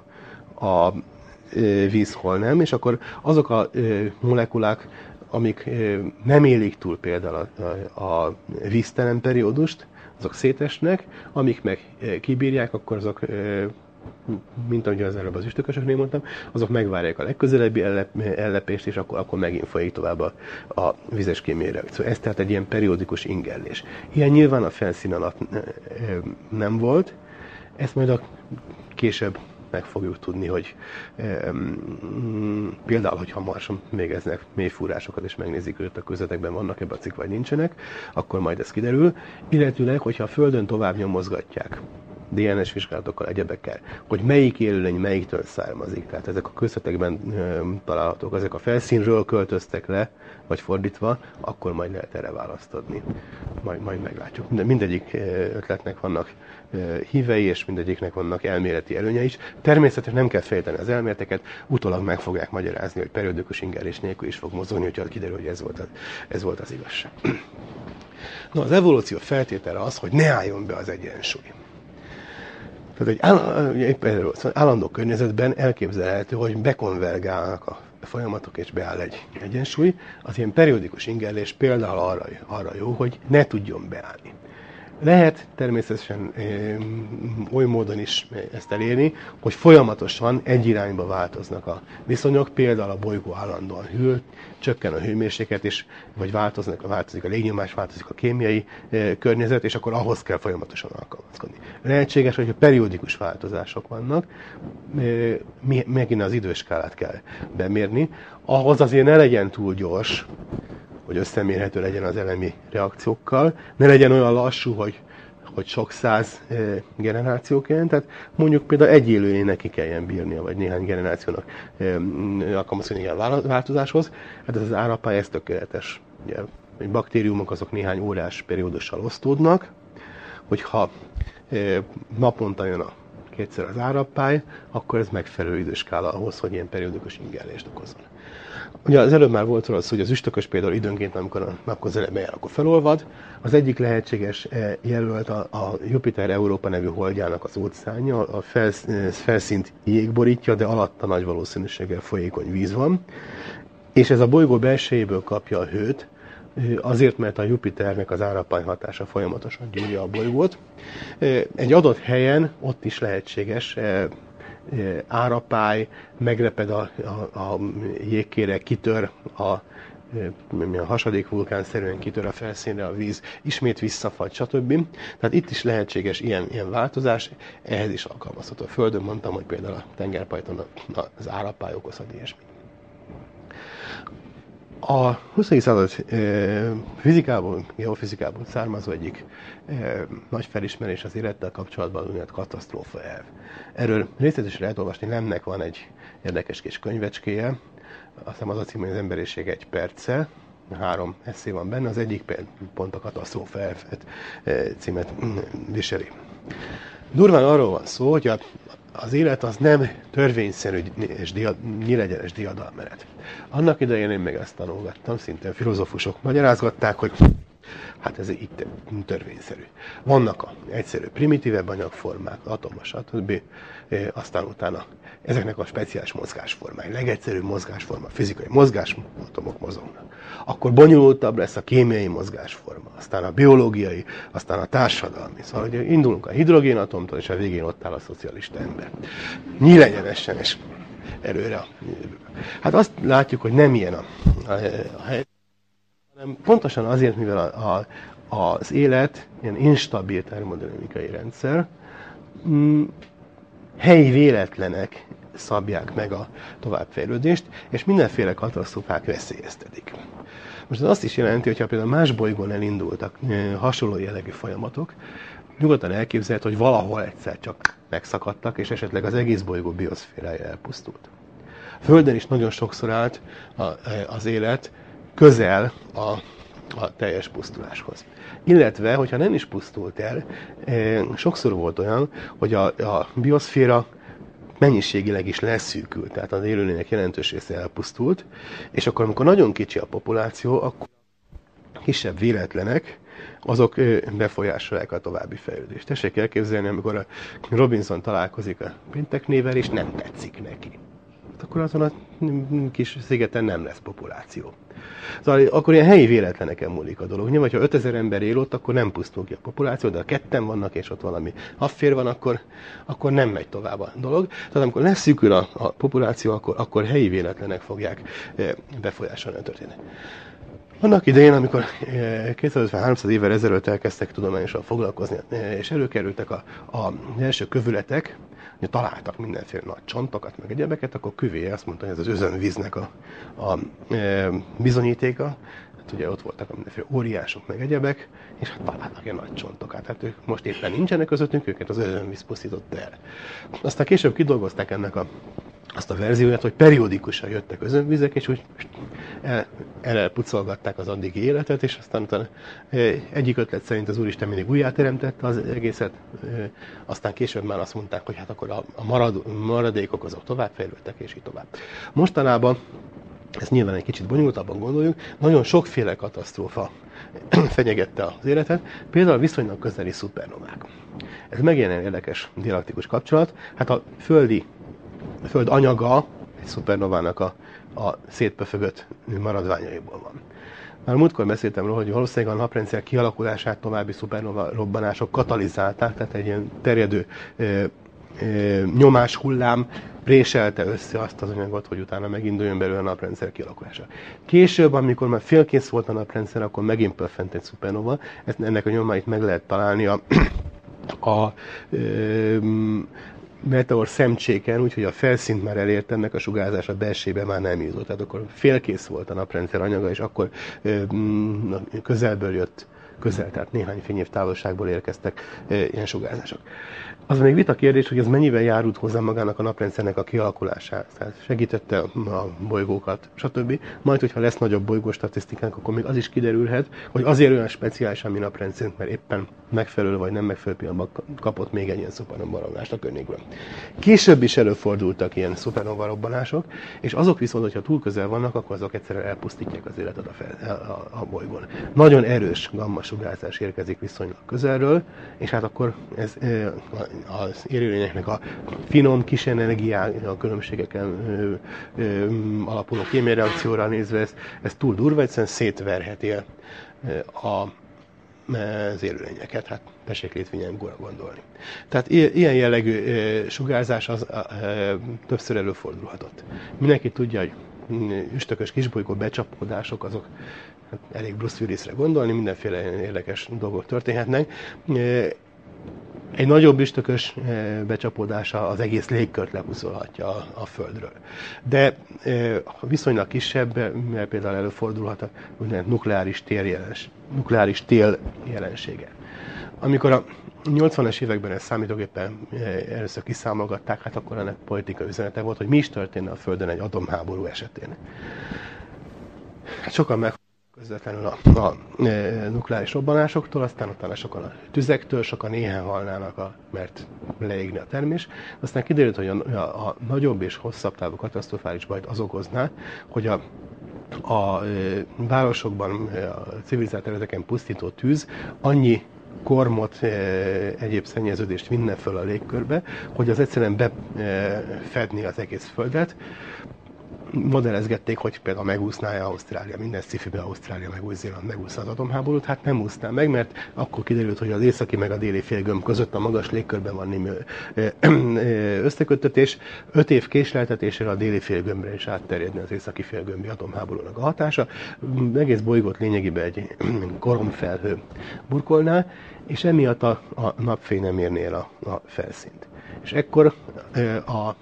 víz, hol nem, és akkor azok a molekulák, amik nem élik túl például a víztelen periódust, azok szétesnek, amik meg kibírják, akkor azok, mint ahogy az előbb az üstökösöknél mondtam, azok megvárják a legközelebbi ellepést, és akkor megint folyik tovább a vizes kémiai reakció. Ez tehát egy ilyen periódikus ingellés. Ilyen nyilván a felszín alatt nem volt, ezt majd később meg fogjuk tudni, hogy például, hogyha Marson végeznek mélyfúrásokat, és megnézik, hogy a közetekben vannak-e bacik, vagy nincsenek, akkor majd ez kiderül. Illetőleg, hogyha a Földön tovább nyomozgatják, DNS vizsgálatokkal, egyebekkel, hogy melyik élőlény melyiktől származik. Tehát ezek a közvetekben találhatók, ezek a felszínről költöztek le, vagy fordítva, akkor majd lehet erre választ adni. Majd meglátjuk. De mindegyik ötletnek vannak hívei, és mindegyiknek vannak elméleti előnye is. Természetesen nem kell fejteni az elméleteket, utólag meg fogják magyarázni, hogy periódikus ingerés nélkül is fog mozogni, hogyha kiderül, hogy ez volt az igazság. No, az evolúció feltétele az, hogy ne álljon be az egyensúly. Tehát egy állandó környezetben elképzelhető, hogy bekonvergálnak a folyamatok, és beáll egy egyensúly. Az ilyen periódikus ingellés például arra jó, hogy ne tudjon beállni. Lehet természetesen oly módon is ezt elérni, hogy folyamatosan egy irányba változnak a viszonyok, például a bolygó állandóan hűl, csökken a hőmérséklet, vagy változik a légnyomás, változik a kémiai környezet, és akkor ahhoz kell folyamatosan alkalmazkodni. Lehetséges, hogy periódikus változások vannak, megint az időskálát kell bemérni, ahhoz azért ne legyen túl gyors, hogy összemérhető legyen az elemi reakciókkal, ne legyen olyan lassú, hogy sok száz generáció kelljen, tehát mondjuk például egy élőlény neki kelljen bírnia, vagy néhány generációnak alkalmazkodni ilyen változáshoz. Hát ez az árapály, ez tökéletes. Ugye, a baktériumok azok néhány órás periódussal osztódnak, hogyha naponta jön kétszer az árapály, akkor ez megfelelő időskála ahhoz, hogy ilyen periódikus ingellést okozzon. Ugye az előbb már volt róla szó, hogy az üstökös például időnként, amikor a napközelebb jár, akkor felolvad. Az egyik lehetséges jelölt a Jupiter Európa nevű holdjának az óceánja, a felszínt jég borítja, de alatta nagy valószínűséggel folyékony víz van. És ez a bolygó belsejéből kapja a hőt, azért, mert a Jupiternek az árapály hatása folyamatosan gyúrja a bolygót. Egy adott helyen ott is lehetséges árapály, megreped a jégkére, kitör a hasadék vulkánszerűen kitör a felszínre a víz, ismét visszafagy, stb. Tehát itt is lehetséges ilyen változás, ehhez is alkalmazható. A Földön mondtam, hogy például a tengerparton az árapály okozhat ilyesmi. A 20. század fizikából, geofizikából származó egyik nagy felismerés az élettel kapcsolatban úgynevezett katasztrófa elv. Erről részletesen lehet olvasni, Lemnek van egy érdekes kis könyvecskéje, azt hiszem az a cím, hogy az emberiség egy perccel, 3 esszé van benne, az egyik pont a katasztrófa elv címet viseli. Durván arról van szó, hogy az élet az nem törvényszerű és nyílegyenes diadalmenet. Annak idején én meg ezt tanulgattam, szintén filozófusok magyarázgatták, hogy hát ez itt törvényszerű. Vannak egyszerű primitívebb anyagformák, atomos, stb. Aztán utána ezeknek a speciális mozgásformái, legegyszerűbb mozgásforma, fizikai mozgásatomok mozognak. Akkor bonyolultabb lesz a kémiai mozgásforma, aztán a biológiai, aztán a társadalmi. Szóval hogy indulunk a hidrogénatomtól, és a végén ott áll a szocialista ember. Nyílegyenesen és előre. Hát azt látjuk, hogy nem ilyen a helyzet, hanem pontosan azért, mivel az élet ilyen instabil termodinamikai rendszer, helyi véletlenek szabják meg a továbbfejlődést, és mindenféle katasztrófák veszélyeztetik. Most ez azt is jelenti, hogy ha például más bolygón elindultak hasonló jellegű folyamatok, nyugodtan elképzelhető, hogy valahol egyszer csak megszakadtak, és esetleg az egész bolygó bioszférája elpusztult. A Földön is nagyon sokszor állt az élet közel a teljes pusztuláshoz. Illetve, hogyha nem is pusztult el, sokszor volt olyan, hogy a bioszféra mennyiségileg is leszűkült, tehát az élőlények jelentős része elpusztult, és akkor, amikor nagyon kicsi a populáció, akkor kisebb véletlenek, azok befolyásolják a további fejlődést. Tessék elképzelni, amikor a Robinson találkozik a pénteknével, és nem tetszik neki. Akkor azon a kis szigeten nem lesz populáció. Szóval akkor ilyen helyi véletleneken múlik a dolog. Nyilván, ha 5000 ember él ott, akkor nem pusztul ki a populáció, de ha ketten vannak, és ott valami affér van, akkor nem megy tovább a dolog. Tehát amikor leszűkül a populáció, akkor helyi véletlenek fogják befolyásolni a történetet. Annak idején, amikor 250-300 évvel ezelőtt elkezdtek tudományosan foglalkozni, és előkerültek az első kövületek, hogy találtak mindenféle nagy csontokat, meg egyebeket, akkor Cuvier azt mondta, hogy ez az özönvíznek a bizonyítéka. Hát ugye ott voltak mindenféle óriások, meg egyebek, és hát találnak ilyen nagy csontokat. Hát ők most éppen nincsenek közöttünk, őket az özönvíz pusztította el. Aztán később kidolgozták ennek azt a verzióját, hogy periódikusan jöttek özönvizek, és úgy elpucolgatták az addigi életet, és aztán utána egyik ötlet szerint az Úristen mindig újjáteremtette az egészet, aztán később már azt mondták, hogy hát akkor a maradékok azok továbbfejlődtek, és így tovább. Mostanában, ezt nyilván egy kicsit bonyolultabban gondoljuk, nagyon sokféle katasztrófa fenyegette az életet, például viszonylag közeli szupernovák. Ez megint egy érdekes dialektikus kapcsolat. Hát a Föld anyaga egy szupernovának a szétpöfögött maradványaiból van. Már múltkor beszéltem róla, hogy valószínűleg a naprendszer kialakulását további szupernova robbanások katalizálták, tehát egy ilyen terjedő nyomáshullám préselte össze azt az anyagot, hogy utána meginduljon belőle a naprendszer kialakulása. Később, amikor már félkész volt a naprendszer, akkor megint pöffent egy szupernova. Ennek a nyomáit meg lehet találni a meteor szemcséken, úgyhogy a felszínt már elért, ennek a sugárzás a belsébe már nem jutott. Tehát akkor félkész volt a naprendszer anyaga, és akkor közelből jött, tehát néhány fényév távolságból érkeztek ilyen sugárzások. Az még vita kérdés, hogy ez mennyivel járult hozzá magának a naprendszernek a kialakulásához. Tehát segítette a bolygókat, stb. Majd, hogyha lesz nagyobb bolygóstatisztikánk, akkor még az is kiderülhet, hogy azért olyan speciális a mi naprendszerünk, mert éppen megfelelő vagy nem megfelelő pillanatban kapott még egy ilyen szupernova robbanást a környékből. Később is előfordultak ilyen szupernova robbanások, és azok viszont, hogyha túl közel vannak, akkor azok egyszerűen elpusztítják az életet a bolygón. Nagyon erős gamma-sugárzás érkezik viszonylag közelről, és hát akkor ez az élőlényeknek a finom kis energiája, a különbségeken alapuló kémiai reakcióra nézve ez túl durva, egyszerűen szétverheti az élőlényeket. Hát tessék létvinyán gondolni. Tehát ilyen jellegű sugárzás az többször előfordulhatott. Mindenki tudja, hogy üstökös kisbolygó becsapódások, azok hát elég Bruce Willisre gondolni, mindenféle érdekes dolgok történhetnek. Egy nagyobb üstökös becsapódása az egész légkört lepuszolhatja a Földről. De viszonylag kisebb, mert például előfordulhat a nukleáris tél jelensége. Amikor a 80-as években ezt számítógépen először kiszámolgatták, hát akkor ennek politikai üzenete volt, hogy mi is történne a Földön egy atomháború esetén. Hát sokan közvetlenül a nukleáris robbanásoktól, aztán utána sokan a tüzektől, sokan éhen halnának, mert leégne a termés. Aztán kiderült, hogy a nagyobb és hosszabb távú katasztrofális bajt az okozná, hogy a városokban, a civilizált területeken pusztító tűz annyi kormot, egyéb szennyeződést vinne föl a légkörbe, hogy az egyszerűen befedni az egész Földet. Modellezgették, hogy például megúszná Ausztrália, minden sci-fiben Ausztrália meg Új-Zéland megúszta az atomháborút, hát nem úszná meg, mert akkor kiderült, hogy az északi meg a déli félgömb között a magas légkörben van némi összeköttetés, 5 év késleltetésére a déli félgömbre is átterjedne az északi félgömbi atomháborúnak a hatása, egész bolygót lényegében egy koromfelhő burkolná, és emiatt a napfény nem érné el a felszínt. És ekkor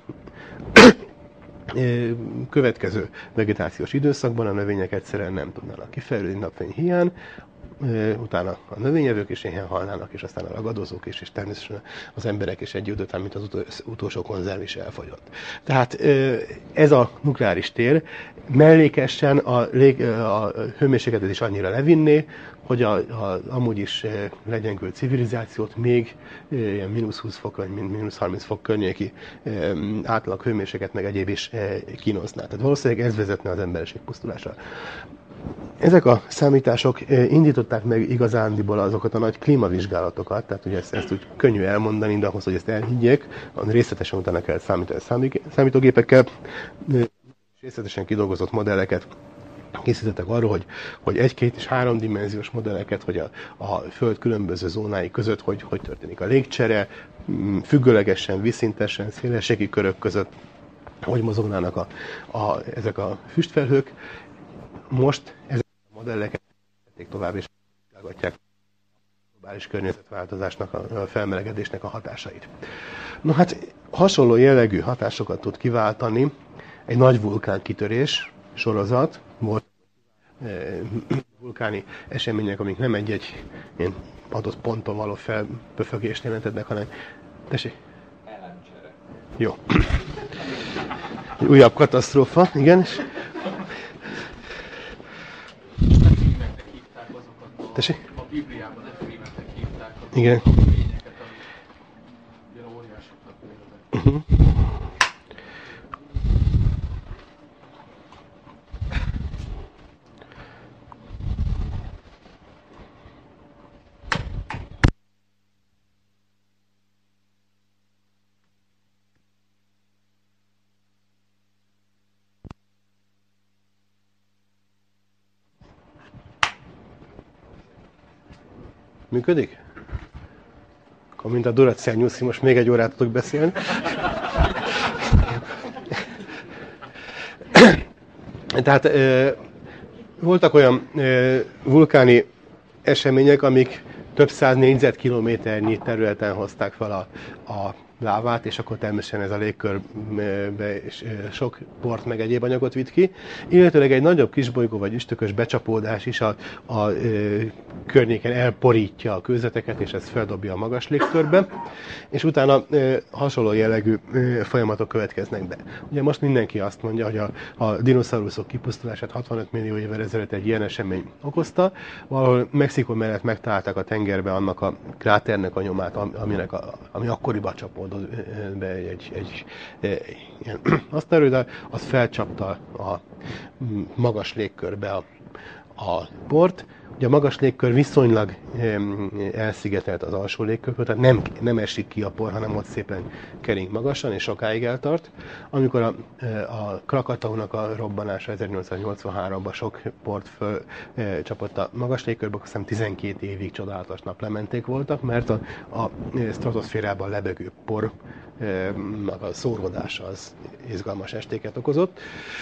következő vegetációs időszakban a növények egyszerűen nem tudnának kifejlődni napfény hiány, utána a növényevők is éhen halnának, és aztán a ragadozók is, és természetesen az emberek is egy idő után, mint az utolsó konzerv is elfogyott. Tehát ez a nukleáris tér mellékesen a hőmérsékletet is annyira levinné, hogy amúgy is legyengült civilizációt még ilyen -20 fok vagy -30 fok környéki átlag hőmérséklet meg egyéb is kínozná. Tehát valószínűleg ez vezetne az emberiség pusztulásra. Ezek a számítások indították meg igazándiból azokat a nagy klímavizsgálatokat, tehát ugye ezt úgy könnyű elmondani, de ahhoz, hogy ezt elhiggyék, részletesen utána kell számítani számítógépekkel, részletesen kidolgozott modelleket készítettek arról, hogy 1-2 és 3 dimenziós modelleket, hogy a Föld különböző zónái között hogy történik a légcsere, függőlegesen, vízszintesen, szélességi körök között, hogy mozognának ezek a füstfelhők. Most ezek a modelleket tovább és vizsgálgatják a globális környezetváltozásnak, a felmelegedésnek a hatásait. No hát hasonló jellegű hatásokat tud kiváltani egy nagy vulkánkitörés sorozat. Volt vulkáni események, amik nem egy ilyen adott ponton való felpöfögést jelentettek, hanem... Tessék? Elemcsere. Jó. Újabb katasztrófa, igen. Efrémeknek hívták azokat Tessék? a Bibliában efrémeknek hívták azokat Igen. a lényeket, amik ilyen óriásoknak néznek. Működik? Akkor mint a Duracell Nyuszi, most még egy órát tudok beszélni. Tehát voltak olyan vulkáni események, amik több száz négyzetkilométernyi területen hozták fel a lávát, és akkor természetesen ez a légkörbe sok port meg egyéb anyagot vitt ki. Illetőleg egy nagyobb kisbolygó vagy üstökös becsapódás is a környéken elporítja a kőzeteket, és ez feldobja a magas légkörbe, és utána hasonló jellegű folyamatok következnek be. Ugye most mindenki azt mondja, hogy a dinoszauruszok kipusztulását 65 millió évvel ezelőtt egy ilyen esemény okozta. Valahol Mexikó mellett megtalálták a tengerbe annak a kráternek a nyomát, ami akkoriban csapódott be egy ilyen asztalról, de az felcsapta a magas légkörbe a port. Ugye a magas légkör viszonylag elszigetelt az alsó légkörből, tehát nem esik ki a por, hanem ott szépen kering magasan, és sokáig eltart. Amikor a Krakataunak a robbanása 1883-ban sok port fölcsapott a magas légkörbe, akkor hiszem 12 évig csodálatos naplementék voltak, mert a stratoszférában lebegő por, a szóródása az izgalmas estéket okozott.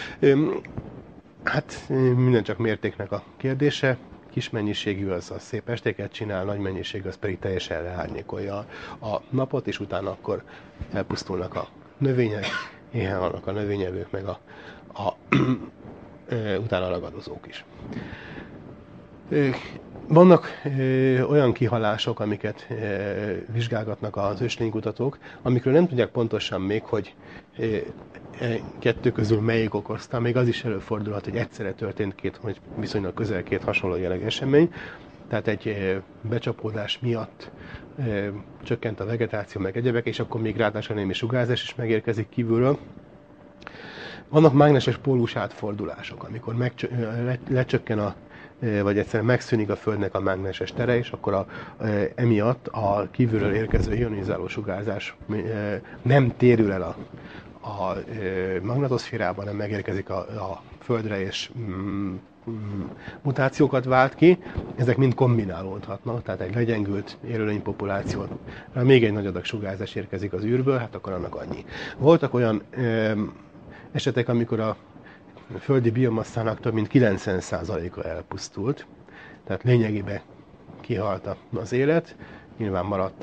Hát minden csak mértéknek a kérdése. Kis mennyiségű az szép estéket csinál, nagy mennyiségű az pedig teljesen leárnyékolja a napot, és utána akkor elpusztulnak a növények, éhen halnak a növényevők, meg utána a ragadozók is. Vannak olyan kihalások, amiket vizsgálgatnak az őslénykutatók, amikről nem tudják pontosan még, hogy kettő közül melyik okozta. Még az is előfordulhat, hogy egyszerre történt hogy viszonylag közel két hasonló jellegű esemény. Tehát egy becsapódás miatt csökkent a vegetáció, meg egyebek, és akkor még ráadásul némi sugárzás is megérkezik kívülről. Vannak mágneses pólus átfordulások, amikor lecsökken vagy egyszerűen megszűnik a Földnek a mágneses tere, és akkor emiatt a kívülről érkező ionizáló sugárzás nem térül el a magnetoszférában, nem megérkezik a Földre, és mutációkat vált ki. Ezek mind kombinálódhatnak, tehát egy legyengült élőlénypopuláció. Még egy nagy adag sugárzás érkezik az űrből, hát akkor annak annyi. Voltak olyan esetek, amikor a földi biomasszának több mint 90%-a elpusztult, tehát lényegében kihalt az élet, nyilván maradt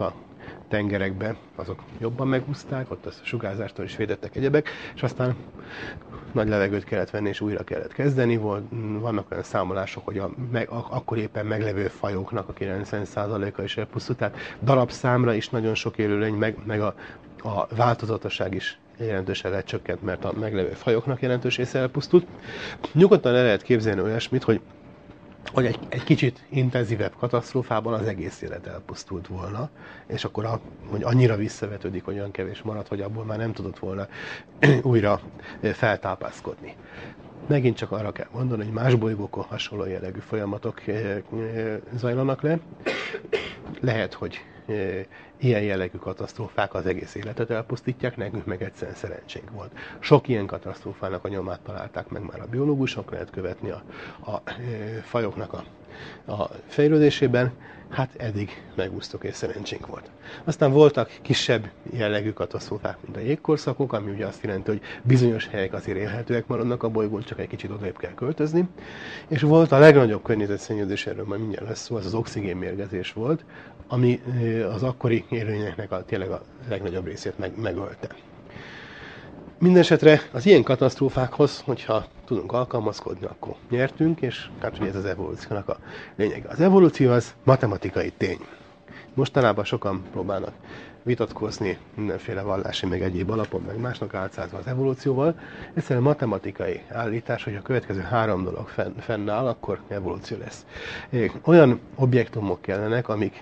tengerekbe, azok jobban megúszták, ott a sugárzástól is védettek egyebek, és aztán nagy levegőt kellett venni, és újra kellett kezdeni. Vannak olyan számolások, hogy akkor éppen meglevő fajoknak a 90%-a is elpusztult, tehát darabszámra is nagyon sok élőlény, meg a változatosság is jelentősen lecsökkent, mert a meglevő fajoknak jelentős része elpusztult. Nyugodtan el lehet képzelni olyasmit, hogy egy kicsit intenzívebb katasztrófában az egész élet elpusztult volna, és akkor hogy annyira visszavetődik, hogy olyan kevés maradt, hogy abból már nem tudott volna újra feltápászkodni. Megint csak arra kell mondani, hogy más bolygókon hasonló jellegű folyamatok zajlanak le. Lehet, hogy ilyen jellegű katasztrófák az egész életet elpusztítják, nekünk meg egyszerűen szerencsénk volt. Sok ilyen katasztrófának a nyomát találták meg már a biológusok, lehet követni a fajoknak a fejlődésében, hát eddig megúsztuk és szerencsénk volt. Aztán voltak kisebb jellegű katasztrófák, mint a jégkorszakok, ami ugye azt jelenti, hogy bizonyos helyek azért élhetőek maradnak a bolygón, csak egy kicsit odébb kell költözni. És volt a legnagyobb környezetszennyezés, erről majd mindjárt lesz szó, az oxigénmérgezés volt, ami az akkori élőlényeknek tényleg a legnagyobb részét megölte. Mindenesetre az ilyen katasztrófákhoz, hogyha tudunk alkalmazkodni, akkor nyertünk, és hát ugye ez az evolúciónak a lényege. Az evolúció az matematikai tény. Mostanában sokan próbálnak vitatkozni mindenféle vallási, meg egyéb alapon, meg másnak álcázva az evolúcióval. Egyszerűen matematikai állítás, hogy a következő 3 dolog fennáll, akkor evolúció lesz. Olyan objektumok kellenek, amik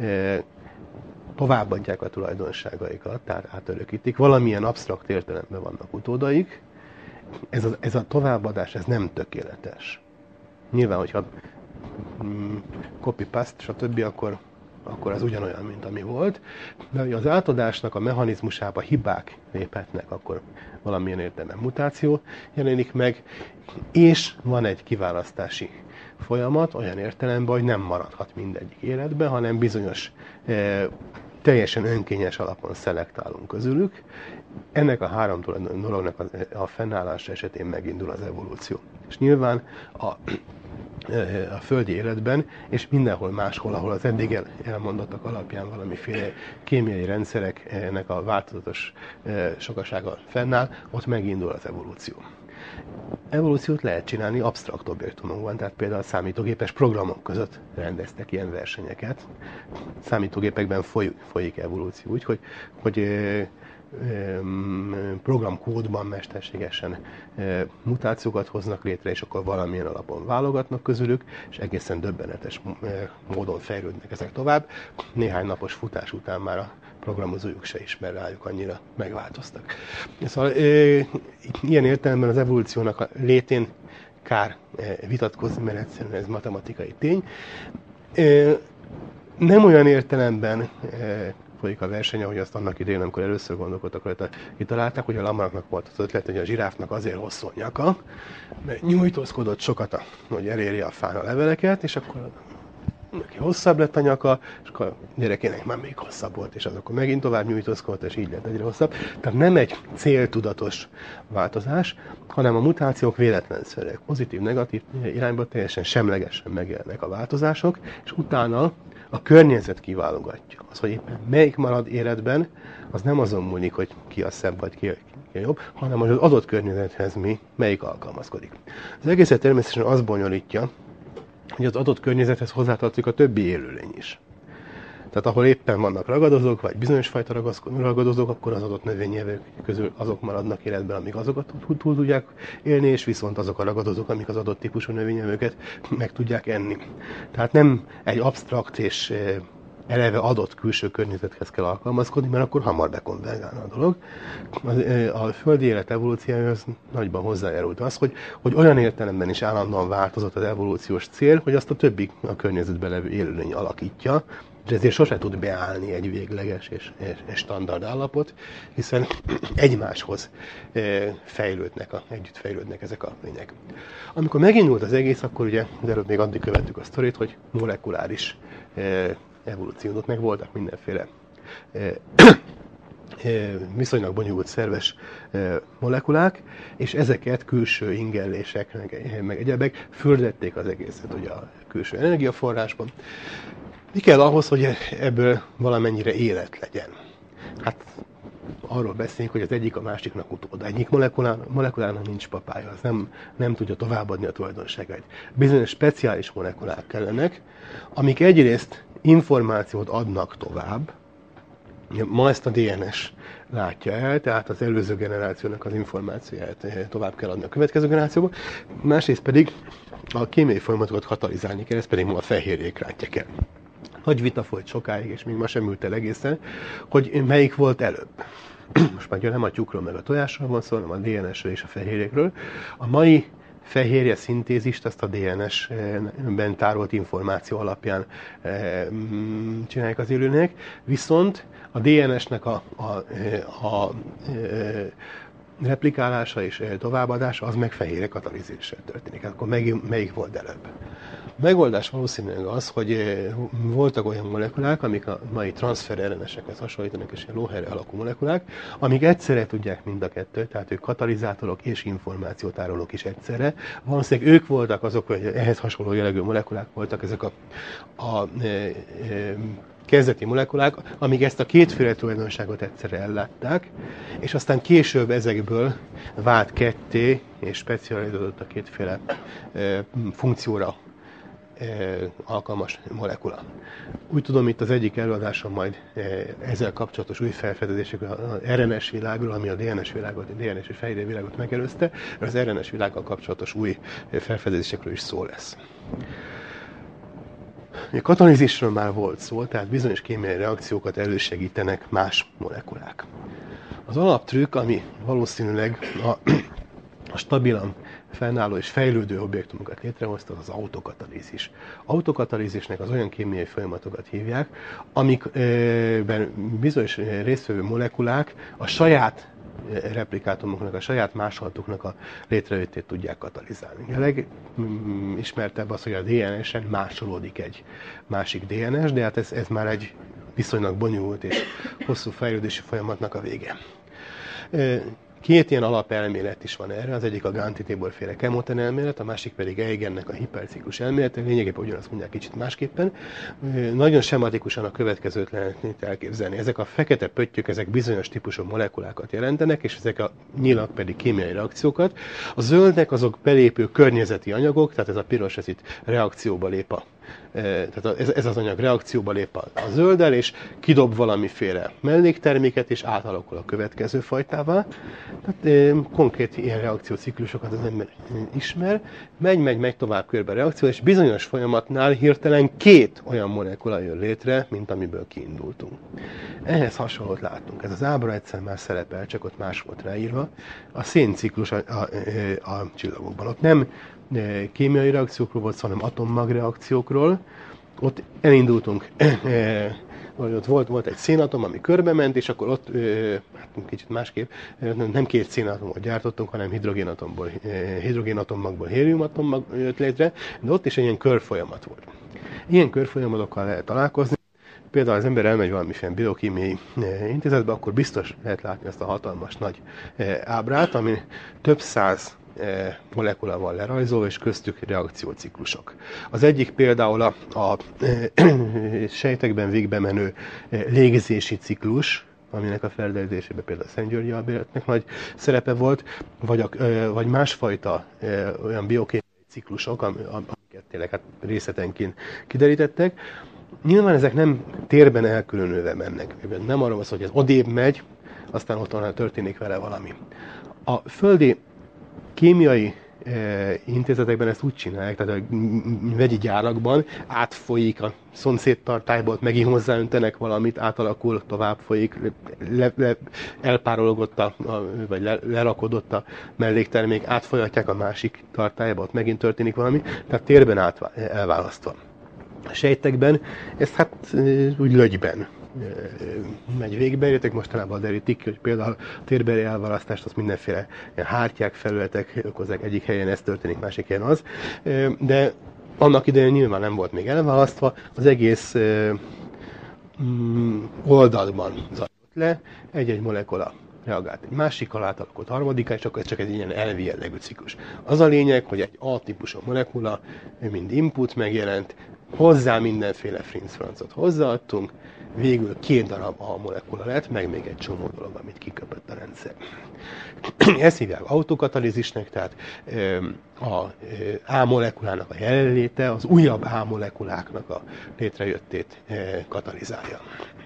továbbadják a tulajdonságaikat, tehát átörökítik, valamilyen absztrakt értelemben vannak utódaik. Ez a továbbadás, ez nem tökéletes. Nyilván, hogyha copy-paste, stb., akkor az ugyanolyan, mint ami volt. De hogy az átadásnak a mechanizmusába hibák léphetnek, akkor valamilyen értelemben mutáció jelenik meg, és van egy kiválasztási folyamat olyan értelemben, hogy nem maradhat mindegyik életben, hanem bizonyos teljesen önkényes alapon szelektálunk közülük. Ennek a 3 dolognak a fennállása esetén megindul az evolúció. És nyilván a földi életben, és mindenhol máshol, ahol az eddig elmondottak alapján valamiféle kémiai rendszereknek a változatos sokasága fennáll, ott megindul az evolúció. Evolúciót lehet csinálni absztrakt objektumokban, tehát például a számítógépes programok között rendeztek ilyen versenyeket. Számítógépekben folyik evolúció, úgyhogy programkódban mesterségesen mutációkat hoznak létre, és akkor valamilyen alapon válogatnak közülük, és egészen döbbenetes módon fejlődnek ezek tovább. Néhány napos futás után már a programozójuk se ismer rájuk, annyira megváltoztak. Szóval ilyen értelemben az evolúciónak a létén kár vitatkozni, mert egyszerűen ez matematikai tény. Nem olyan értelemben folyik a verseny, ahogy azt annak idején, amikor először gondolkodtak rajta, kitalálták, hogy a lamaraknak volt az ötlet, hogy a zsiráfnak azért hosszú nyaka, mert nyújtózkodott sokat, hogy elérje a fán a leveleket, és akkor neki hosszabb lett a nyaka, és akkor a gyerekének már még hosszabb volt, és az akkor megint tovább nyújtózkodott, és így lett egyre hosszabb. Tehát nem egy céltudatos változás, hanem a mutációk véletlenszerűek, pozitív-negatív irányba teljesen semlegesen megjelennek a változások, és utána a környezet kiválogatja. Az, hogy éppen melyik marad életben, az nem azon múlik, hogy ki a szebb vagy ki a jobb, hanem az adott környezethez melyik alkalmazkodik. Az egészet természetesen az bonyolítja, hogy az adott környezethez hozzátartozik a többi élőlény is. Tehát ahol éppen vannak ragadozók, vagy bizonyos fajta ragadozók, akkor az adott növényevők közül azok maradnak életben, amik azokat túl tudják élni, és viszont azok a ragadozók, amik az adott típusú növényevőket meg tudják enni. Tehát nem egy absztrakt és eleve adott külső környezethez kell alkalmazkodni, mert akkor hamar bekonvergálna a dolog. A földi élet evolúciójához nagyban hozzájárult az, hogy olyan értelemben is állandóan változott az evolúciós cél, hogy azt a többi a környezetben levő élőlény alakítja, de ezért sose tud beállni egy végleges és standard állapot, hiszen egymáshoz együtt fejlődnek ezek a lények. Amikor megindult az egész, akkor ugye az előbb még addig követtük a sztorit, hogy molekuláris evolúciót, meg voltak mindenféle viszonylag bonyolult szerves molekulák, és ezeket külső ingellések, meg egyebek fürdették az egészet ugye a külső energiaforrásban. Mi kell ahhoz, hogy ebből valamennyire élet legyen? Hát arról beszélünk, hogy az egyik a másiknak utóda. Egyik molekulának nincs papája, az nem tudja továbbadni a tulajdonságait. Bizonyos speciális molekulák kellenek, amik egyrészt információt adnak tovább. Ma ezt a DNS látja el, tehát az előző generációnak az információját tovább kell adni a következő generációba. Másrészt pedig a kémiai folyamatokat katalizálni kell, ez pedig ma a fehérjék látják el. Nagy vita folyt sokáig, és még ma sem ült el egészen, hogy melyik volt előbb. Most már nem a tyúkról meg a tojásról van szó, hanem a DNS-ről és a fehérjékről. A mai fehérje szintézist azt a DNS-ben tárolt információ alapján csinálják az élőlények, viszont a DNS-nek a replikálása és továbbadása az meg fehérje katalízéssel történik. Akkor melyik volt előbb? A megoldás valószínűleg az, hogy voltak olyan molekulák, amik a mai transfer RNS-ekhez hasonlítanak, és ilyen lóherre alakú molekulák, amik egyszerre tudják mind a kettőt, tehát ők katalizátorok és információtárolók is egyszerre. Valószínűleg ők voltak azok, hogy ehhez hasonló jellegű molekulák voltak, ezek a kezdeti molekulák, amik ezt a kétféle tulajdonságot egyszerre ellátták, és aztán később ezekből vált ketté, és specializálódott a kétféle funkcióra alkalmas molekula. Úgy tudom, itt az egyik előadáson majd ezzel kapcsolatos új felfedezésekről, az RNS világról, ami a DNS világot, a DNS és fehérje világot megelőzte, az RNS világgal kapcsolatos új felfedezésekről is szó lesz. A katalízisről már volt szó, tehát bizonyos kémiai reakciókat elősegítenek más molekulák. Az alaptrükk, ami valószínűleg a stabilan fennálló és fejlődő objektumokat létrehozta, az autokatalízis. Autokatalízisnek az olyan kémiai folyamatokat hívják, amikben bizonyos résztvevő molekulák a saját replikátumoknak, a saját másoltuknak a létrejöttét tudják katalizálni. A legismertebb az, hogy a DNS-en másolódik egy másik DNS, de hát ez már egy viszonylag bonyolult és hosszú fejlődési folyamatnak a vége. Két ilyen alapelmélet is van erre, az egyik a Ganti-Tibor-féle Kemoten elmélet, a másik pedig Eigennek a hiperciklus elmélete, lényegében ugyanazt mondják kicsit másképpen. Nagyon sematikusan a következőt lehet elképzelni. Ezek a fekete pöttyök, ezek bizonyos típusú molekulákat jelentenek, és ezek a nyilak pedig kémiai reakciókat. A zöldek azok belépő környezeti anyagok, tehát ez a piros, ez itt reakcióba lép tehát ez az anyag reakcióba lép a zölddel, és kidob valamiféle mellékterméket, és átalakul a következő fajtává. Tehát konkrét ilyen reakcióciklusokat az ember ismer, megy tovább körbe a reakció, és bizonyos folyamatnál hirtelen két olyan molekula jön létre, mint amiből kiindultunk. Ehhez hasonlót látunk. Ez az ábra egyszer már szerepel, csak ott más volt ráírva. A szénciklus a csillagokban. Ott nem kémiai reakciókról volt szó, hanem atommagreakciókról. Ott elindultunk, ott volt egy szénatom, ami körbe ment, és akkor ott, kicsit másképp, nem két szénatomot gyártottunk, hanem hidrogénatomokból héliumatom jött létre, de ott is egy ilyen körfolyamat volt. Ilyen körfolyamatokkal lehet találkozni. Például az ember elmegy valamiféle biokémiai intézetbe, akkor biztos lehet látni ezt a hatalmas nagy ábrát, ami több száz molekula van lerajzolva, és köztük reakcióciklusok. Az egyik például a sejtekben végbe menő légzési ciklus, aminek a felderítésében például Szent Györgyi Albérletnek nagy szerepe volt, vagy másfajta olyan biokémiai ciklusok, amiket tényleg hát részletenként kiderítettek. Nyilván ezek nem térben elkülönülve mennek. Nem arról van szó, hogy ez odébb megy, aztán ott történik vele valami. A földi kémiai intézetekben ezt úgy csinálják, tehát a vegyi gyárakban átfolyik a szomszédtartályból, megint hozzáöntenek valamit, átalakul, tovább folyik, elpárologott vagy lerakodott a melléktermék, átfolyatják a másik tartályba, ott megint történik valami, tehát térben elválasztva. A sejtekben ez hát úgy lögyben megy végbe, értek mostanában derítik, hogy például a térbeli elválasztást azt mindenféle hártyák, felületek okozzák, egyik helyen ez történik, másik helyen az, de annak idején nyilván nem volt még elválasztva, az egész oldalban zajlott le, egy-egy molekula reagált egy másikkal, átalakult harmadiká, és akkor ez csak egy ilyen elvi jellegű ciklus. Az a lényeg, hogy egy A-típusú molekula, mint input megjelent, hozzá mindenféle frincfrancot hozzáadtunk, végül 2 darab A molekula lett, meg még egy csomó dolog, amit kiköpött a rendszer. Ezt hívják autokatalízisnek, tehát a A molekulának a jelenléte az újabb A molekuláknak a létrejöttét katalizálja.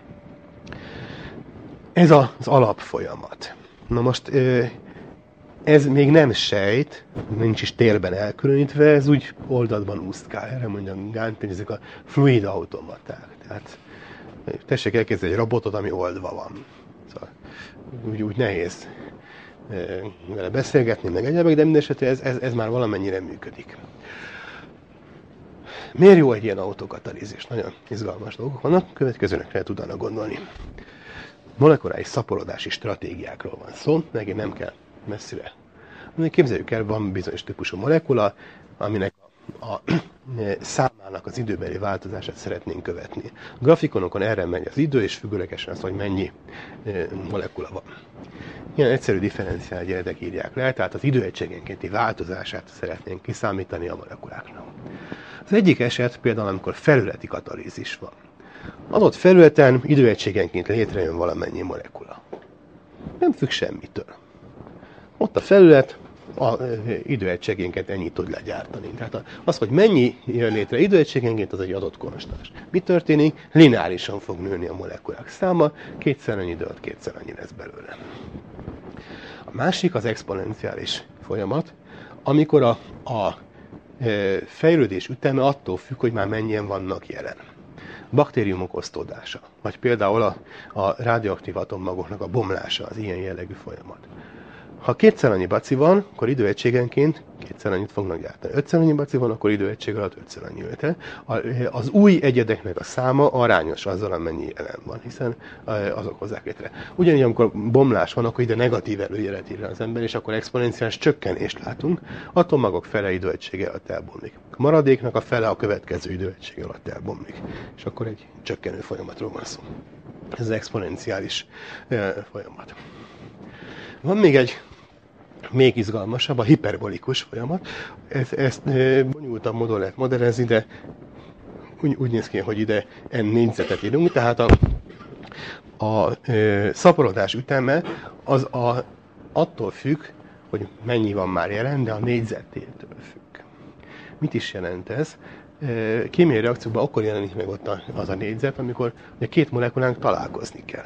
Ez az alapfolyamat. Na most ez még nem sejt, nincs is térben elkülönítve, ez úgy oldalban úszkál. Erre mondjam, Gántény, ezek a fluid automaták. Tehát tessék elképzelni egy robotot, ami oldva van. Szóval úgy nehéz vele beszélgetni, meg egyébként, de mindesetre ez már valamennyire működik. Miért jó egy ilyen autokatalízis? Nagyon izgalmas dolgok vannak, következőnek tudnak gondolni. Molekuláris szaporodási stratégiákról van szó, megint nem kell messzire. Képzeljük el, van bizonyos típusú molekula, aminek a számának az időbeli változását szeretnénk követni. A grafikonokon erre megy az idő, és függőlegesen az, hogy mennyi molekula van. Ilyen egyszerű differenciálgyeretek írják le, tehát az időegységenkénti változását szeretnénk kiszámítani a molekuláknak. Az egyik eset például, amikor felületi katalízis van. Adott felületen időegységenként létrejön valamennyi molekula. Nem függ semmitől. Ott a felület, időegységenként ennyit tud legyártani. Tehát az, hogy mennyi jön létre időegységenként, az egy adott konstans. Mi történik? Lineárisan fog nőni a molekulák száma, 2-szer annyi idő alatt 2-szer annyi lesz belőle. A másik az exponenciális folyamat, amikor a fejlődés üteme attól függ, hogy már mennyien vannak jelen. Baktériumok osztódása, vagy például a radioaktív atommagoknak a bomlása az ilyen jellegű folyamat. Ha 2-szer annyi baci van, akkor időegységenként 2-szer annyit fognak gyártani. 5-szer annyi baci van, akkor időegység alatt 5-szer annyi jöhet. Az új egyedeknek a száma arányos azzal, amennyi jelen van, hiszen azok hozzák létre. Ugyanígy, amikor bomlás van, akkor ide negatív előjelet ír az ember, és akkor exponenciális csökkenést látunk. Atommagok fele időegysége alatt elbomlik. A maradéknak a fele a következő időegység alatt elbomlik. És akkor egy csökkenő folyamatról van szó. Ez az exponenciális folyamat. Van még egy még izgalmasabb, a hiperbolikus folyamat. Ezt bonyolultabb módon lehet modellezni, de úgy néz ki, hogy ide n négyzetet írunk, tehát a szaporodás üteme az attól függ, hogy mennyi van már jelen, de a négyzetétől függ. Mit is jelent ez? Kémiai reakciókban akkor jelenik meg ott az a négyzet, amikor a két molekulánk találkozni kell.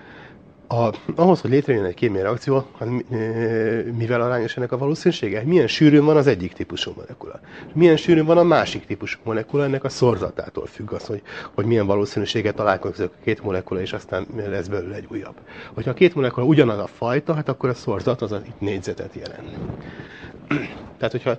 Ahhoz, hogy létrejön egy kémiai reakció, mivel arányos ennek a valószínűsége? Milyen sűrűn van az egyik típusú molekula? Milyen sűrűn van a másik típusú molekula? Ennek a szorzatától függ az, hogy milyen valószínűséggel találkozik a két molekula, és aztán lesz belőle egy újabb. Hogyha a két molekula ugyanaz a fajta, hát akkor a szorzat az itt négyzetet jelent. Tehát, hogyha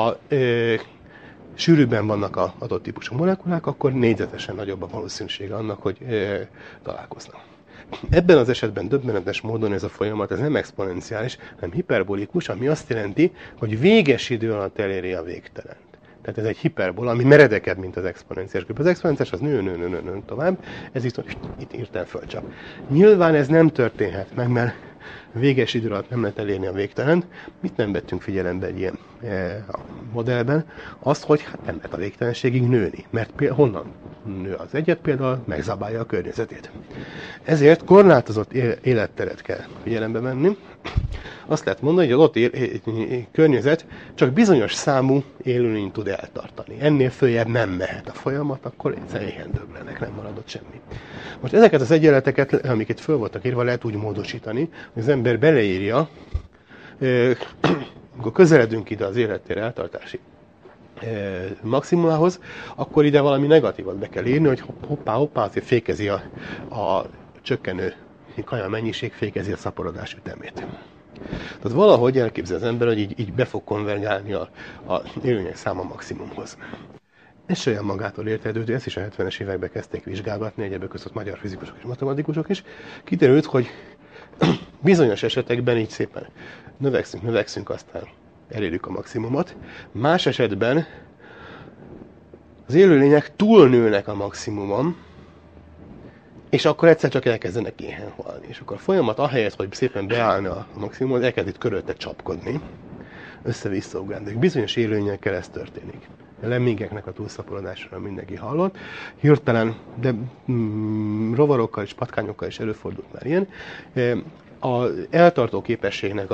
sűrűbben vannak az adott típusú molekulák, akkor négyzetesen nagyobb a valószínűsége annak, hogy találkoznak. Ebben az esetben döbbenetes módon ez a folyamat ez nem exponenciális, hanem hiperbolikus, ami azt jelenti, hogy véges idő alatt eléri a végtelent. Tehát ez egy hiperbola, ami meredekebb, mint az exponenciális gép. Az exponenciális az nő tovább, ez itt írtam föl csak. Nyilván ez nem történhet meg, mert véges idő alatt nem lehet elérni a végtelent. Mit nem vettünk figyelembe egy ilyen modellben? Azt, hogy nem lehet a végtelenségig nőni. Mert honnan nő az egyet? Például megzabálja a környezetét. Ezért korlátozott életteret kell figyelembe venni. Azt lehet mondani, hogy az ott környezet csak bizonyos számú élőlényt tud eltartani. Ennél följebb nem mehet a folyamat, akkor egyszerűen éhen döglenek, nem maradott semmi. Most ezeket az egyenleteket, amiket föl voltak írva, lehet úgy módosítani, hogy az ember beleírja, amikor közeledünk ide az élettér eltartási maximumához, akkor ide valami negatívat be kell írni, hogy hoppá, azért fékezi a csökkenő kaja mennyiség, fékezi a szaporodás ütemét. Tehát valahogy elképzel az ember, hogy így be fog konvergálni a élőlények száma maximumhoz. Ez se olyan magától értetődő, ezt is a 70-es években kezdték vizsgálgatni, egyebek között magyar fizikusok és matematikusok is. Kiderült, hogy bizonyos esetekben így szépen növekszünk, aztán elérjük a maximumot. Más esetben az élőlények túlnőnek a maximumon, és akkor egyszer csak elkezdenek éhen halni. És akkor a folyamat ahelyett, hogy szépen beállna a maximumon, elkezd itt körülötte csapkodni, össze-vissza ugrálni. Bizonyos élőlényekkel ez történik. lemmingeknek a túlszaporodásra mindenki hallott. Hirtelen, de rovarokkal és patkányokkal is előfordult már ilyen. Az eltartó képességnek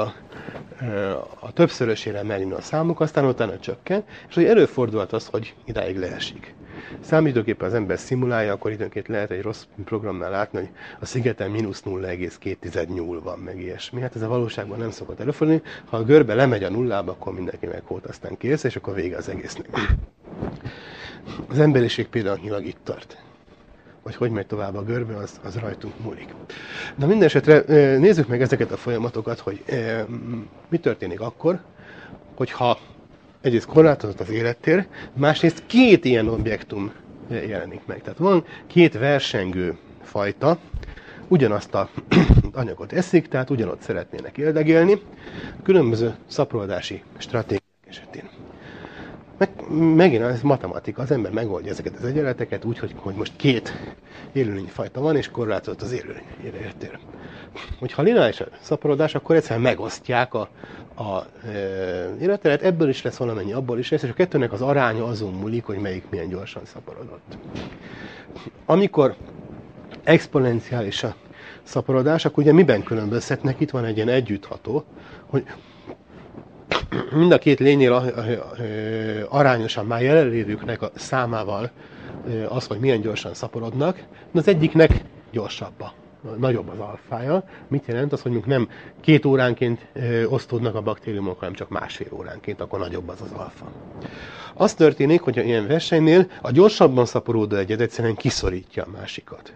a többszörösére megnő a számuk, aztán utána csökken, és hogy előfordulhat az, hogy idáig leesik. Számítógépen az ember szimulálja, akkor időnként lehet egy rossz programnál látni, hogy a szigeten mínusz 0,2 nyúl van, meg ilyesmi. Hát ez a valóságban nem szokott előfordulni. Ha a görbe lemegy a nullába, akkor mindenki meghólt, aztán kész, és akkor vége az egésznek. Az emberiség pillanatnyilag itt tart. Vagy hogy megy tovább a görbe, az rajtunk múlik. Na minden esetre nézzük meg ezeket a folyamatokat, hogy mi történik akkor, hogyha egyrészt korlátozott az élettér, másrészt két ilyen objektum jelenik meg. Tehát van két versengő fajta, ugyanazt az anyagot eszik, tehát ugyanott szeretnének éldegélni, különböző szaporodási stratégiák esetén. Megint ez matematika, az ember megoldja ezeket az egyenleteket úgy, hogy most két élőlényfajta van, és korlátozott az élettér. Hogyha lineáris a szaporodás, akkor egyszerűen megosztják a életteret, ebből is lesz valamennyi, abból is lesz, és a kettőnek az aránya azon múlik, hogy melyik milyen gyorsan szaporodott. Amikor exponenciális a szaporodás, akkor ugye miben különbözhetnek? Itt van egy ilyen együttható, hogy mind a két lénynél arányosan már jelenlévőknek a számával az, hogy milyen gyorsan szaporodnak, de az egyiknek gyorsabb, nagyobb az alfája. Mit jelent az, hogy mondjuk nem 2 óránként osztódnak a baktériumok, hanem csak másfél óránként, akkor nagyobb az alfa. Az történik, hogy ilyen versenynél a gyorsabban szaporodó egyed egyszerűen kiszorítja a másikat.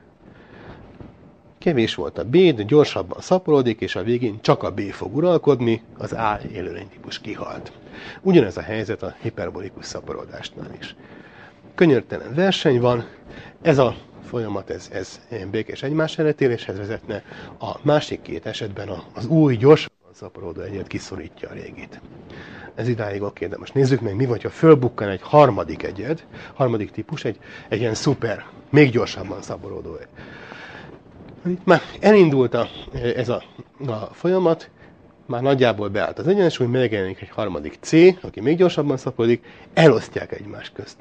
Kevés volt a B, de gyorsabban szaporodik, és a végén csak a B fog uralkodni, az A élőlénytípus kihalt. Ugyanez a helyzet a hiperbolikus szaporodásnál is. Könyörtelen verseny van, ez a folyamat, ez békés egymás ellentétéshez vezetne, a másik két esetben az új, gyorsabban szaporodó egyed kiszorítja a régit. Ez idáig oké, de most nézzük meg, mi vagy, ha fölbukkan egy harmadik egyed, harmadik típus, egy ilyen szuper, még gyorsabban szaporodó egy. Itt már elindult ez a folyamat, már nagyjából beállt az egyensúly, megjelenik egy harmadik C, aki még gyorsabban szaporodik, elosztják egymás közt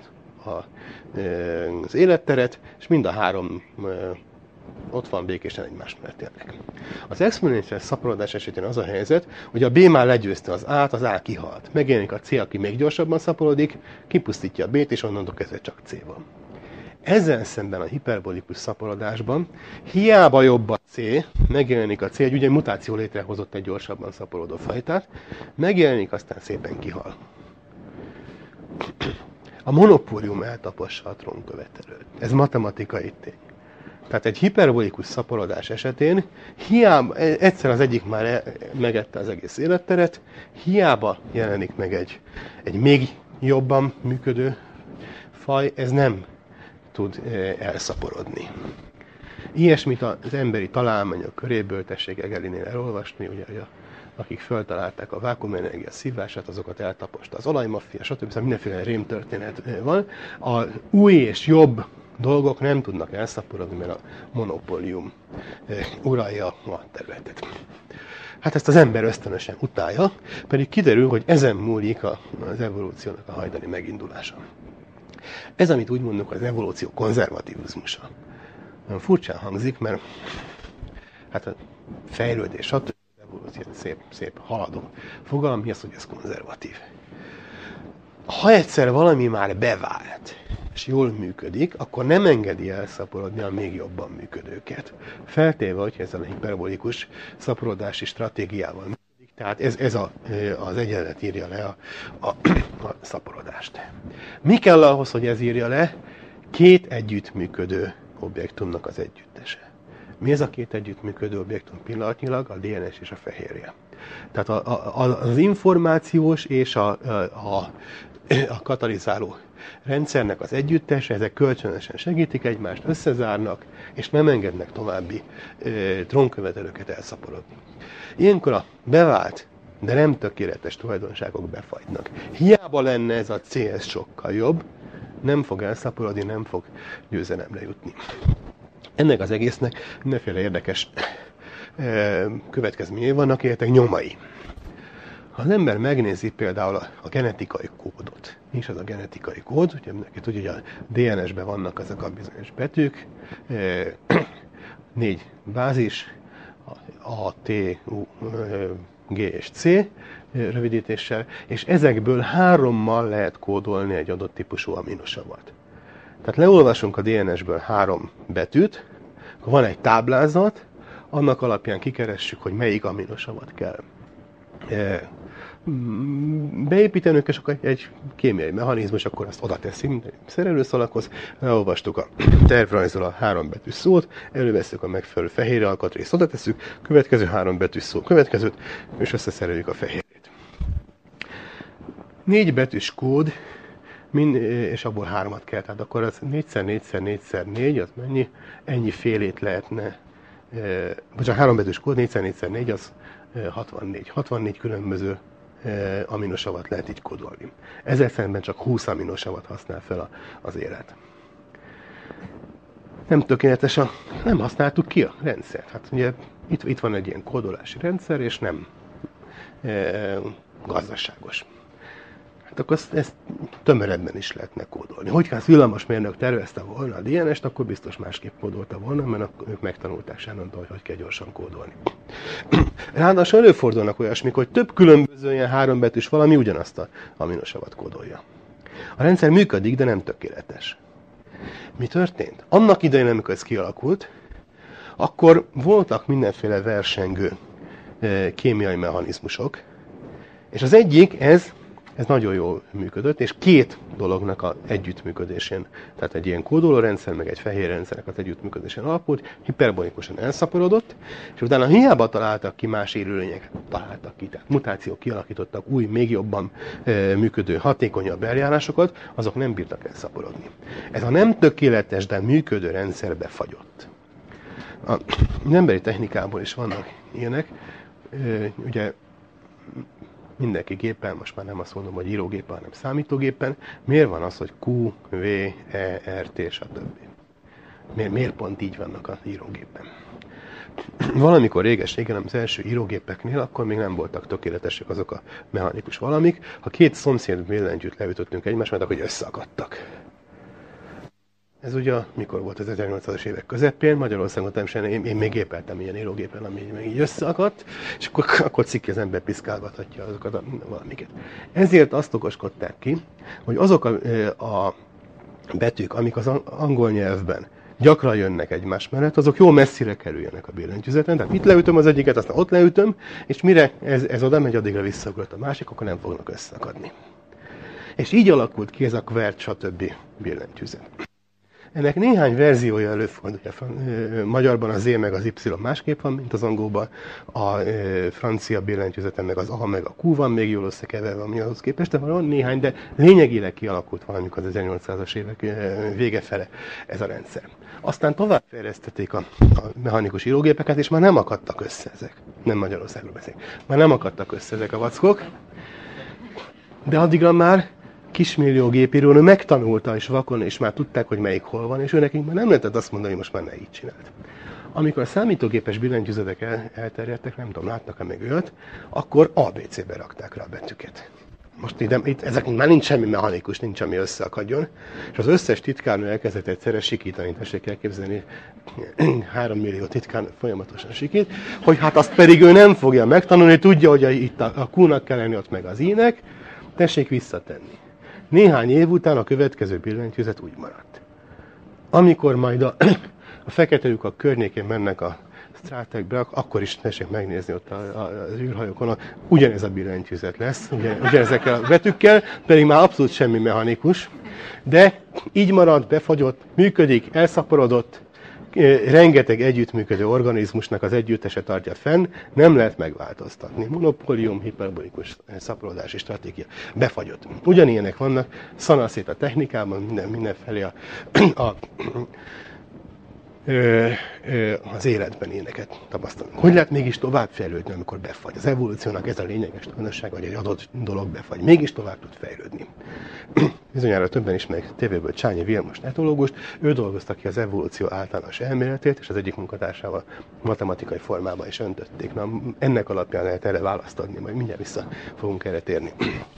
az életteret, és mind a három ott van békésen egymás mellett élnek. Az exponenciális szaporodás esetén az a helyzet, hogy a B már legyőzte az A-t, az A kihalt. Megjelenik a C, aki még gyorsabban szaporodik, kipusztítja a B-t, és onnantól kezdve csak C van. Ezzel szemben a hiperbolikus szaporodásban hiába jobb a C, megjelenik a C, egy ugye mutáció létrehozott egy gyorsabban szaporodó fajtát, megjelenik, aztán szépen kihal. A monopólium eltapossa a trónkövetelőt. Ez matematikai tény. Tehát egy hiperbolikus szaporodás esetén hiába, egyszer az egyik már megette az egész életteret, hiába jelenik meg egy még jobban működő faj, ez nem tud elszaporodni. Ilyesmit az emberi találmányok köréből, tessék Egelinél elolvasni, ugye, akik föltalálták a vákuumenergia szívását, azokat eltaposta az olajmaffia, stb. Szóval mindenféle rémtörténet van. A új és jobb dolgok nem tudnak elszaporodni, mert a monopólium uralja a területet. Hát ezt az ember ösztönösen utálja, pedig kiderül, hogy ezen múlik az evolúciónak a hajdani megindulása. Ez, amit úgy mondunk, az evolúció konzervativizmusa. Nagyon furcsán hangzik, mert hát a fejlődés, stb. Az evolúció szép haladó fogalom, mi az, hogy ez konzervatív. Ha egyszer valami már bevált, és jól működik, akkor nem engedi elszaporodni a még jobban működőket. Feltéve, hogy ezzel a hiperbolikus szaporodási stratégiával működik, tehát ez az egyenlet írja le a szaporodást. Mi kell ahhoz, hogy ez írja le? Két együttműködő objektumnak az együttese. Mi ez a két együttműködő objektum pillanatnyilag? A DNS és a fehérje. Tehát az információs és a katalizáló rendszernek az együttese, ezek kölcsönösen segítik egymást, összezárnak, és nem engednek további trónkövetelőket elszaporodni. Ilyenkor a bevált, de nem tökéletes tulajdonságok befagynak. Hiába lenne ez a C, ez sokkal jobb, nem fog elszaporodni, nem fog győzelemre jutni. Ennek az egésznek mindenféle érdekes következményei vannak, illetve nyomai. Ha az ember megnézi például a genetikai kódot, mi is az a genetikai kód, ugye mindenki tudja, hogy a DNS-ben vannak ezek a bizonyos betűk, 4 bázis, A, T, U, G és C rövidítéssel, és ezekből 3-mal lehet kódolni egy adott típusú aminosavat. Tehát leolvasunk a DNS-ből 3 betűt, akkor van egy táblázat, annak alapján kikeressük, hogy melyik aminosavat kell beépítenünk, és akkor egy kémiai mechanizmus, akkor azt oda teszünk szerelőszalaghoz, leolvastuk a tervrajzol a 3 betűs szót, elővesszük a megfelelő fehérre alkatrészt, oda tesszük, következő 3 betűs szó, következőt, és összeszereljük a fehérjét. 4 betűs kód, és abból 3-at kell, tehát akkor az 4x4x4x4, az mennyi? Ennyi félét lehetne, vagy a 3 betűs kód, 4x4x4, az 64. 64 különböző aminosavat lehet így kódolni. Ezzel szemben csak 20 aminosavat használ fel az élet. Nem tökéletes, nem használtuk ki a rendszert. Hát ugye itt van egy ilyen kódolási rendszer, és nem gazdaságos. Hát akkor ezt tömörebben is lehetne kódolni. Hogyha az villamosmérnök tervezte volna a DNS-t, akkor biztos másképp kódolta volna, mert ők megtanulták Shannont, hogy kell gyorsan kódolni. Ráadásul előfordulnak olyasmik, hogy több különböző ilyen 3 betűs valami ugyanazt a aminosavat kódolja. A rendszer működik, de nem tökéletes. Mi történt? Annak idején, amikor ez kialakult, akkor voltak mindenféle versengő kémiai mechanizmusok, és az egyik, ez nagyon jól működött, és 2 dolognak az együttműködésén, tehát egy ilyen kódolórendszer, meg egy fehér rendszernek az együttműködésén alapult, hiperbolikusan elszaporodott, és utána hiába találtak ki más élőlényeket, tehát mutációk kialakítottak új, még jobban működő, hatékonyabb eljárásokat, azok nem bírtak elszaporodni. Ez a nem tökéletes, de működő rendszer befagyott. Az emberi technikából is vannak ilyenek, ugye mindenki gépen, most már nem azt mondom, hogy írógépen, hanem számítógépen. Miért van az, hogy Q, V, E, R, T, stb.? Miért pont így vannak az írógépen? Valamikor réges-régen az első írógépeknél, akkor még nem voltak tökéletesek azok a mechanikus valamik. Ha 2 szomszéd billentyűt leütöttünk egymást, mert akkor összeakadtak. Ez ugye, mikor volt az 1800-as évek közepén, Magyarországon természetesen én még gépeltem ilyen írógépen, ami meg így összeakadt, és akkor cikki az ember piszkálgathatja azokat a valamiket. Ezért azt okoskodták ki, hogy azok a betűk, amik az angol nyelvben gyakran jönnek egymás mellett, azok jó messzire kerüljenek a billentyűzeten, tehát itt leütöm az egyiket, aztán ott leütöm, és mire ez oda megy, addigra visszaugrott a másik, akkor nem fognak összeakadni. És így alakult ki ez a kvert, stb. Billentyűzet. Ennek néhány verziója előfordul. Magyarban az E meg az Y másképp van, mint az angolban. A francia billentyűzeten meg az A meg a Q van, még jól összekeverve, ami ahhoz képest, de van néhány, de lényegileg kialakult valamikor az 1800-as évek vége fele ez a rendszer. Aztán továbbfejlesztették a mechanikus írógépeket, és már nem akadtak össze ezek. Nem Magyarországról beszélek. Már nem akadtak össze ezek a vackok, de addigra már kismillió gépírónő megtanulta és vakon, és már tudták, hogy melyik hol van, és ő nekünk már nem lehetett azt mondani, hogy most már ne így csinált. Amikor a számítógépes billentyűzetek elterjedtek, nem tudom, látnak-e még őt, akkor ABC-be rakták rá a betűket. Most itt ezek már nincs semmi mechanikus, nincs, ami összeakadjon, és az összes titkárnő elkezdett egyszerre sikítani, tessék elképzelni, 3 millió titkárnő folyamatosan sikít, hogy hát azt pedig ő nem fogja megtanulni, tudja, hogy itt a Q-nak kell lenni, ott meg az I-nek, tessék visszatenni. Néhány év után a következő billentyűzet úgy maradt. Amikor majd a fekete lyukak környékén mennek a Stratekbe, akkor is tessék megnézni ott az űrhajókon, ugyanez a billentyűzet lesz, ugyanezekkel a betűkkel, pedig már abszolút semmi mechanikus, de így maradt, befagyott, működik, elszaporodott, rengeteg együttműködő organizmusnak az együttese tartja fenn, nem lehet megváltoztatni. Monopólium, hiperbolikus szaporodási stratégia. Befagyott. Ugyanilyenek vannak, szanal szét a technikában, mindenfelé az életben ilyeneket tapasztalunk. Hogy lehet mégis tovább fejlődni, amikor befagy? Az evolúciónak ez a lényeges tanulság, hogy egy adott dolog befagy. Mégis tovább tud fejlődni. bizonyára többen ismerik tévéből Csányi Vilmos etológust, ő dolgozta ki az evolúció általános elméletét, és az egyik munkatársával matematikai formában is öntötték. Na, ennek alapján lehet erre választ adni, majd mindjárt vissza fogunk erre térni.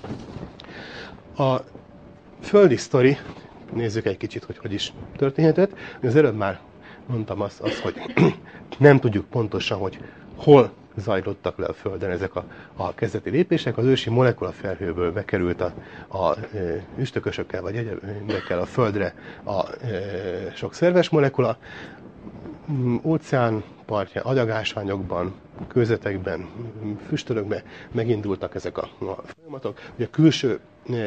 A földi sztori, nézzük egy kicsit, hogy is történhetett. Az előbb már mondtam azt, hogy nem tudjuk pontosan, hogy hol zajlottak le a Földön ezek a kezdeti lépések. Az ősi molekulafelhőből bekerült a üstökösökkel vagy egyebekkel a Földre a sok szerves molekula. Óceán partján, agyagásványokban, kőzetekben, füstölökben megindultak ezek a folyamatok. Ugye a külső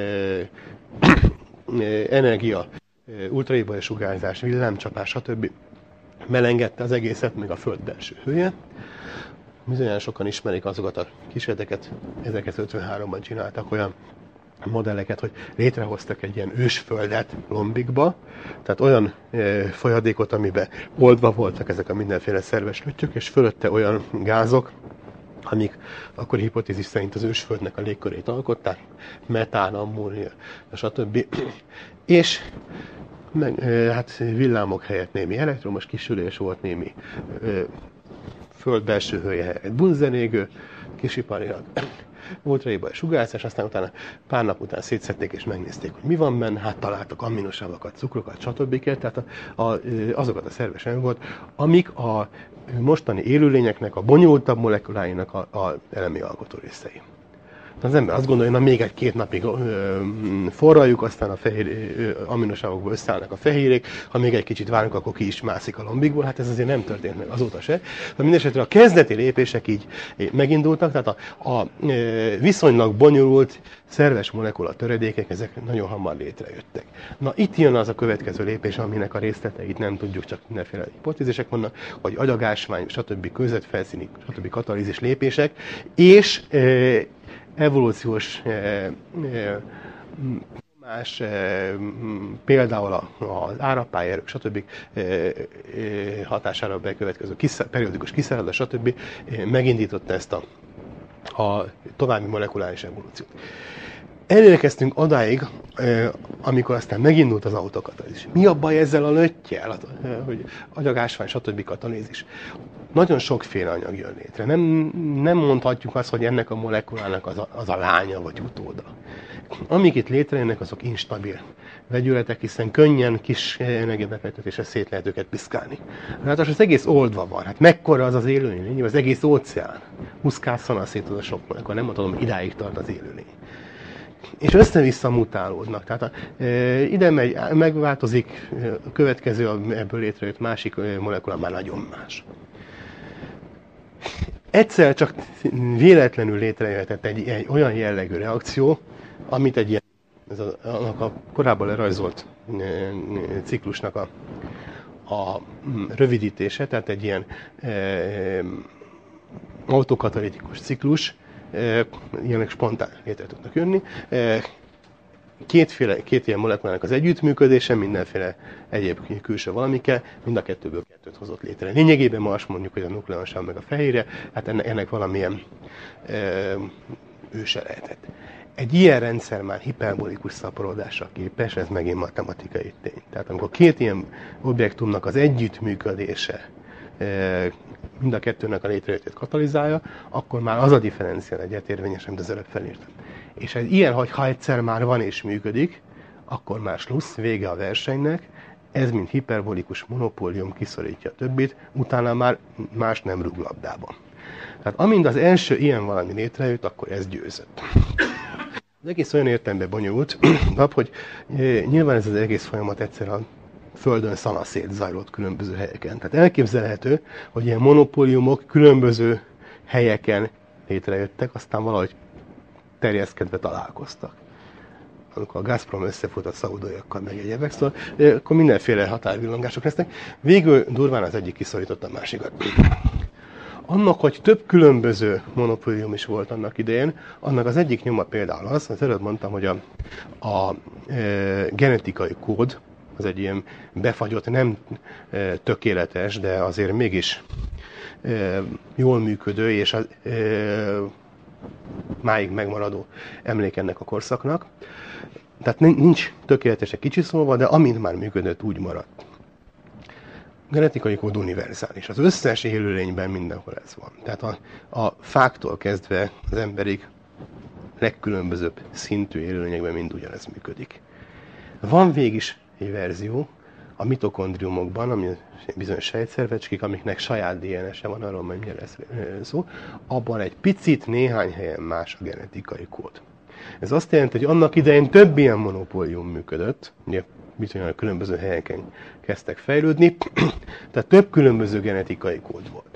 energia, ultraviolet sugárzás, villámcsapás, stb. Melengedte az egészet, még a Föld belső hője. Bizonyan sokan ismerik azokat a kísérleteket, 1953-ban csináltak olyan modelleket, hogy létrehoztak egy ilyen ősföldet lombikba, tehát olyan folyadékot, amiben oldva voltak ezek a mindenféle szerves löttyök, és fölötte olyan gázok, amik akkor hipotézis szerint az ősföldnek a légkörét alkották, metán, ammónia, stb. És hát villámok helyett némi elektromos kisülés volt, némi föld belső hője helyett bunzenégő, kisiparilag ultraviolet sugárzás, aztán utána pár nap után szétszedték és megnézték, hogy mi van benne, hát találtak aminosávokat, cukrokat, stb. Tehát azokat a szerves anyagokat, amik a mostani élőlényeknek, a bonyolultabb molekuláinak a elemi alkotó részei. Az ember azt gondolja, hogy még egy-két napig forraljuk, aztán a fehér aminosávokból összeállnak a fehérék, ha még egy kicsit várunk, akkor ki is mászik a lombikból, hát ez azért nem történt meg azóta se. De mindesetre a kezdeti lépések így megindultak, tehát a viszonylag bonyolult szerves molekula töredékek, ezek nagyon hamar létrejöttek. Na itt jön az a következő lépés, aminek a részleteit nem tudjuk, csak mindenféle hipotézisek vannak, hogy agyagásvány, stb. Kőzetfelszíni, stb. Katalízis lépések, és evolúciós más, például az árapályerők, stb. Hatására bekövetkező periódikus kiszáradás, stb. Megindította ezt a további molekuláris evolúciót. Elérkeztünk odáig, amikor aztán megindult az autokatalízis. Mi a baj ezzel a löttyel, hogy agyagásvány, stb. Katalézis? Nagyon sokféle anyag jön létre. Nem mondhatjuk azt, hogy ennek a molekulának az a lánya vagy utóda. Amik itt létrejönnek, azok instabil vegyületek, hiszen könnyen kis energiabefektetésre szét lehet őket piszkálni. Ráadásul az egész oldva van. Hát mekkora az élőlény? Az egész óceán. Muszkászana szét az a sok molekula. Nem mondhatom, hogy idáig tart az élőlény. És össze-vissza mutálódnak. Tehát ide megy, megváltozik, a következő ebből létrejött másik molekula már nagyon más. Egyszer csak véletlenül létrejöhetett egy olyan jellegű reakció, amit egy ilyen, annak a korábban lerajzolt ciklusnak a rövidítése, tehát egy ilyen autokatalitikus ciklus, ilyenek spontán létre tudnak jönni. Két ilyen molekulának az együttműködése, mindenféle egyéb külső valamikkel, mind a kettőből kettőt hozott létre. Lényegében ma azt mondjuk, hogy a nukleonsáv meg a fehérje, hát ennek valamilyen őse lehetett. Egy ilyen rendszer már hiperbolikus szaporodásra képes, ez megint matematikai tény. Tehát amikor két ilyen objektumnak az együttműködése mind a kettőnek a létrejöttét katalizálja, akkor már az a differenciál egyet érvényes, amit az előbb felírtam. És ez ilyen, hogy ha egyszer már van és működik, akkor már slussz, vége a versenynek, ez mint hiperbolikus monopólium kiszorítja a többit, utána már más nem rúg labdában. Tehát amint az első ilyen valami létrejött, akkor ez győzött. Az egész olyan értelemben bonyolult, hogy nyilván ez az egész folyamat egyszer a Földön szanaszét zajlott különböző helyeken. Tehát elképzelhető, hogy ilyen monopóliumok különböző helyeken létrejöttek, aztán valahogy terjeszkedve találkoztak. Amikor a Gazprom összefut a szaudaiakkal, meg egyebek, szóval akkor mindenféle határvillangások lesznek. Végül durván az egyik kiszorított a másikat. Annak, hogy több különböző monopólium is volt annak idején, annak az egyik nyoma például az előbb mondtam, hogy a genetikai kód, az egy ilyen befagyott, nem tökéletes, de azért mégis jól működő, és máig megmaradó emlék ennek a korszaknak. Tehát nincs tökéletesen kicsiszolva, de amint már működött, úgy maradt. Genetikai kód univerzális. Az összes élőlényben mindenhol ez van. Tehát a fáktól kezdve az emberig legkülönbözőbb szintű élőlényekben mind ugyanez működik. Van végig egy verzió a mitokondriumokban, ami bizonyos sejtszervecskék, amiknek saját DNS-e van, arról majd mindjárt lesz szó, abban egy picit, néhány helyen más a genetikai kód. Ez azt jelenti, hogy annak idején több ilyen monopólium működött, ugye bizonyos különböző helyeken kezdtek fejlődni, tehát több különböző genetikai kód volt.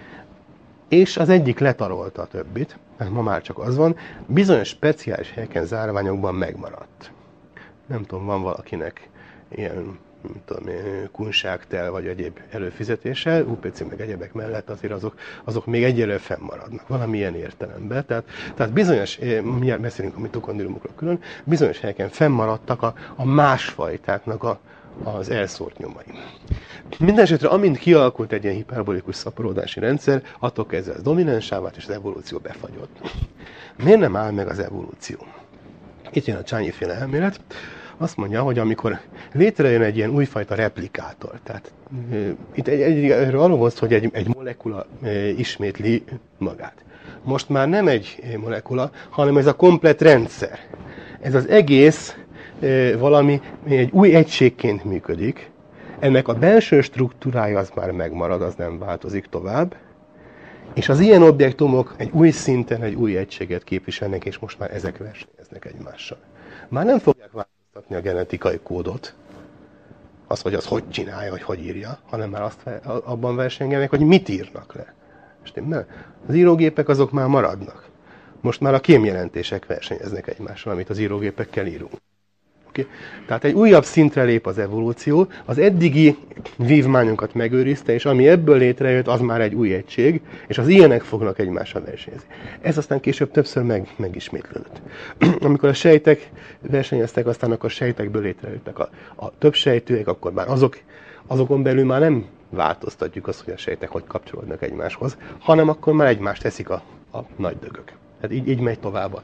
És az egyik letarolta a többit, mert ma már csak az van, bizonyos speciális helyeken, zárványokban megmaradt. Nem tudom, van valakinek ilyen, kunságtel vagy egyéb előfizetéssel, UPC meg egyebek mellett azért azok még egyelőre fennmaradnak, valamilyen értelemben. Tehát bizonyos, mindjárt beszélünk a mitokondriumokról külön, bizonyos helyeken fennmaradtak a másfajtáknak az elszórt nyomai. Mindenesetre, amint kialakult egy ilyen hiperbolikus szaporodási rendszer, attól kezdve ez dominánsá vált, és az evolúció befagyott. Miért nem áll meg az evolúció? Itt jön a Csányi-féle elmélet. Azt mondja, hogy amikor létrejön egy ilyen újfajta replikátor, tehát itt erről arról van szó, hogy egy molekula ismétli magát. Most már nem egy molekula, hanem ez a komplett rendszer. Ez az egész valami egy új egységként működik. Ennek a belső struktúrája az már megmarad, az nem változik tovább. És az ilyen objektumok egy új szinten, egy új egységet képviselnek, és most már ezek versenyeznek egymással. Már nem fogják változtatni a genetikai kódot, hogy az hogy csinálja, vagy hogy írja, hanem már azt abban versengenek, hogy mit írnak le. Az írógépek azok már maradnak. Most már a kémjelentések versenyeznek egymással, amit az írógépekkel írunk. Okay? Tehát egy újabb szintre lép az evolúció, az eddigi vívmányokat megőrizte, és ami ebből létrejött, az már egy új egység, és az ilyenek fognak egymással versenyezni. Ez aztán később többször megismétlődött. Amikor a sejtek versenyeztek, aztán akkor a sejtekből létrejöttek a többsejtőek, akkor már azokon belül már nem változtatjuk azt, hogy a sejtek hogy kapcsolódnak egymáshoz, hanem akkor már egymást teszik a nagy dögök. Tehát így megy tovább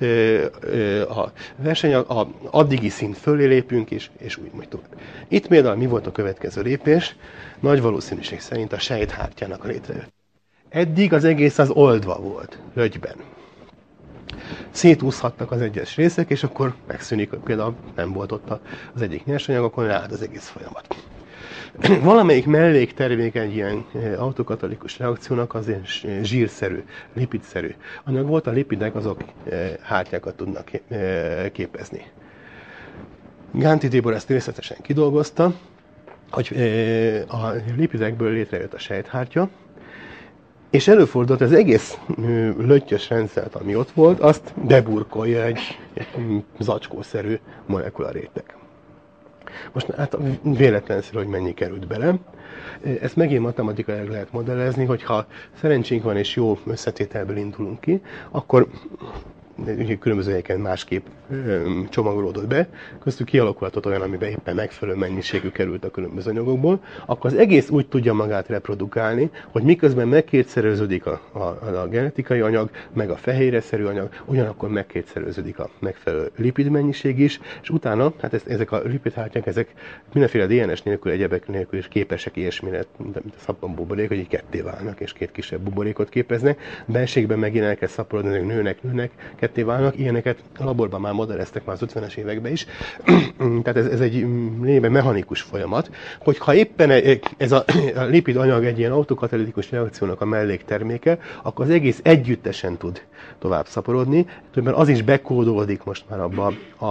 a verseny, a addigi szint fölé lépünk, és úgy megy tovább. Itt például mi volt a következő lépés? Nagy valószínűség szerint a sejthártyának a létrejött. Eddig az egész az oldva volt, lögyben. Szétúszhattak az egyes részek, és akkor megszűnik, például nem volt ott az egyik nyersanyag, akkor ráad az egész folyamat. Valamelyik melléktermék egy ilyen autokatalikus reakciónak az ilyen zsírszerű, lipidszerű anyag volt, a lipidek azok hártyákat tudnak képezni. Gánti Tibor ezt részletesen kidolgozta, hogy a lipidekből létrejött a sejthártya, és előfordult, az egész löttyös rendszert, ami ott volt, azt beburkolja egy zacskószerű molekularéteg. Most hát véletlenszerű, hogy mennyi került bele. Ezt megint matematikailag lehet modellezni, hogyha szerencsénk van és jó összetételből indulunk ki, akkor különböző helyeken másképp csomagolódott be, köztük kialakulhatott olyan, amiben éppen megfelelő mennyiségű került a különböző anyagokból, akkor az egész úgy tudja magát reprodukálni, hogy miközben megkétszereződik a genetikai anyag, meg a fehérjeszerű anyag, ugyanakkor megkétszereződik a megfelelő lipidmennyiség is, és utána, hát ezek a lipidhártyák, ezek mindenféle DNS nélkül, egyebek nélkül is képesek ilyesmire, mint a szappanbuborék, hogy így ketté válnak, és két kisebb buborékot képeznek. Belségben megint elkezd szaporodni, ezek nőnek, ketté válnak, ilyeneket a laborban már modelleztek már az 50-es években is. Tehát ez egy lényegben mechanikus folyamat, hogyha éppen ez a lipid anyag egy ilyen autokatalitikus reakciónak a mellékterméke, akkor az egész együttesen tud tovább szaporodni, többen az is bekódolódik most már abba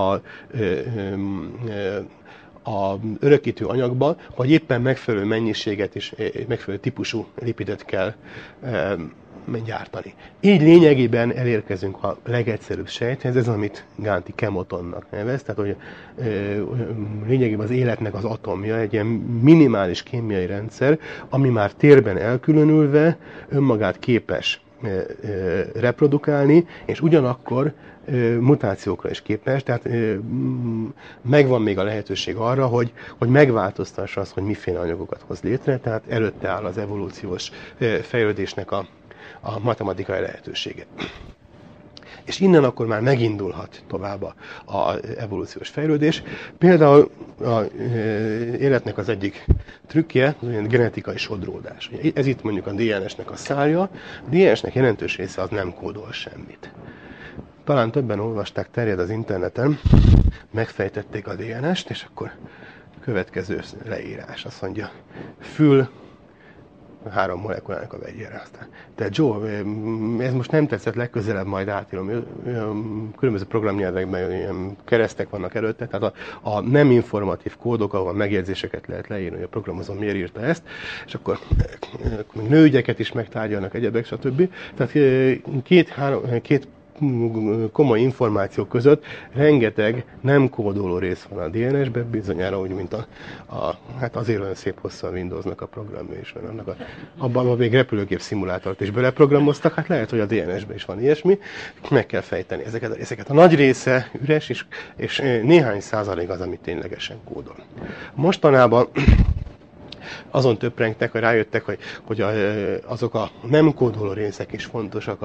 a örökítő anyagba, hogy éppen megfelelő mennyiséget és megfelelő típusú lipidet kell gyártani. Így lényegében elérkezünk a legegyszerűbb sejthez, ez amit Gánti kemotonnak nevez, tehát hogy lényegében az életnek az atomja, egy ilyen minimális kémiai rendszer, ami már térben elkülönülve önmagát képes reprodukálni, és ugyanakkor mutációkra is képes, tehát megvan még a lehetőség arra, hogy megváltoztassa azt, hogy miféle anyagokat hoz létre, tehát előtte áll az evolúciós fejlődésnek a matematikai lehetősége. És innen akkor már megindulhat tovább az evolúciós fejlődés. Például az életnek az egyik trükkje az olyan genetikai sodródás. Ez itt mondjuk a DNS-nek a szárja. A DNS-nek jelentős része az nem kódol semmit. Talán többen olvasták, terjed az interneten, megfejtették a DNS-t, és akkor következő leírás. Azt mondja, fül 3 molekulának a vegyére. Aztán. Tehát Joe, ez most nem tetszett, legközelebb majd átírom. Különböző programnyelvekben ilyen keresztek vannak előtte, tehát a nem informatív kódok, ahol megjegyzéseket lehet leírni, hogy a programozó miért írta ezt, és akkor nőügyeket is megtárgyalnak, egyebek, stb. Tehát két komoly információk között rengeteg nem kódoló rész van a DNS-ben, bizonyára úgy, mint hát azért olyan szép hosszú a Windowsnak a programja is van. Abban még repülőgép szimulátort is beleprogramoztak, hát lehet, hogy a DNS-ben is van ilyesmi, meg kell fejteni ezeket a részeket. A nagy része üres, és néhány százalék az, amit ténylegesen kódol. Mostanában azon töprengtek, hogy rájöttek, hogy azok a nem kódoló részek is fontosak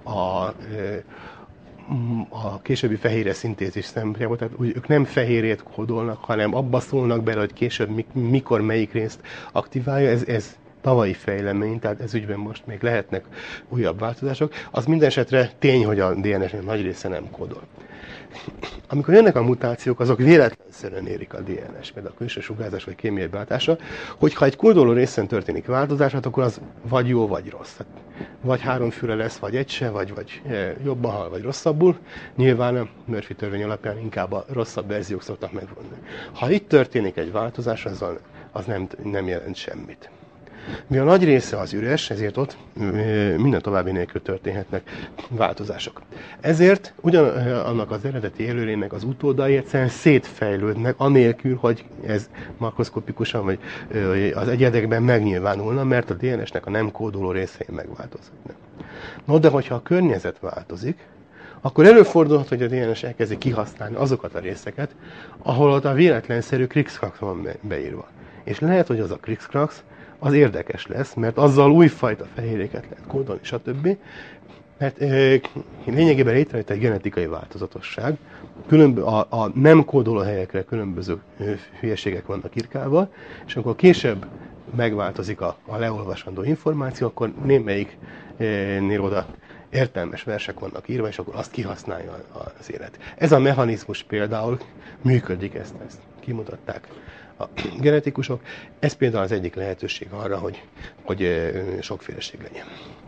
a későbbi fehérje szintézis szempontjából. Tehát ők nem fehérjét kódolnak, hanem abba szólnak bele, hogy később mikor melyik részt aktiválja. Ez tavalyi fejlemény, tehát ez ügyben most még lehetnek újabb változások. Az minden esetre tény, hogy a DNS-nek nagy része nem kódol. Amikor jönnek a mutációk, azok véletlenszerűen érik a DNS, például a külső sugárzás vagy kémiai váltása, hogyha egy kódoló részen történik változás, akkor az vagy jó, vagy rossz. Vagy 3 füle lesz, vagy egy se, vagy jobban hal, vagy rosszabbul. Nyilván a Murphy törvény alapján inkább a rosszabb verziók szoktak megvonni. Ha itt történik egy változás, az nem jelent semmit. Mivel a nagy része az üres, ezért ott minden további nélkül történhetnek változások. Ezért ugyanannak az eredeti élőlénynek az utódai egyszerűen szétfejlődnek, anélkül, hogy ez makroszkopikusan vagy az egyedekben megnyilvánulna, mert a DNS-nek a nem kódoló részei megváltoznak. No, de hogyha a környezet változik, akkor előfordulhat, hogy a DNS elkezdi kihasználni azokat a részeket, ahol ott a véletlenszerű Krikszkrasz van beírva. És lehet, hogy az a Krikszkrasz az érdekes lesz, mert azzal újfajta fehérjéket lehet kódolni, stb. Mert lényegében létrejött egy genetikai változatosság. A nem kódoló helyekre különböző hülyeségek vannak írkálva, és amikor később megváltozik a leolvasandó információ, akkor némelyiknél oda értelmes versek vannak írva, és akkor azt kihasználja az élet. Ez a mechanizmus például működik, ezt kimutatták a genetikusok. Ez például az egyik lehetőség arra, hogy sokféleség legyen.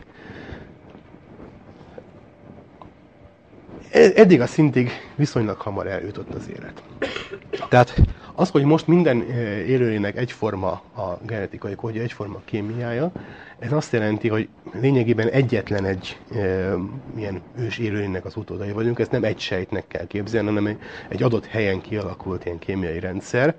Eddig a szintig viszonylag hamar eljutott az élet. Tehát az, hogy most minden élőlénynek egyforma a genetikai kódja, egyforma a kémiája, ez azt jelenti, hogy lényegében egyetlen egy ilyen ős élőlénynek az utódai vagyunk, ezt nem egy sejtnek kell képzelni, hanem egy adott helyen kialakult ilyen kémiai rendszer,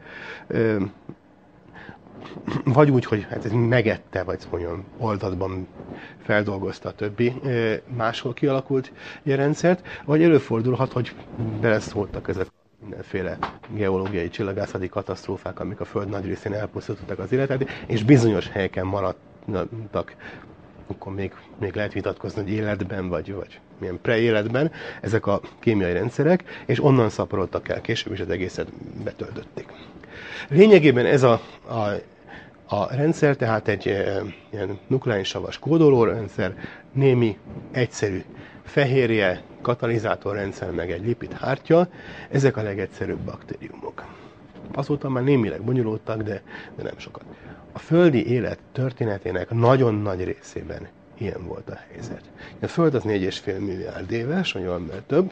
vagy úgy, hogy hát ez megette, vagy mondjam, oldatban feldolgozta a többi máshol kialakult ilyen rendszert, vagy előfordulhat, hogy beleszóltak ezek mindenféle geológiai csillagászati katasztrófák, amik a Föld nagy részén elpusztították az életet, és bizonyos helyeken maradtak, akkor még lehet vitatkozni, hogy életben, vagy milyen pre-életben ezek a kémiai rendszerek, és onnan szaporodtak el később, és az egészet betöltötték. Lényegében ez a rendszer, tehát egy ilyen nukleinsavas kódolórendszer, némi egyszerű fehérje, katalizátorrendszer, meg egy lipidhártya, ezek a legegyszerűbb baktériumok. Azóta már némileg bonyolultak, de nem sokat. A földi élet történetének nagyon nagy részében ilyen volt a helyzet. A Föld az 4,5 milliárd éves, vagy valamivel több.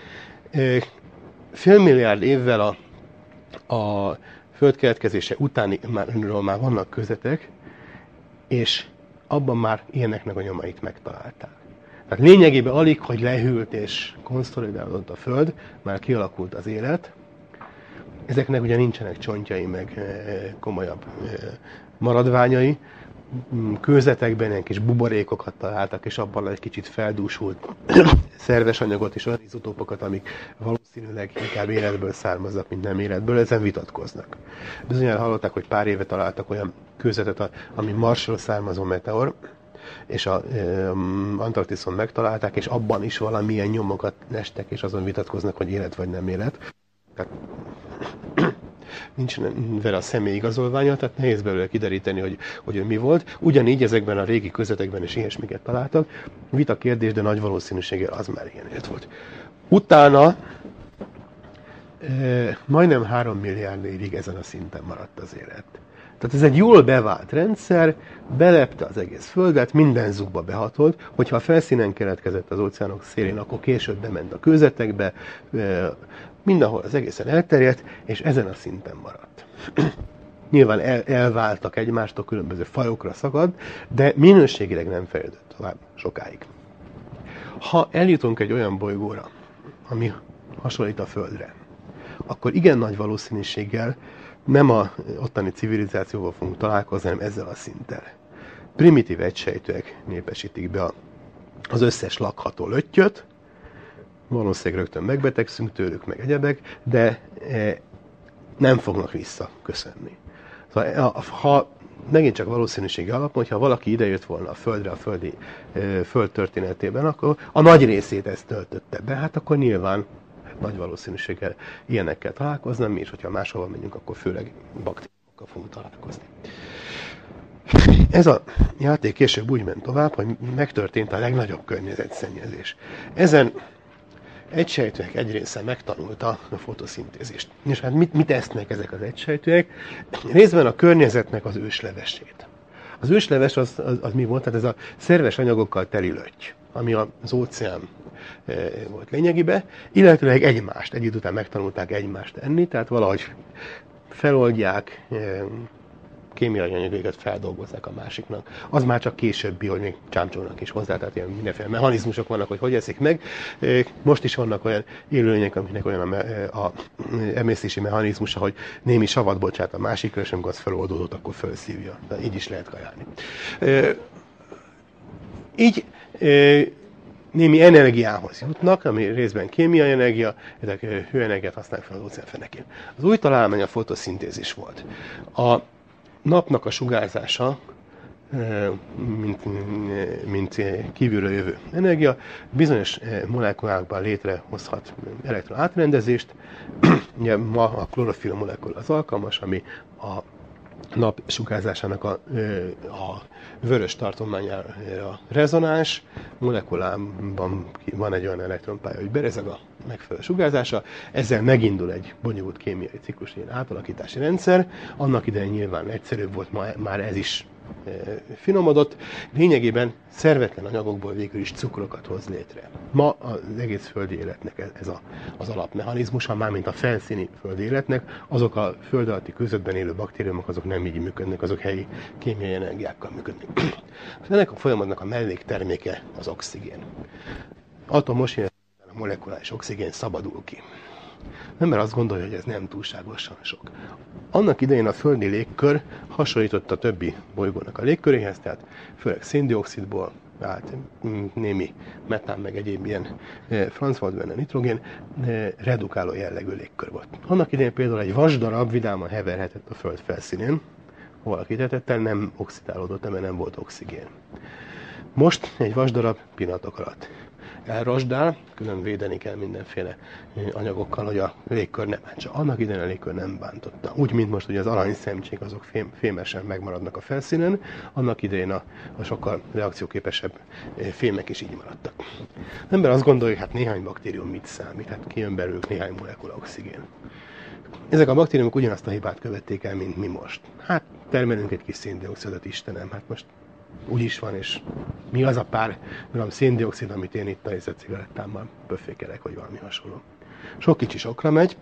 Fél milliárd évvel a Föld keletkezése utáni már vannak kőzetek, és abban már ilyeneknek a nyomait megtalálták. Tehát lényegében alig, hogy lehűlt és konszolidálódott a Föld, már kialakult az élet. Ezeknek ugye nincsenek csontjai, meg komolyabb maradványai. Kőzetekben ilyen kis buborékokat találtak, és abban egy kicsit feldúsult szerves anyagot és olyan izotópokat, amik valószínűleg inkább életből származnak, mint nem életből, ezen vitatkoznak. Bizonyára hallották, hogy pár éve találtak olyan kőzetet, ami Marsról származó meteor, és a Antarktiszon megtalálták, és abban is valamilyen nyomokat lestek, és azon vitatkoznak, hogy élet vagy nem élet. Tehát nincs vele a személy igazolványa, tehát nehéz belőle kideríteni, hogy ő mi volt. Ugyanígy ezekben a régi közöttekben is ilyesmiket találtak. Vita kérdés, de nagy valószínűséggel az már ilyen élet volt. Utána majdnem 3 milliárd évig ezen a szinten maradt az élet. Tehát ez egy jól bevált rendszer, belepte az egész Földet, minden zugba behatolt, hogyha a felszínen keletkezett az óceánok szélén, akkor később bement a kőzetekbe, mindenhol az egészen elterjedt, és ezen a szinten maradt. Nyilván elváltak egymástól, különböző fajokra szakad, de minőségileg nem fejlődött tovább sokáig. Ha eljutunk egy olyan bolygóra, ami hasonlít a Földre, akkor igen nagy valószínűséggel nem a ottani civilizációval fogunk találkozni, hanem ezzel a szinttel. Primitív egysejtőek népesítik be az összes lakható löttyöt, valószínűleg rögtön megbetegszünk tőlük, meg egyebek, de nem fognak visszaköszönni. Szóval, ha megint csak valószínűségi alapon, hogyha valaki idejött volna a Földre, a Föld történetében, akkor a nagy részét ezt töltötte be, hát akkor nyilván nagy valószínűséggel ilyenekkel találkoznám, mi is, hogyha máshova megyünk, akkor főleg baktériumokkal fogunk találkozni. Ez a játék később úgy ment tovább, hogy megtörtént a legnagyobb környezetszennyezés. Ezen egysejtőek egy része megtanulta a fotoszintézist. És hát mit esznek ezek az egysejtőek? Részben a környezetnek az őslevesét. Az ősleves az mi volt? Tehát ez a szerves anyagokkal teli lötty, ami az óceán volt lényegében, illetőleg egymást, egy idő után megtanulták egymást enni, tehát valahogy feloldják, kémiai anyagokat feldolgozzák a másiknak. Az már csak későbbi, hogy még csámcsognak is hozzá, tehát ilyen mindenféle mechanizmusok vannak, hogy eszik meg. Most is vannak olyan élőlények, aminek olyan a emésztési mechanizmusa, hogy némi savat bocsát a másikra, és amikor az feloldódott, akkor felszívja. De így is lehet kajálni. Így némi energiához jutnak, ami részben kémiai energia, ezek hőenergiát használnak fel az óceánfenekén. Az új találmány a fotoszintézis volt. A napnak a sugárzása, mint kívülről jövő energia, bizonyos molekulákban létrehozhat elektron átrendezést. Ugye ma a klorofil molekula az alkalmas, ami a nap sugárzásának a vörös tartományára rezonáns, molekulában van egy olyan elektronpálya, hogy berezeg a megfelelő sugárzása, ezzel megindul egy bonyolult kémiai ciklus, ilyen átalakítási rendszer, annak idején nyilván egyszerűbb volt, már ez is finomodott, lényegében szervetlen anyagokból végül is cukrokat hoz létre. Ma az egész földi életnek ez az alapmechanizmusa, mármint a felszíni földi életnek, azok a föld alatti közöttben élő baktériumok, azok nem így működnek, azok helyi kémiai energiákkal működnek. Ennek a folyamatnak a mellékterméke az oxigén. Atomos, a molekuláris oxigén szabadul ki. Az ember azt gondolja, hogy ez nem túlságosan sok. Annak idején a földi légkör hasonlított a többi bolygónak a légköréhez, tehát főleg széndioxidból állt némi metán, meg egyéb ilyen franc volt benne nitrogén, redukáló jellegű légkör volt. Annak idején például egy vasdarab vidáman heverhetett a föld felszínén, valaki tettel nem oxidálódott, mert nem volt oxigén. Most egy vasdarab pillanatok alatt elrosdál, külön védeni kell mindenféle anyagokkal, hogy a légkör nem bántsa. Annak idején a légkör nem bántotta. Úgy, mint most, hogy az aranyszemcsék azok fémesen megmaradnak a felszínen, annak idején a sokkal reakcióképesebb fémek is így maradtak. Az ember azt gondolja, hogy hát néhány baktérium mit számít, hát kijön belőlük néhány molekula oxigén. Ezek a baktériumok ugyanazt a hibát követték el, mint mi most. Hát termelünk egy kis széndioxidot, Istenem, hát most úgy is van, és mi az a pár gram széndioxid, amit én itt a cigarettámmal pöffékelek, vagy valami hasonló. Sok kicsi sokra megy.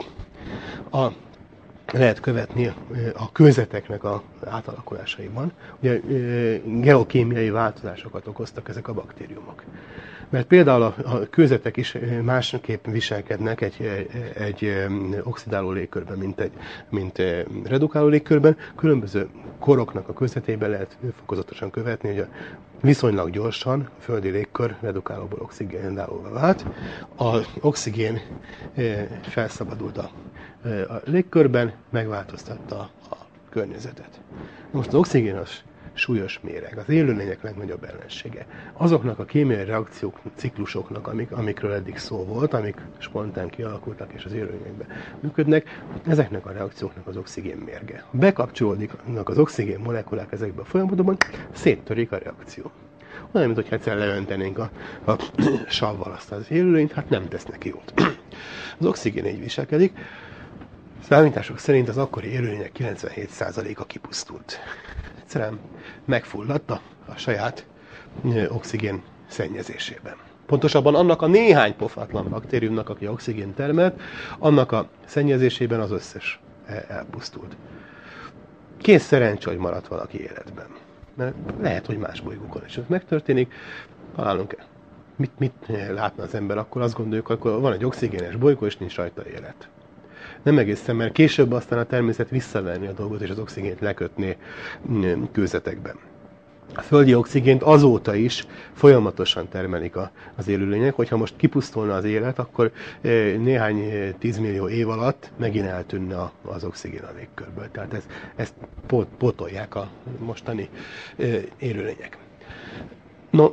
Lehet követni a kőzeteknek az átalakulásaiban. Ugye geokémiai változásokat okoztak ezek a baktériumok. Mert például a kőzetek is másképp viselkednek egy oxidáló légkörben, mint redukáló légkörben. Különböző koroknak a közvetében lehet fokozatosan követni, hogy viszonylag gyorsan a földi légkör redukálóból oxigénálóvá vált. Az oxigén felszabadult a légkörben, megváltoztatta a környezetet. Most az oxigén az súlyos méreg, az élőlények legnagyobb ellensége. Azoknak a kémiai reakciók, ciklusoknak, amikről eddig szó volt, amik spontán kialakultak és az élőlényekben működnek, ezeknek a reakcióknak az oxigén mérge. Ha bekapcsolódik az oxigén molekulák ezekbe a folyamatokban, széttörik a reakció. Olyan, mint hogyha egyszer leöntenénk a savval azt az élőlényt, hát nem tesz neki jót. Az oxigén így viselkedik. Számítások szerint az akkori élőlények 97%-a kipusztult. Egyszerűen megfulladt a saját oxigén szennyezésében. Pontosabban annak a néhány pofátlan baktériumnak, aki oxigén termelt, annak a szennyezésében az összes elpusztult. Kész szerencsé, hogy maradt valaki életben. Mert lehet, hogy más bolygókon is ez megtörténik. Találunk mit látna az ember, akkor azt gondoljuk, hogy akkor van egy oxigénes bolygó, és nincs rajta élet. Nem egészen, mert később aztán a természet visszaverni a dolgot, és az oxigént lekötni kőzetekben. A földi oxigént azóta is folyamatosan termelik az élőlények, hogyha most kipusztulna az élet, akkor néhány 10 millió év alatt megint eltűnne az oxigén a légkörből. Tehát ezt pótolják a mostani élőlények. No,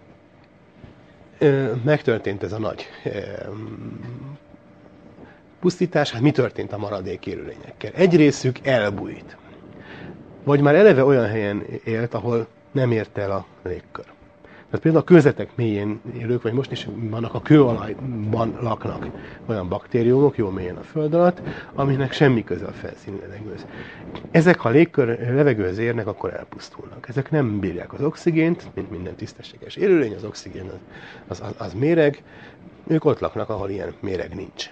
megtörtént ez a nagy pusztítás. Hát mi történt a maradék élőlényekkel? Egy részük elbújt. Vagy már eleve olyan helyen élt, ahol nem ért el a légkör. Tehát például a kőzetek mélyén élők, vagy most is vannak a kőolajban laknak olyan baktériumok, jó mélyen a föld alatt, aminek semmi köze a felszíni levegőhöz. Ezek, ha levegőhöz érnek, akkor elpusztulnak. Ezek nem bírják az oxigént, mint minden tisztességes élőlény, az oxigén az méreg, ők ott laknak, ahol ilyen méreg nincs.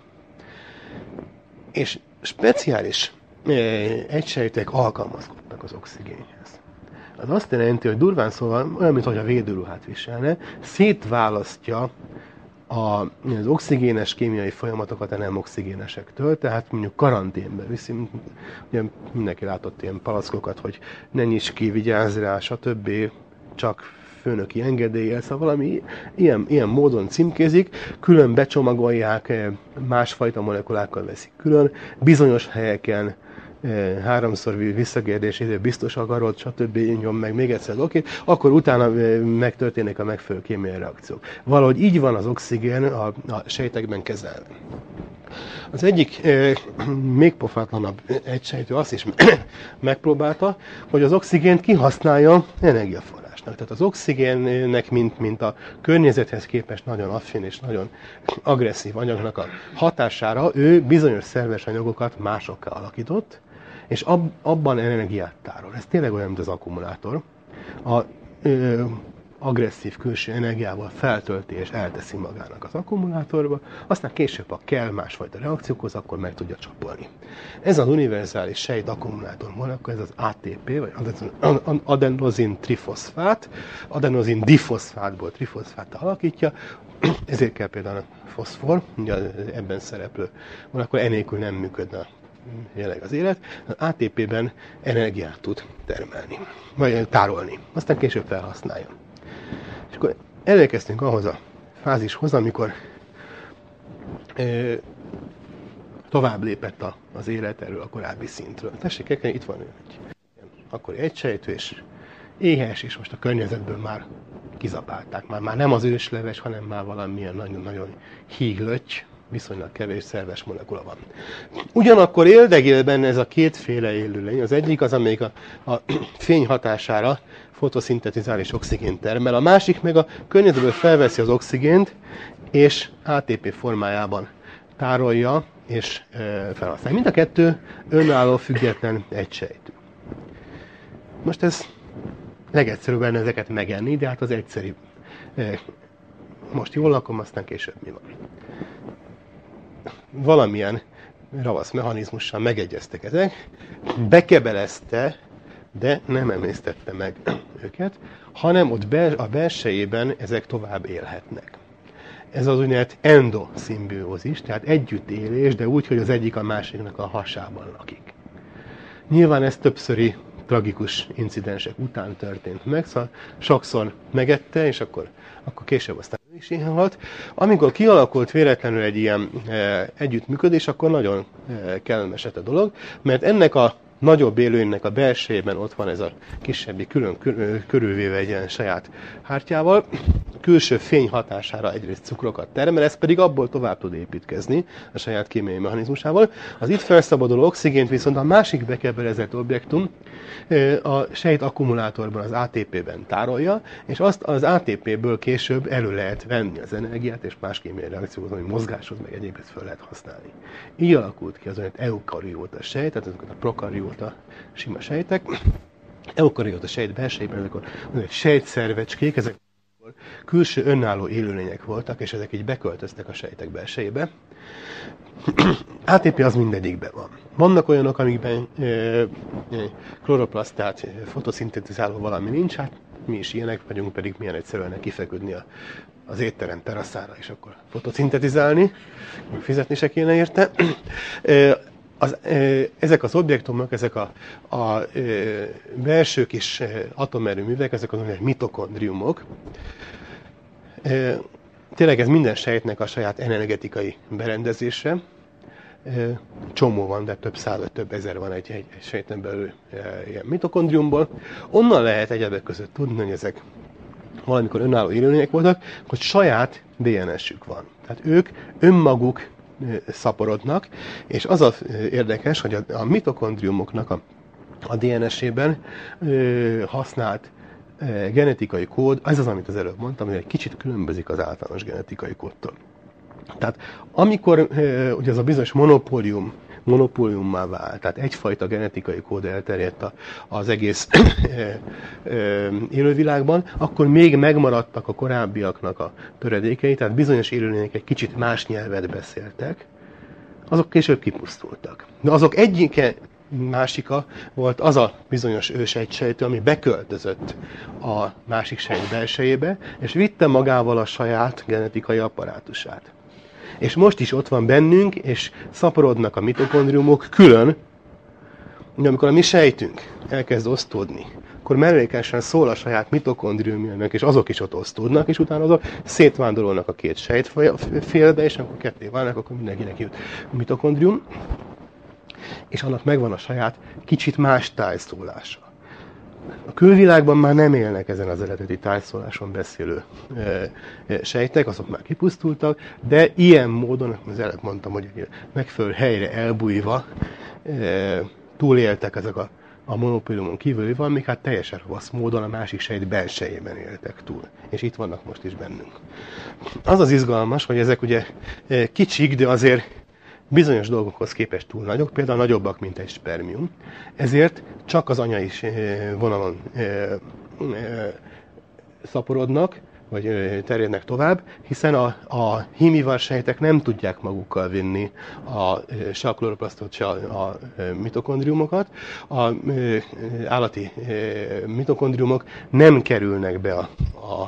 És speciális egysejtek alkalmazkodnak az oxigénhez. Az azt jelenti, hogy durván szóval olyan, mintha védőruhát viselne, szétválasztja az oxigénes kémiai folyamatokat a nem oxigénesektől, tehát mondjuk karanténbe viszi, ugye mindenki látott ilyen palackokat, hogy ne nyisd ki, vigyázz rá, stb. Csak főnöki engedéllyel, szóval valami ilyen módon címkézik, külön becsomagolják, másfajta molekulákkal veszik külön, bizonyos helyeken 3-szor visszakérdés, biztos akarod, stb. Nyom meg még egyszer, oké, akkor utána megtörténnek a megfelelő kémiai reakciók. Valahogy így van az oxigén a sejtekben kezelve. Az egyik még pofátlanabb egysejtő azt is megpróbálta, hogy az oxigént kihasználja energiaforrásnak. Tehát az oxigénnek, mint a környezethez képest nagyon affin és nagyon agresszív anyagnak a hatására ő bizonyos szerves anyagokat másokká alakított, és abban energiát tárol. Ez tényleg olyan, mint az akkumulátor. Agresszív külső energiával feltölti és elteszi magának az akkumulátorba, aztán később, ha kell másfajta reakciókhoz, akkor meg tudja csapolni. Ez az univerzális sejt akkumulátor molekula, ez az ATP, vagy adenozin trifoszfát, adenozin difoszfátból trifoszfát alakítja, ezért kell például a foszfor, ugye ebben szereplő molekula, enélkül nem működne jelenleg az élet, az ATP-ben energiát tud termelni, vagy tárolni, aztán később felhasználja. És akkor elérkeztünk ahhoz a fázishoz, amikor tovább lépett az élet erről a korábbi szintről. Tessék, itt van egy akkori egysejtő, és éhes, és most a környezetből már kizapálták. Már nem az ősleves, hanem már valamilyen nagyon-nagyon híglötty, viszonylag kevés szerves molekula van. Ugyanakkor éldegél benne ez a kétféle élőlény. Az egyik az, amelyik a fény hatására fotoszintetizál és oxigént termel. A másik meg a környezetből felveszi az oxigént, és ATP formájában tárolja és felhasználja. Mind a kettő önálló, független egysejtű. Most ez legegyszerűbb lenne ezeket megenni, de hát az egyszerű. Most jól lakom, aztán később mi van. Valamilyen ravasz mechanizmussal megegyeztek ezek, bekebelezte, de nem emésztette meg őket, hanem ott a belsejében ezek tovább élhetnek. Ez az úgynevezett endoszimbiózis, tehát együttélés, de úgy, hogy az egyik a másiknak a hasában lakik. Nyilván ez többszöri tragikus incidensek után történt meg, szóval sokszor megette, és akkor később aztán ő is ilyen halt. Amikor kialakult véletlenül egy ilyen együttműködés, akkor nagyon kellemes lett a dolog, mert ennek a nagyobb élőlénynek a belsejében ott van ez a kisebbi körülvéve egy ilyen saját hártyával. A külső fény hatására egyrészt cukrokat termel, ez pedig abból tovább tud építkezni a saját kémiai mechanizmusával. Az itt felszabaduló oxigént viszont a másik bekebelezett objektum a sejt akkumulátorban, az ATP-ben tárolja, és azt az ATP-ből később elő lehet venni az energiát, és más kémiai reakcióhoz, ami mozgáshoz, meg egyébként föl lehet használni. Így alakult ki az olyan eukarióta sejt, tehát azokat a prokarióta sima sejtek. Eukarióta sejt belsejében ezek a sejtszervecskék, ezek külső önálló élőlények voltak, és ezek így beköltöztek a sejtek belsejébe. ATP az mindegyikben van. Vannak olyanok, amikben kloroplasztát, fotoszintetizáló valami nincs, hát mi is ilyenek vagyunk, pedig milyen egyszerűen kifeküdni az étterem teraszára, és akkor fotoszintetizálni, fizetni se kéne érte. Ezek az objektumok, ezek a belső kis atomerőművek, ezek az olyan mitokondriumok. Tényleg ez minden sejtnek a saját energetikai berendezése. Csomó van, de több száz vagy több ezer van egy sejten belül ilyen mitokondriumból. Onnan lehet egyebek között tudni, hogy ezek valamikor önálló élőlények voltak, hogy saját DNS-ük van. Tehát ők önmaguk szaporodnak, és az az érdekes, hogy a mitokondriumoknak a DNS-ében használt genetikai kód, ez az, amit az előbb mondtam, hogy egy kicsit különbözik az általános genetikai kódtól. Tehát amikor ugye ez a bizonyos monopóliummá vált, tehát egyfajta genetikai kód elterjedt az egész élővilágban, akkor még megmaradtak a korábbiaknak a töredékei, tehát bizonyos élőlények egy kicsit más nyelvet beszéltek, azok később kipusztultak. De azok egyike másika volt az a bizonyos ősejtsejtő, ami beköltözött a másik sejt belsejébe, és vitte magával a saját genetikai apparátusát. És most is ott van bennünk, és szaporodnak a mitokondriumok külön, de amikor a mi sejtünk elkezd osztódni, akkor mellékesen szól a saját mitokondriumjának, és azok is ott osztódnak, és utána azok szétvándorolnak a két sejtfélbe, és amikor ketté válnak, akkor mindenkinek jut a mitokondrium, és annak megvan a saját kicsit más tájszólása. A külvilágban már nem élnek ezen az eredeti tájszóláson beszélő sejtek, azok már kipusztultak, de ilyen módon, az előbb mondtam, hogy megfelelő helyre elbújva túléltek ezek a monopóliumon kívül van, még hát teljesen rossz módon a másik sejt belsejében éltek túl. És itt vannak most is bennünk. Az az izgalmas, hogy ezek ugye kicsik, de azért bizonyos dolgokhoz képest túl nagyok, például nagyobbak, mint egy spermium. Ezért csak az anyai vonalon szaporodnak, vagy terjednek tovább, hiszen a hímivar sejtek nem tudják magukkal vinni se a kloroplasztot, se a mitokondriumokat. A állati mitokondriumok nem kerülnek be a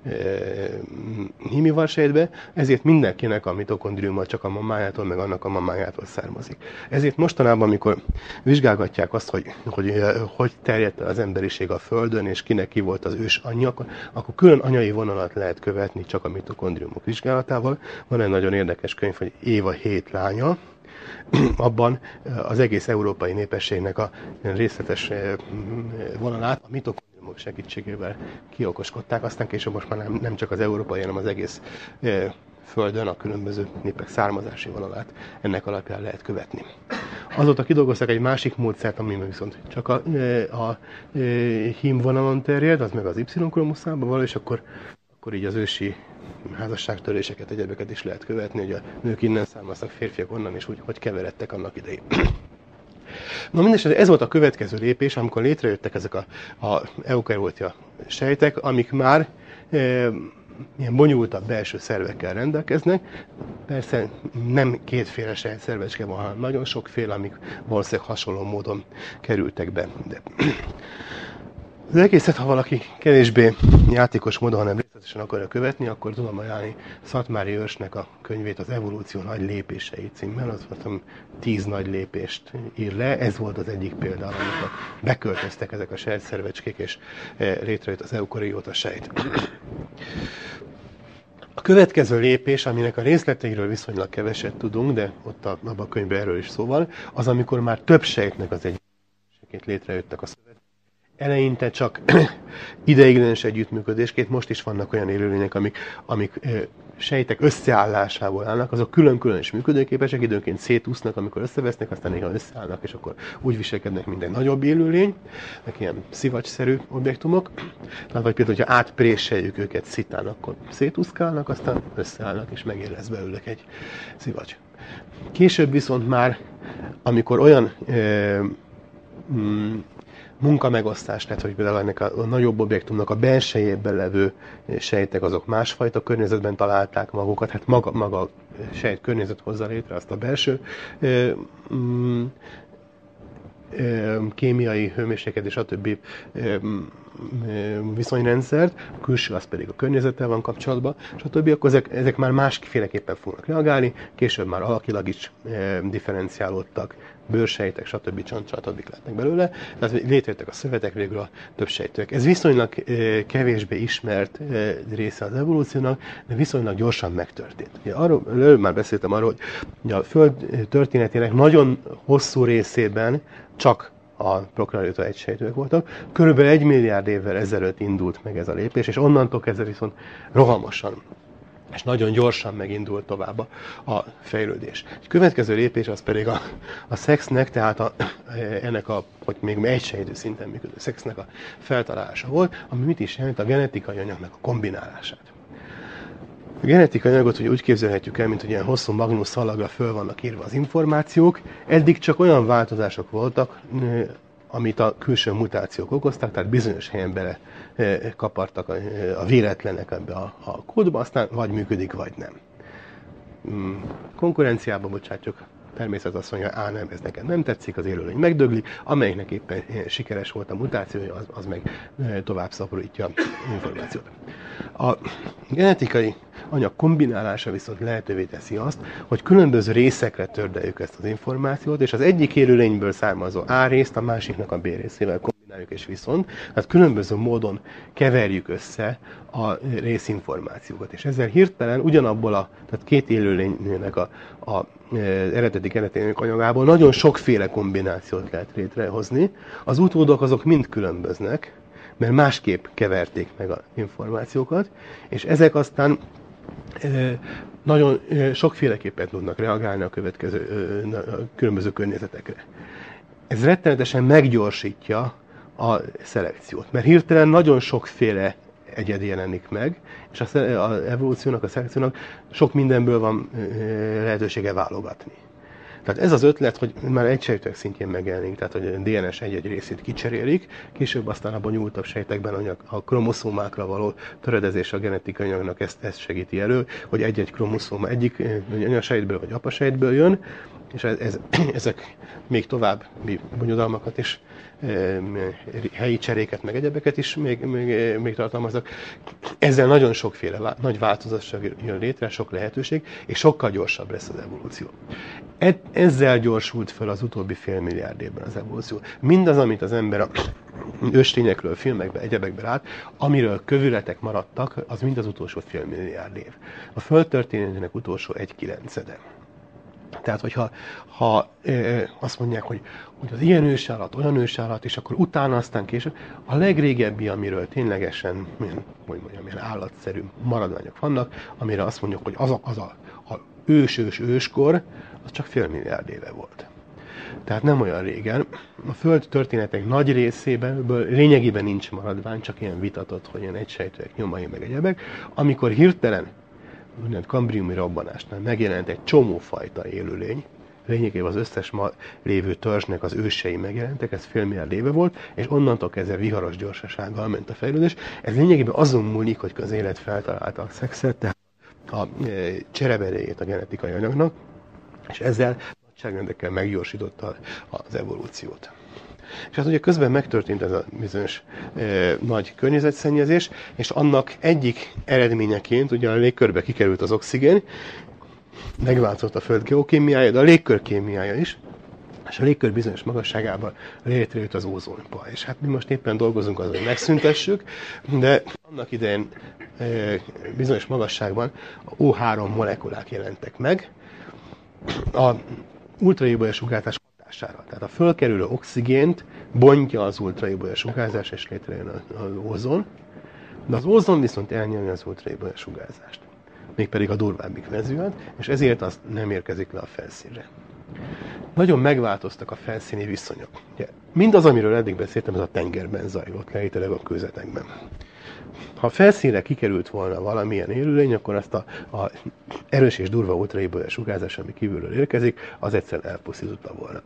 hímivar sejtbe, ezért mindenkinek a mitokondriuma csak a mamájától, meg annak a mamájától származik. Ezért mostanában, amikor vizsgálgatják azt, hogy terjedt az emberiség a Földön, és kinek ki volt az ős anyja, akkor külön anyai vonalat lehet követni csak a mitokondriumok vizsgálatával. Van egy nagyon érdekes könyv, hogy Éva 7 lánya, abban az egész európai népességnek a részletes vonalát a mitokondriumok segítségével kiokoskodták, aztán később most már nem csak az európai, hanem az egész Földön a különböző népek származási vonalát ennek alapján lehet követni. Azóta kidolgoztak egy másik módszert, ami viszont csak a hím vonalon terjed, az meg az Y-kromoszomban való, és akkor így az ősi házasságtöréseket, egyebeket is lehet követni, hogy a nők innen származtak, férfiak onnan, és hogy keveredtek annak idején. Na mindesetre ez volt a következő lépés, amikor létrejöttek ezek a eukarióta sejtek, amik már ilyen bonyolultabb belső szervekkel rendelkeznek. Persze nem kétféle sejtszervecske van, hanem nagyon sokféle, amik valószínűleg hasonló módon kerültek be. De az egészet, ha valaki kevésbé játékos módon, hanem részletesen akarja követni, akkor tudom ajánlani Szatmári Őrsnek a könyvét, az Evolúció nagy lépései címmel, azt mondtam, 10 nagy lépést ír le. Ez volt az egyik példa, amikor beköltöztek ezek a sejtszervecskék, és létrejött az eukarióta sejt. A következő lépés, aminek a részleteiről viszonylag keveset tudunk, de ott abban a könyvben erről is szó van, az amikor már több sejtnek az egy történeteként létrejöttek a szövetek. Eleinte csak ideiglenes együttműködésként, most is vannak olyan élőlények, amik sejtek összeállásából állnak, azok külön-külön is működőképesek, időnként szétúsznak, amikor összevesznek, aztán néha összeállnak, és akkor úgy viselkednek, mint egy nagyobb élőlény, meg ilyen szivacsszerű objektumok. Tehát, vagy például, hogyha átpréseljük őket szitán, akkor szétúszkálnak, aztán összeállnak, és megér lesz belőlük egy szivacs. Később viszont már, amikor olyan munkamegosztás, tehát hogy például ennek a nagyobb objektumnak a belsejében levő sejtek, azok másfajta környezetben találták magukat, hát maga a sejt környezet hozza létre azt a belső kémiai hőmérséklet és a többi viszonyrendszert, a külső az pedig a környezettel van kapcsolatban, stb. Akkor ezek már másféleképpen fognak reagálni, később már alakilag is differenciálódtak, bőrsejtek, stb. Csontcsatabik lehetnek belőle, tehát létrejöttek a szövetek, végül a többsejtőek. Ez viszonylag kevésbé ismert része az evolúciónak, de viszonylag gyorsan megtörtént. Ugye már beszéltem arról, hogy a Föld történetének nagyon hosszú részében csak a prokariota egysejtőek voltak. Körülbelül 1 milliárd évvel ezelőtt indult meg ez a lépés, és onnantól kezdve viszont rohamosan és nagyon gyorsan megindult tovább a fejlődés. A következő lépés az pedig a szexnek, tehát ennek hogy még egysejtő szinten működő szexnek a feltalálása volt, ami mit is jelent? A genetikai anyagnak a kombinálását. A genetikai anyagot ugye úgy képzelhetjük el, mint hogy ilyen hosszú magnusz szalagra föl vannak írva az információk. Eddig csak olyan változások voltak, amit a külső mutációk okoztak, tehát bizonyos helyen bele kapartak a véletlenek ebbe a kódba, aztán vagy működik, vagy nem. Konkurenciába bocsátjuk, természet azt mondja, nem, ez neked nem tetszik, az élőlény megdöglik, amelyiknek éppen sikeres volt a mutációja, az meg tovább szaporítja az információt. A genetikai anyag kombinálása viszont lehetővé teszi azt, hogy különböző részekre tördeljük ezt az információt, és az egyik élőlényből származó A részt a másiknak a B részével kombináljuk, és viszont, tehát különböző módon keverjük össze a részinformációkat. És ezzel hirtelen ugyanabból tehát két élőlénynek az eredeti genetika anyagából nagyon sokféle kombinációt lehet létrehozni. Az utódok azok mind különböznek, mert másképp keverték meg az információkat, és ezek aztán nagyon sokféleképpen tudnak reagálni a különböző környezetekre. Ez rettenetesen meggyorsítja a szelekciót, mert hirtelen nagyon sokféle egyed jelenik meg, és az evolúciónak, a szelekciónak sok mindenből van lehetősége válogatni. Tehát ez az ötlet, hogy már egysejtőek szintjén megjelenik, tehát hogy a DNS egy-egy részét kicserélik, később aztán a bonyolultabb sejtekben a kromoszómákra való töredezés a genetikai anyagnak ezt segíti elő, hogy egy-egy kromoszóma egyik anyasejtből vagy apasejtből jön, és ezek még további bonyodalmakat is, helyi cseréket, meg egyebeket is még tartalmaznak. Ezzel nagyon sokféle nagy változatság jön létre, sok lehetőség, és sokkal gyorsabb lesz az evolúció. Ezzel gyorsult fel az utóbbi fél milliárd évben az evolúció. Mindaz, amit az ember a őstényekről, filmekben, egyebekben lát, amiről kövületek maradtak, az mind az utolsó fél milliárd év. A Föld történetének utolsó 1/9. Tehát, hogyha azt mondják, hogy az ilyen ősállat, olyan ősállat, és akkor utána aztán később, a legrégebbi, amiről ténylegesen, milyen állatszerű maradványok vannak, amire azt mondjuk, hogy az a őskor, az csak fél milliárd éve volt. Tehát nem olyan régen. A Föld történetek nagy részében lényegében nincs maradvány, csak ilyen vitatott, hogy ilyen egysejtőek, nyomai, meg egyebek. Amikor hirtelen kambriumi robbanásnál megjelent egy csomófajta élőlény, lényegében az összes ma lévő törzsnek az ősei megjelentek, ez fél milliárd éve volt, és onnantól kezdve viharos gyorsasággal ment a fejlődés. Ez lényegében azon múlik, hogy az élet feltalálta a szexet, tehát a csereberejét a genetikai anyagnak, és ezzel nagyságrendekkel meggyorsította az evolúciót. És hát ugye közben megtörtént ez a bizonyos nagy környezetszennyezés, és annak egyik eredményeként ugye a légkörbe kikerült az oxigén, megváltozott a Föld geokémiája, de a légkör kémiája is, és a légkör bizonyos magasságában létrejött az ózonpaj. És hát mi most éppen dolgozunk azon, hogy megszüntessük, de annak idején bizonyos magasságban a O3 molekulák jelentek meg. A ultraébolya sugárzás hatására. Tehát a fölkerülő oxigént bontja az ultraibolya sugárzás, és létrejön az ózon, de az ózon viszont elnyomja az ultraibolya sugárzást, mégpedig a durvábbik mezőn, és ezért az nem érkezik le a felszínre. Nagyon megváltoztak a felszíni viszonyok. Ugye, mindaz, amiről eddig beszéltem, ez a tengerben zajlott, lehetőleg a kőzetekben. Ha a felszínre kikerült volna valamilyen élőlény, akkor azt a erős és durva ultraibolya sugárzás, ami kívülről érkezik, az egyszerűen elpusztította volna.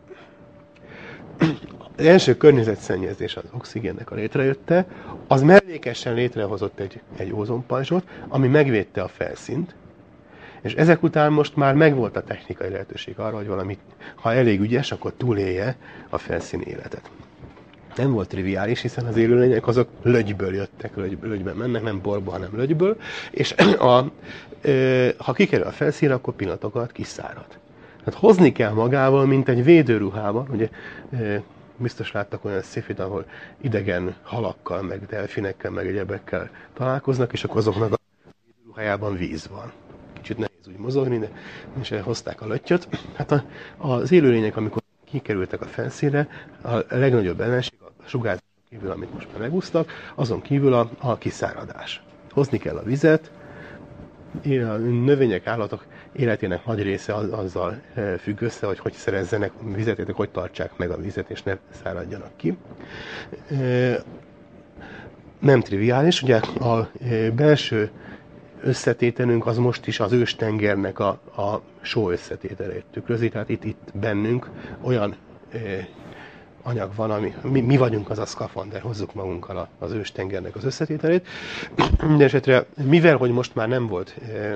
Az első környezetszennyezés az oxigénnek a létrejötte, az mellékesen létrehozott egy ózonpajzsot, ami megvédte a felszínt, és ezek után most már megvolt a technikai lehetőség arra, hogy valami, ha elég ügyes, akkor túlélje a felszíni életet. Nem volt triviális, hiszen az élőlények azok lögyből jöttek, lögyben mennek, nem borból, hanem lögyből, és ha kikerül a felszínre, akkor pillanatokat alatt kiszárad. Tehát hozni kell magával, mint egy védőruhában, ugye biztos láttak olyan szifit, ahol idegen halakkal, meg delfinekkel, meg egyebekkel találkoznak, és akkor azoknak a védőruhájában víz van. Kicsit nehéz úgy mozogni, de és hozták a löttyöt. Hát az élőlények, amikor kikerültek a felszínre, a legnagyobb ellenség a sugárzás kívül, amit most már megúsztak, azon kívül a kiszáradás. Hozni kell a vizet, a növények, állatok életének nagy része azzal függ össze, hogy szerezzenek vizet, hogy tartsák meg a vizet, és ne száradjanak ki. Nem triviális, ugye a belső összetételünk az most is az őstengernek a só összetételét tükrözi, tehát itt bennünk olyan anyag van, ami mi vagyunk az a szkafander, hozzuk magunkkal az őstengernek az összetételét. Mindenesetre, mivel hogy most már nem volt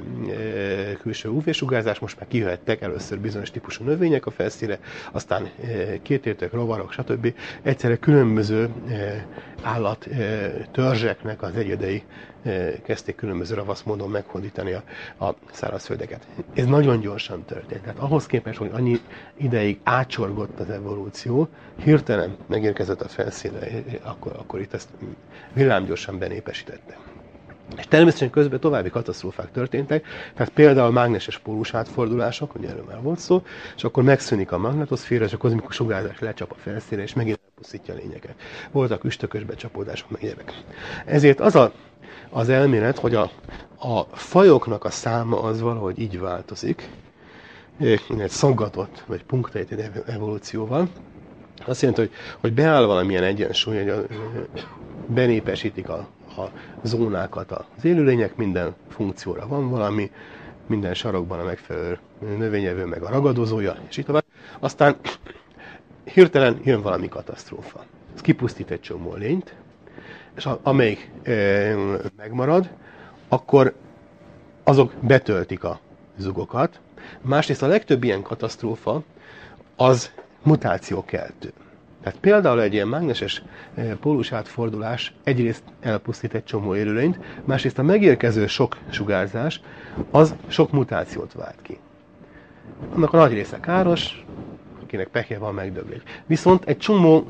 külső UV-sugárzás, most már kijöhettek először bizonyos típusú növények a felszínre, aztán kétértek, rovarok, stb. Egyszerre különböző állat törzseknek az egyedei kezdték különböző ravasz módon meghódítani a szárazföldeket. Ez nagyon gyorsan történt. Tehát ahhoz képest, hogy annyi ideig átsorgott az evolúció, hirtelen megérkezett a felszínre, akkor itt ezt villámgyorsan benépesítette. És természetesen közben további katasztrófák történtek, tehát például mágneses pólus átfordulások, ugye erről már volt szó, és akkor megszűnik a magnetoszféra, és a kozmikus sugárzás lecsap a felszínre, és megint elpusztítja a lényeket. Voltak üstökös becsapódások, meg ilyenek. Ezért az elmélet, hogy a fajoknak a száma az valahogy így változik, egy szaggatott, vagy punktated evolúcióval. Azt jelenti, hogy beáll valamilyen egyensúly, hogy benépesítik a zónákat az élőlények, minden funkcióra van valami, minden sarokban a megfelelő növényevő, meg a ragadozója, és így tovább. Aztán hirtelen jön valami katasztrófa. Ez kipusztít egy csomó lényt, és amelyik megmarad, akkor azok betöltik a zugokat. Másrészt a legtöbb ilyen katasztrófa az mutációkeltő. Tehát például egy ilyen mágneses pólus átfordulás egyrészt elpusztít egy csomó élőlényt, másrészt a megérkező sok sugárzás az sok mutációt vált ki. Annak a nagy része káros, akinek pekje van, megdöglik. Viszont egy csomó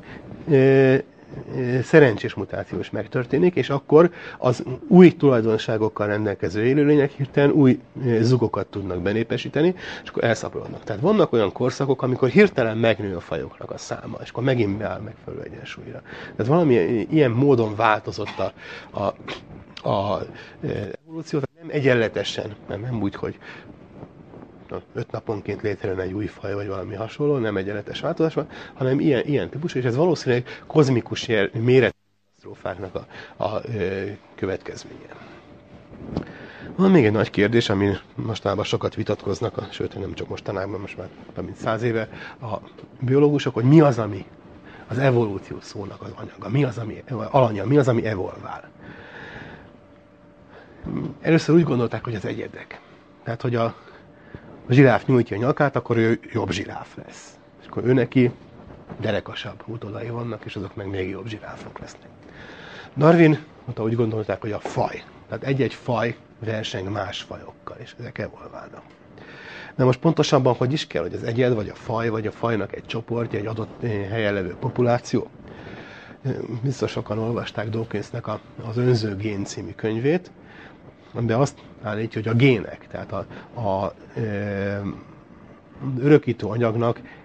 szerencsés mutáció is megtörténik, és akkor az új tulajdonságokkal rendelkező élőlények hirtelen új zugokat tudnak benépesíteni, és akkor elszaporodnak. Tehát vannak olyan korszakok, amikor hirtelen megnő a fajoknak a száma, és akkor megint beáll megfelelő egyensúlyra. Tehát valami ilyen módon változott a evolúció, nem egyenletesen, nem úgy, hogy 5 naponként létrejön egy új faj, vagy valami hasonló, nem egyenletes változás van, hanem ilyen típusú, és ez valószínűleg kozmikus méretű katasztrófáknak a következménye. Van még egy nagy kérdés, ami mostanában sokat vitatkoznak, sőt nem csak mostanában, most már több mint 100 éve a biológusok, hogy mi az, ami az evolúció szónak az anyaga, mi az, ami alanya, mi az, ami evolvál. Először úgy gondolták, hogy az egyedek. Tehát, hogy a zsiráf nyújtja a nyakát, akkor ő jobb zsiráf lesz. És akkor ő neki derekasabb utódai vannak, és azok meg még jobb zsiráfok lesznek. Darwin úgy gondolták, hogy a faj. Tehát egy-egy faj verseng más fajokkal, és ezek evolválnak. De most pontosabban, hogy is kell, hogy az egyed, vagy a fajnak egy csoportja, egy adott helyen levő populáció. Biztos sokan olvasták Dawkinsnek az Önző gén című könyvét, de azt állítja, hogy a gének, tehát a örökítő anyagnak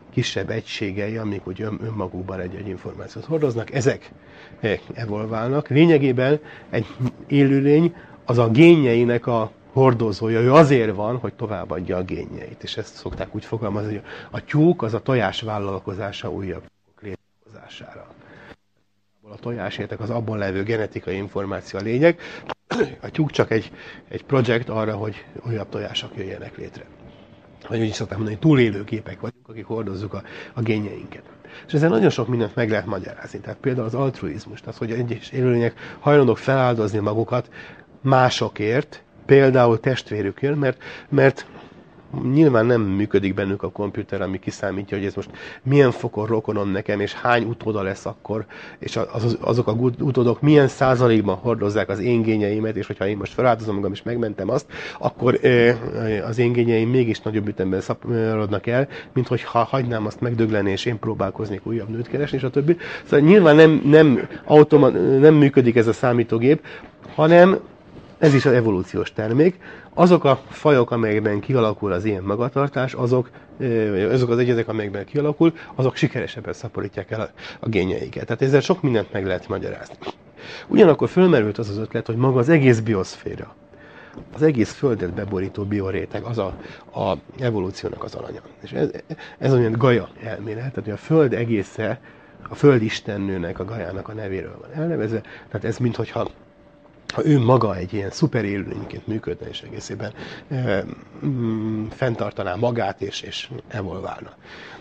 kisebb egységei, amik úgy önmagukban egy információt hordoznak, ezek evolválnak. Lényegében egy élőlény az a génjeinek a hordozója, ő azért van, hogy továbbadja a génjeit. És ezt szokták úgy fogalmazni, hogy a tyúk az a tojás vállalkozása újabb létrehozására. A tojásértek az abban levő genetikai információ a lényeg. A tyúk csak egy projekt arra, hogy újabb tojások jöjjenek létre. Vagy úgy is szokták mondani, túlélő képek vagyunk, akik hordozzuk a génjeinket. És ezzel nagyon sok mindent meg lehet magyarázni. Tehát például az altruizmus, tehát hogy egyes élőlények hajlandók feláldozni magukat másokért, például testvérükért, mert nyilván nem működik bennük a komputer, ami kiszámítja, hogy ez most milyen fokon rokonom nekem, és hány utóda lesz akkor, és azok a utódok milyen százalékban hordozzák az én génjeimet, és hogyha én most feláldozom magam, és megmentem azt, akkor az én génjeim mégis nagyobb ütemben szaporodnak el, mint hogyha hagynám azt megdögleni, és én próbálkoznék újabb nőt keresni, és a többi. Szóval nyilván nem működik ez a számítógép, hanem ez is az evolúciós termék. Azok a fajok, amelyekben kialakul az ilyen magatartás, azok az egyedek, amelyekben kialakul, azok sikeresebben szaporítják el a génjeiket. Tehát ezzel sok mindent meg lehet magyarázni. Ugyanakkor fölmerült az ötlet, hogy maga az egész bioszféra, az egész Földet beborító bioréteg, az a evolúciónak az alanya. És ez olyan Gaia elmélet, tehát hogy a Föld egésze, a Föld istennőnek, a Gaiának a nevéről van elnevezve. Tehát ez minthogyha ő maga egy ilyen szuper élőlényként működne, és egészében fenntartaná magát, és evolválna.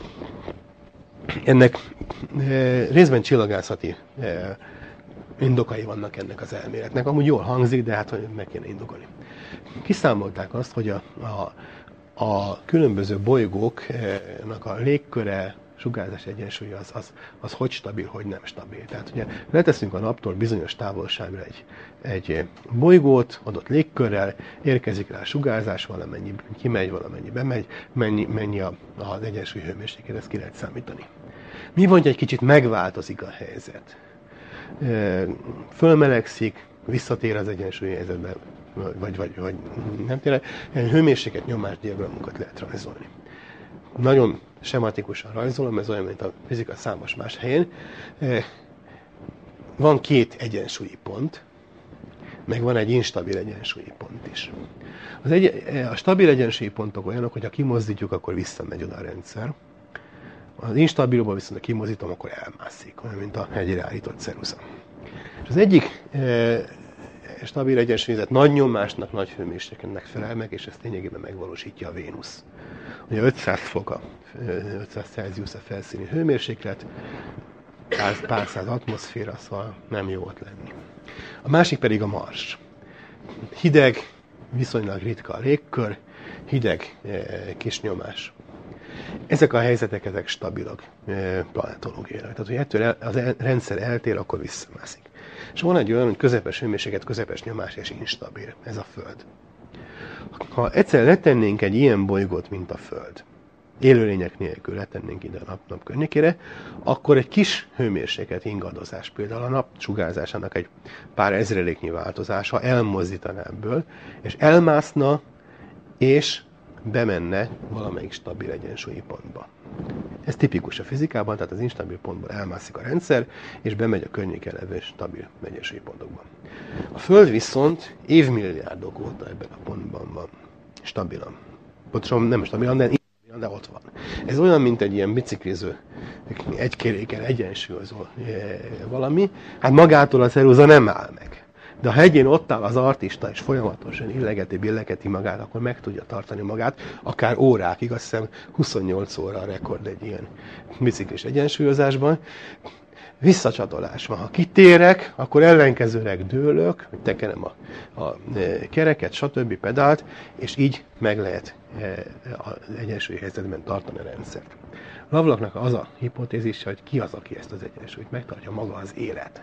Ennek részben csillagászati indokai vannak ennek az elméletnek. Amúgy jól hangzik, de hát meg kéne indokolni. Kiszámolták azt, hogy a különböző bolygóknak a légköre, sugárzás egyensúlya az hogy stabil, hogy nem stabil. Tehát ugye leteszünk a naptól bizonyos távolságra egy bolygót, adott légkörrel, érkezik rá a sugárzás, valamennyi kimegy, valamennyi bemegy, mennyi az egyensúly hőmérséklet, ezt ki lehet számítani. Mi van, hogy egy kicsit megváltozik a helyzet? Fölmelegszik, visszatér az egyensúly helyzetbe, vagy nem tér, hőmérséklet nyomás diagramokat lehet rajzolni. Nagyon sematikusan rajzolom, ez olyan, mint a fizika számos más helyén. Van két egyensúlyi pont, meg van egy instabil egyensúlyi pont is. A stabil egyensúlyi pontok olyanok, hogy ha kimozdítjuk, akkor visszamegy oda a rendszer. Az instabilban viszont, ha kimozdítom, akkor elmászik, olyan, mint a hegyre állított ceruza. És az egyik stabil egyensúlyzat nagy nyomásnak, nagy hőmérsékletnek felel meg, és ezt lényegében megvalósítja a Vénusz. Ugye 500 fok 500 Celsius a felszíni hőmérséklet, pár száz atmoszféra, szóval nem jó ott lenni. A másik pedig a Mars. Hideg, viszonylag ritka a légkör, hideg, kis nyomás. Ezek a helyzetek, ezek stabilak planetológiailag. Tehát, hogy ettől a rendszer eltér, akkor visszamászik. És van egy olyan, hogy közepes hőmérséklet, közepes nyomás és instabil. Ez a Föld. Ha egyszer letennénk egy ilyen bolygót, mint a Föld, élőlények nélkül letennénk ide a nap környékére, akkor egy kis hőmérséklet ingadozás, például a nap sugárzásának egy pár ezreléknyi változása elmozdítaná ebből, és elmászna, és bemenne valamelyik stabil egyensúlyi pontba. Ez tipikus a fizikában, tehát az instabil pontból elmászik a rendszer, és bemegy a környéken levő stabil egyensúlyi pontokba. A Föld viszont évmilliárdok óta ebben a pontban van. Stabilan. Pontosan nem stabilan, de ott van. Ez olyan, mint egy ilyen bicikliző, egy keréken egyensúlyozó valami. Hát magától a ceruza nem áll meg. De ha hegyén ott áll az artista, és folyamatosan illegeti magát, akkor meg tudja tartani magát, akár órákig, azt hiszem 28 óra a rekord egy ilyen biciklis egyensúlyozásban. Visszacsatolás van. Ha kitérek, akkor ellenkezőleg dőlök, hogy tekerem a kereket, stb. Pedált, és így meg lehet az egyensúlyi helyzetben tartani a rendszert. Lovelocknak az a hipotézis, hogy ki az, aki ezt az egyensúlyt megtartja, maga az élet.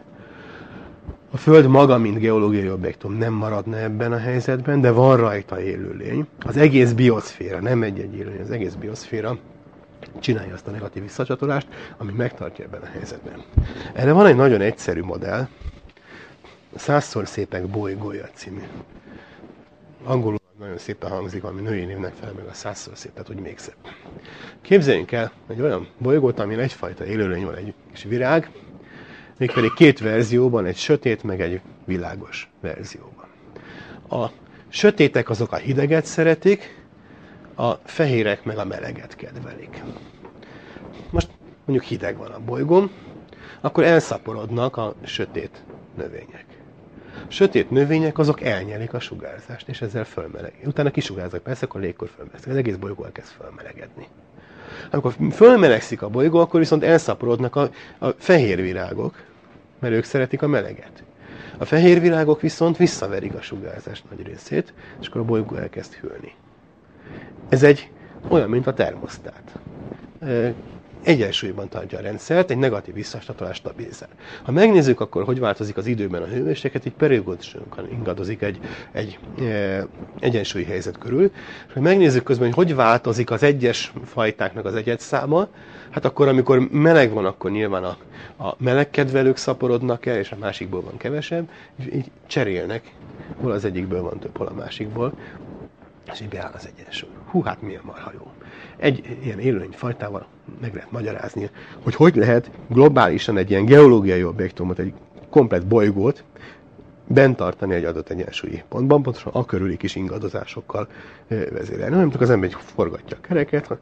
A Föld maga, mint geológiai objektum nem maradna ebben a helyzetben, de van rajta élőlény. Az egész bioszféra, nem egy élőlény, az egész bioszféra csinálja azt a negatív visszacsatolást, ami megtartja ebben a helyzetben. Erre van egy nagyon egyszerű modell, 100-szor szépek bolygója című. Angolul Nagyon szépen hangzik, valami női névnek fel, meg a 100-szor szép, tehát úgy még szebb. Képzeljünk el egy olyan bolygót, amin egyfajta élőlény van, egy kis virág, mégpedig két verzióban, egy sötét, meg egy világos verzióban. A sötétek azok a hideget szeretik, a fehérek meg a meleget kedvelik. Most mondjuk hideg van a bolygón, akkor elszaporodnak a sötét növények. A sötét növények azok elnyelik a sugárzást, és ezzel fölmelegednek. Utána kisugárznak, persze, akkor a légkör fölmelegszik. Az egész bolygó elkezd fölmelegedni. Amikor fölmelegszik a bolygó, akkor viszont elszaporodnak a fehér virágok, mert ők szeretik a meleget. A fehér virágok viszont visszaverik a sugárzást nagy részét, és akkor a bolygó elkezd hűlni. Ez egy olyan, mint a termosztát. Egyensúlyban tartja a rendszert, egy negatív visszastatolás stabilizál. Ha megnézzük, akkor hogy változik az időben a hőmérséklet, így periódikusan ingadozik egy egyensúlyi helyzet körül. És ha megnézzük közben, hogy változik az egyes fajtáknak az egyedszáma, hát akkor, amikor meleg van, akkor nyilván a melegkedvelők szaporodnak el, és a másikból van kevesebb, így cserélnek, hol az egyikből van több, hol a másikból, és így beáll az egyensúly. Hú, hát milyen marha jó. Egy ilyen élőlényfajtával meg lehet magyarázni, hogy lehet globálisan egy ilyen geológiai objektumot, egy komplett bolygót bent tartani egy adott egyensúlyi pontban, pontosan a körüli kis ingadozásokkal vezérelni. Nem csak az ember forgatja a kereket,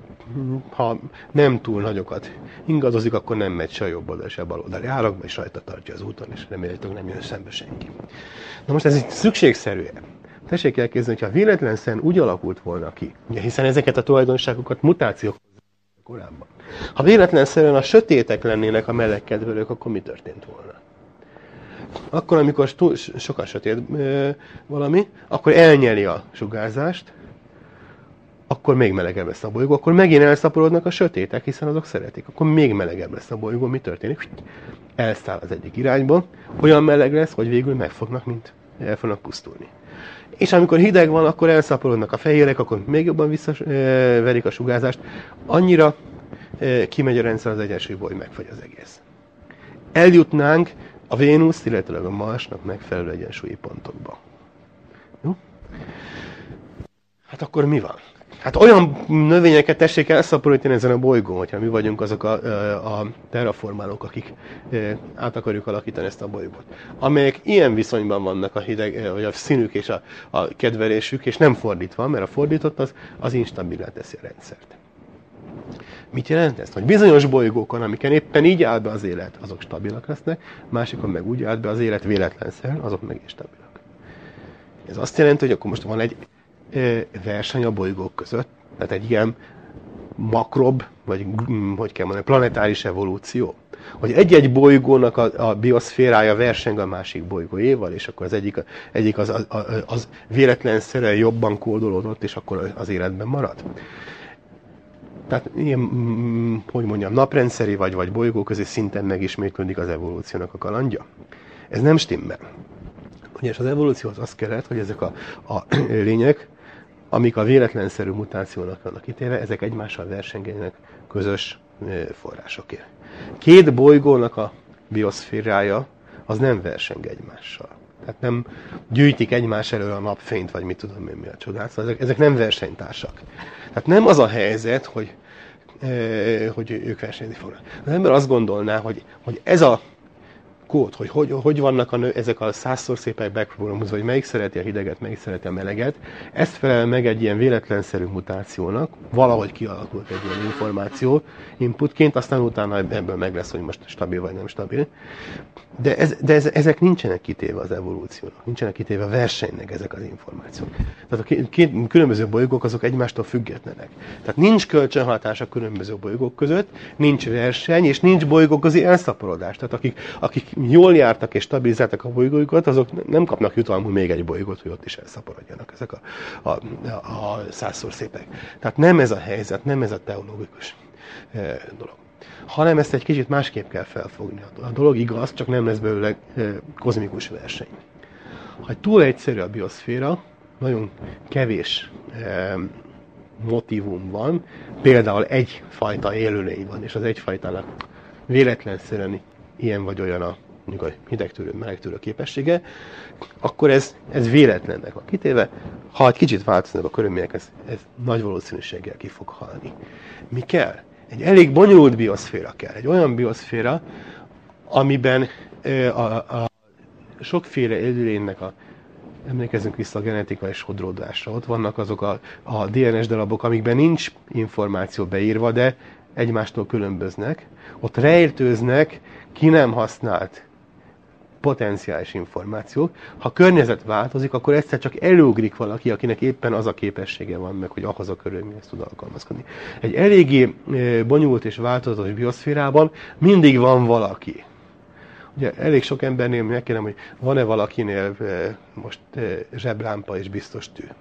ha nem túl nagyokat ingadozik, akkor nem megy se a jobb oldal, se a bal oldali árokba, és rajta tartja az úton, és remélhetőleg nem jön szembe senki. Na most ez így szükségszerű-e? Tessék elképzelni, hogyha véletlenszerűen úgy alakult volna ki, ugye, hiszen ezeket a tulajdonságokat mutációk korábban. Ha véletlenszerűen a sötétek lennének a melegkedvelők, akkor mi történt volna? Akkor, amikor túl sok a sötét valami, akkor elnyeli a sugárzást, akkor még melegebb lesz a bolygó, akkor megint elszaporodnak a sötétek, hiszen azok szeretik. Akkor még melegebb lesz a bolygó, mi történik? Elszáll az egyik irányba, olyan meleg lesz, hogy végül megfognak, mint el fognak pusztulni. És amikor hideg van, akkor elszaporodnak a fehérek, akkor még jobban visszaverik a sugárzást. Annyira kimegy a rendszer az egyensúlyból, hogy megfagy az egész. Eljutnánk a Vénusz, illetve a Marsnak megfelelő egyensúlyi pontokba. Jó? Hát akkor mi van? Hát olyan növényeket tessék elszaporítani ezen a bolygón, hogyha mi vagyunk azok a terraformálók, akik át akarjuk alakítani ezt a bolygót. Amelyek ilyen viszonyban vannak a hideg, vagy a színük és a kedvelésük, és nem fordítva, mert a fordított az instabilá teszi a rendszert. Mit jelent ez? Hogy bizonyos bolygókon, amiken éppen így áll be az élet, azok stabilak lesznek, másikon meg úgy állt be az élet véletlenszerűen, azok meg is stabilak. Ez azt jelenti, hogy akkor most van egy verseny a bolygók között, tehát egy ilyen makrob, vagy hogy kell mondani, planetáris evolúció. Hogy egy-egy bolygónak a bioszférája verseng a másik bolygóéval, és akkor az egyik az véletlenszerűen jobban kódolódott, és akkor az életben marad. Tehát ilyen, hogy mondjam, naprendszeri vagy bolygóközi szinten megismétlődik az evolúciónak a kalandja. Ez nem stimmel. Ugyanis az evolúcióhoz az kellett, hogy ezek a lények, amik a véletlenszerű mutációnak vannak kitéve, ezek egymással versengenek közös forrásokért. Két bolygónak a bioszférája az nem verseng egymással. Tehát nem gyűjtik egymás elől a napfényt, vagy mit tudom én mi a csodát. Szóval ezek nem versenytársak. Tehát nem az a helyzet, hogy ők versenyezni fognak. Az ember azt gondolná, hogy ez a kód, hogy vannak ezek a 100-szor szépek megprogramozva, hogy melyik szereti a hideget, melyik szereti a meleget, ezt felel meg egy ilyen véletlenszerű mutációnak, valahogy kialakult egy ilyen információ inputként, aztán utána ebből meg lesz, hogy most stabil vagy nem stabil. De ezek nincsenek kitéve az evolúciónak, nincsenek kitéve a versenynek ezek az információk. Tehát a két különböző bolygók azok egymástól függetlenek. Tehát nincs kölcsönhatás a különböző bolygók között, nincs verseny, és nincs bolygóközi elszaporodás. Tehát akik jól jártak és stabilizáltak a bolygóikat, azok nem kapnak jutalmul még egy bolygót, hogy ott is elszaporodjanak ezek a 100-szor szépek. Tehát nem ez a helyzet, nem ez a teológikus dolog. Hanem ezt egy kicsit másképp kell felfogni. A dolog igaz, csak nem lesz belőle kozmikus verseny. Ha túl egyszerű a bioszféra, nagyon kevés motívum van, például egyfajta élőlény van, és az egyfajtának véletlenszerűen ilyen vagy olyan a mondjuk a hidegtűrő, melegtűrő képessége, akkor ez véletlennek van kitéve. Ha egy kicsit változnak a körülmények, ez nagy valószínűséggel ki fog halni. Mi kell? Egy elég bonyolult bioszféra kell. Egy olyan bioszféra, amiben a sokféle élőlénynek emlékezzünk vissza a genetikai sodródásra. Ott vannak azok a DNS darabok, amikben nincs információ beírva, de egymástól különböznek. Ott rejtőznek ki nem használt potenciális információk. Ha a környezet változik, akkor egyszer csak előugrik valaki, akinek éppen az a képessége van meg, hogy ahhoz a körülményhez tud alkalmazkodni. Egy eléggé bonyolult és változatos bioszférában mindig van valaki. Ugye elég sok embernél megkérdem, hogy van-e valakinél most zseblámpa és biztos tű.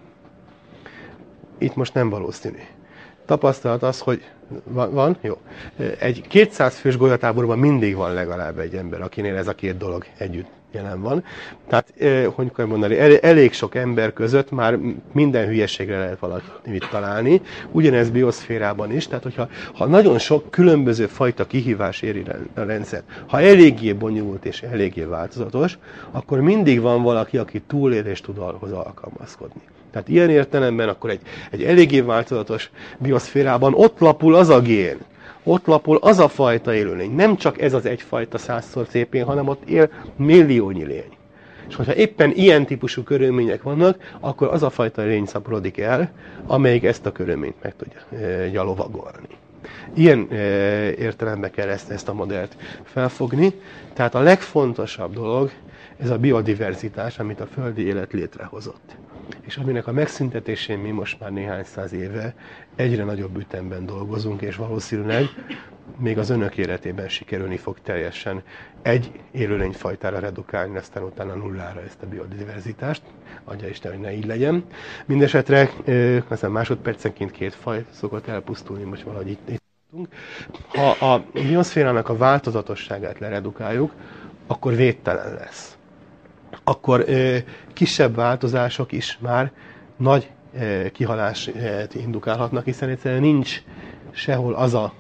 Itt most nem valószínű. Tapasztalat az, hogy van? Jó. Egy 200 fős golyatáborban mindig van legalább egy ember, akinél ez a két dolog együtt jelen van. Tehát, hogy kell mondani, elég sok ember között már minden hülyeségre lehet valamit találni. Ugyanez bioszférában is, tehát hogyha nagyon sok különböző fajta kihívás éri a rendszert, ha eléggé bonyolult és eléggé változatos, akkor mindig van valaki, aki túlél és tud ahhoz alkalmazkodni. Tehát ilyen értelemben akkor egy eléggé változatos bioszférában ott lapul az a gén, ott lapul az a fajta élőlény. Nem csak ez az egyfajta 100-szor szépén, hanem ott él milliónyi lény. És hogyha éppen ilyen típusú körülmények vannak, akkor az a fajta lény szaporodik el, amelyik ezt a körülményt meg tudja lovagolni. Ilyen értelemben kell ezt a modellt felfogni. Tehát a legfontosabb dolog ez a biodiverzitás, amit a földi élet létrehozott. És aminek a megszüntetésén mi most már néhány száz éve egyre nagyobb ütemben dolgozunk, és valószínűleg még az önök életében sikerülni fog teljesen egy élőlényfajtára redukálni, aztán utána nullára ezt a biodiverzitást. Adja Isten, hogy ne így legyen. Mindenesetre aztán másodpercenként 2 faj szokott elpusztulni, most valahogy itt tartunk. Ha a bioszférának a változatosságát leredukáljuk, akkor védtelen lesz. Akkor kisebb változások is már nagy kihalást indukálhatnak, hiszen egyszerűen nincs sehol az a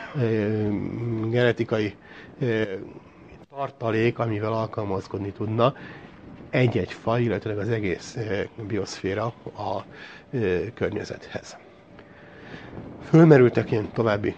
genetikai tartalék, amivel alkalmazkodni tudna egy-egy faj, illetve az egész bioszféra a környezethez. Fölmerültek ilyen további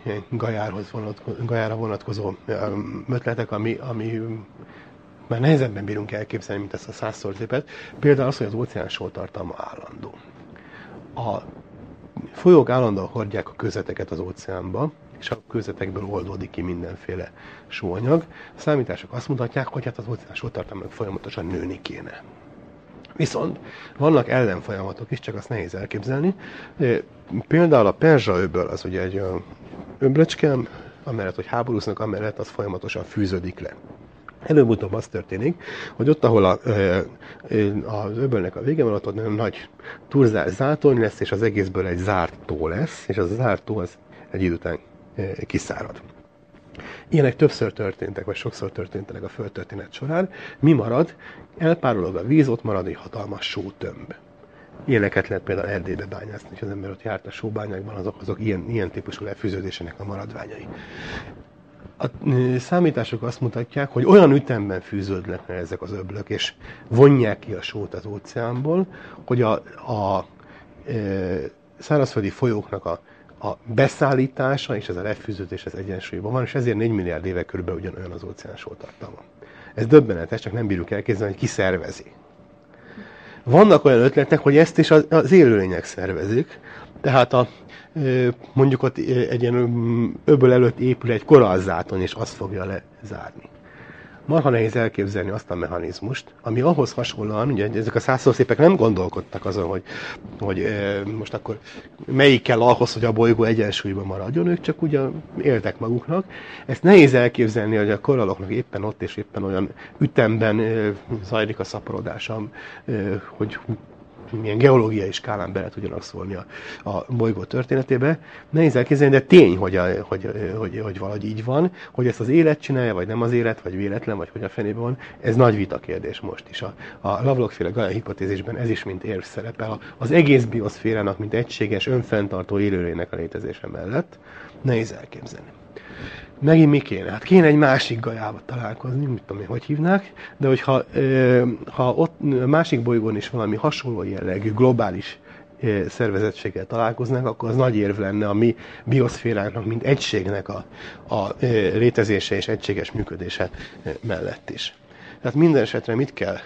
gajára vonatkozó ötletek, ami már nehezebben bírunk elképzelni, mint ezt a 100-szor szépet. Például az, hogy az óceán sótartalma állandó. A folyók állandóan hordják a kőzeteket az óceánba, és a kőzetekből oldódik ki mindenféle sóanyag. A számítások azt mutatják, hogy hát az óceán sótartalmának folyamatosan nőni kéne. Viszont vannak ellenfolyamatok is, csak azt nehéz elképzelni. Például a Perzsa-öböl az ugye egy öblöcske, amellett, hogy háborúznak, amellett az folyamatosan fűződik le. Előbb-utóbb az történik, hogy ott, ahol az öbölnek a vége van, ott nagyon nagy turzás zátony lesz, és az egészből egy zárt tó lesz, és az a zárt tó az egy idő után kiszárad. Ilyenek többször történtek, vagy sokszor történtek a földtörténet során. Mi marad? Elpárolog a víz, ott marad egy hatalmas sótömb. Ilyeneket lehet például Erdélybe bányászni, és az ember ott járt a sóbányákban, azok ilyen típusú lefűződésének a maradványai. A számítások azt mutatják, hogy olyan ütemben fűződnek ezek az öblök, és vonják ki a sót az óceánból, hogy a szárazföldi folyóknak a beszállítása és ez a lefűződés az egyensúlyban van, és ezért 4 milliárd éve körülbelül ugyanolyan az óceán sótartalma. Ez döbbenetes, csak nem bírjuk elképzelni, hogy ki szervezi. Vannak olyan ötletek, hogy ezt is az élőlények szervezik, tehát mondjuk ott egy ilyen öböl előtt épül egy korallzátony, és azt fogja lezárni. Marha nehéz elképzelni azt a mechanizmust, ami ahhoz hasonlóan, ugye ezek a 100-szor szépek nem gondolkodtak azon, hogy most akkor melyik kell ahhoz, hogy a bolygó egyensúlyban maradjon, ők csak ugye éltek maguknak. Ezt nehéz elképzelni, hogy a koralloknak éppen ott és éppen olyan ütemben zajlik a szaporodása, hogy milyen geológiai skálán bele tudjanak szólni a bolygó történetébe. Nehéz elképzelni, de tény, hogy valahogy így van, hogy ezt az élet csinálja, vagy nem az élet, vagy véletlen, vagy hogy a fenében van, ez nagy vitakérdés most is. A Lovelock-féle Gaia hipotézisben ez is mint érv szerepel. Az egész bioszférának, mint egységes, önfenntartó élőlénynek a létezése mellett nehéz elképzelni. megint mi kéne? Hát kéne egy másik gajába találkozni, mit tudom én, hogy hívnák, de hogyha ha ott másik bolygón is valami hasonló jellegű globális szervezettséggel találkoznánk, akkor az nagy érv lenne a mi bioszféránknak, mint egységnek a létezése és egységes működése mellett is. Tehát minden esetre mit kell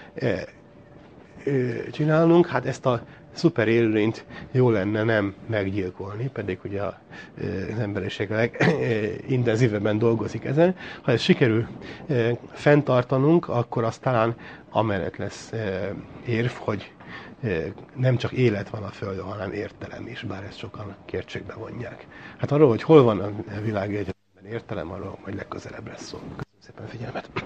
csinálnunk? Hát ezt a szuper élőlényt jó lenne nem meggyilkolni, pedig ugye az emberiség legintenzívebben dolgozik ezen. Ha ezt sikerül fenntartanunk, akkor az talán amellett lesz érv, hogy nem csak élet van a Földön, hanem értelem is, bár ezt sokan kétségbe vonják. Hát arról, hogy hol van a világegyetemben értelem, arról majd legközelebb lesz szó. Köszönöm szépen a figyelmet!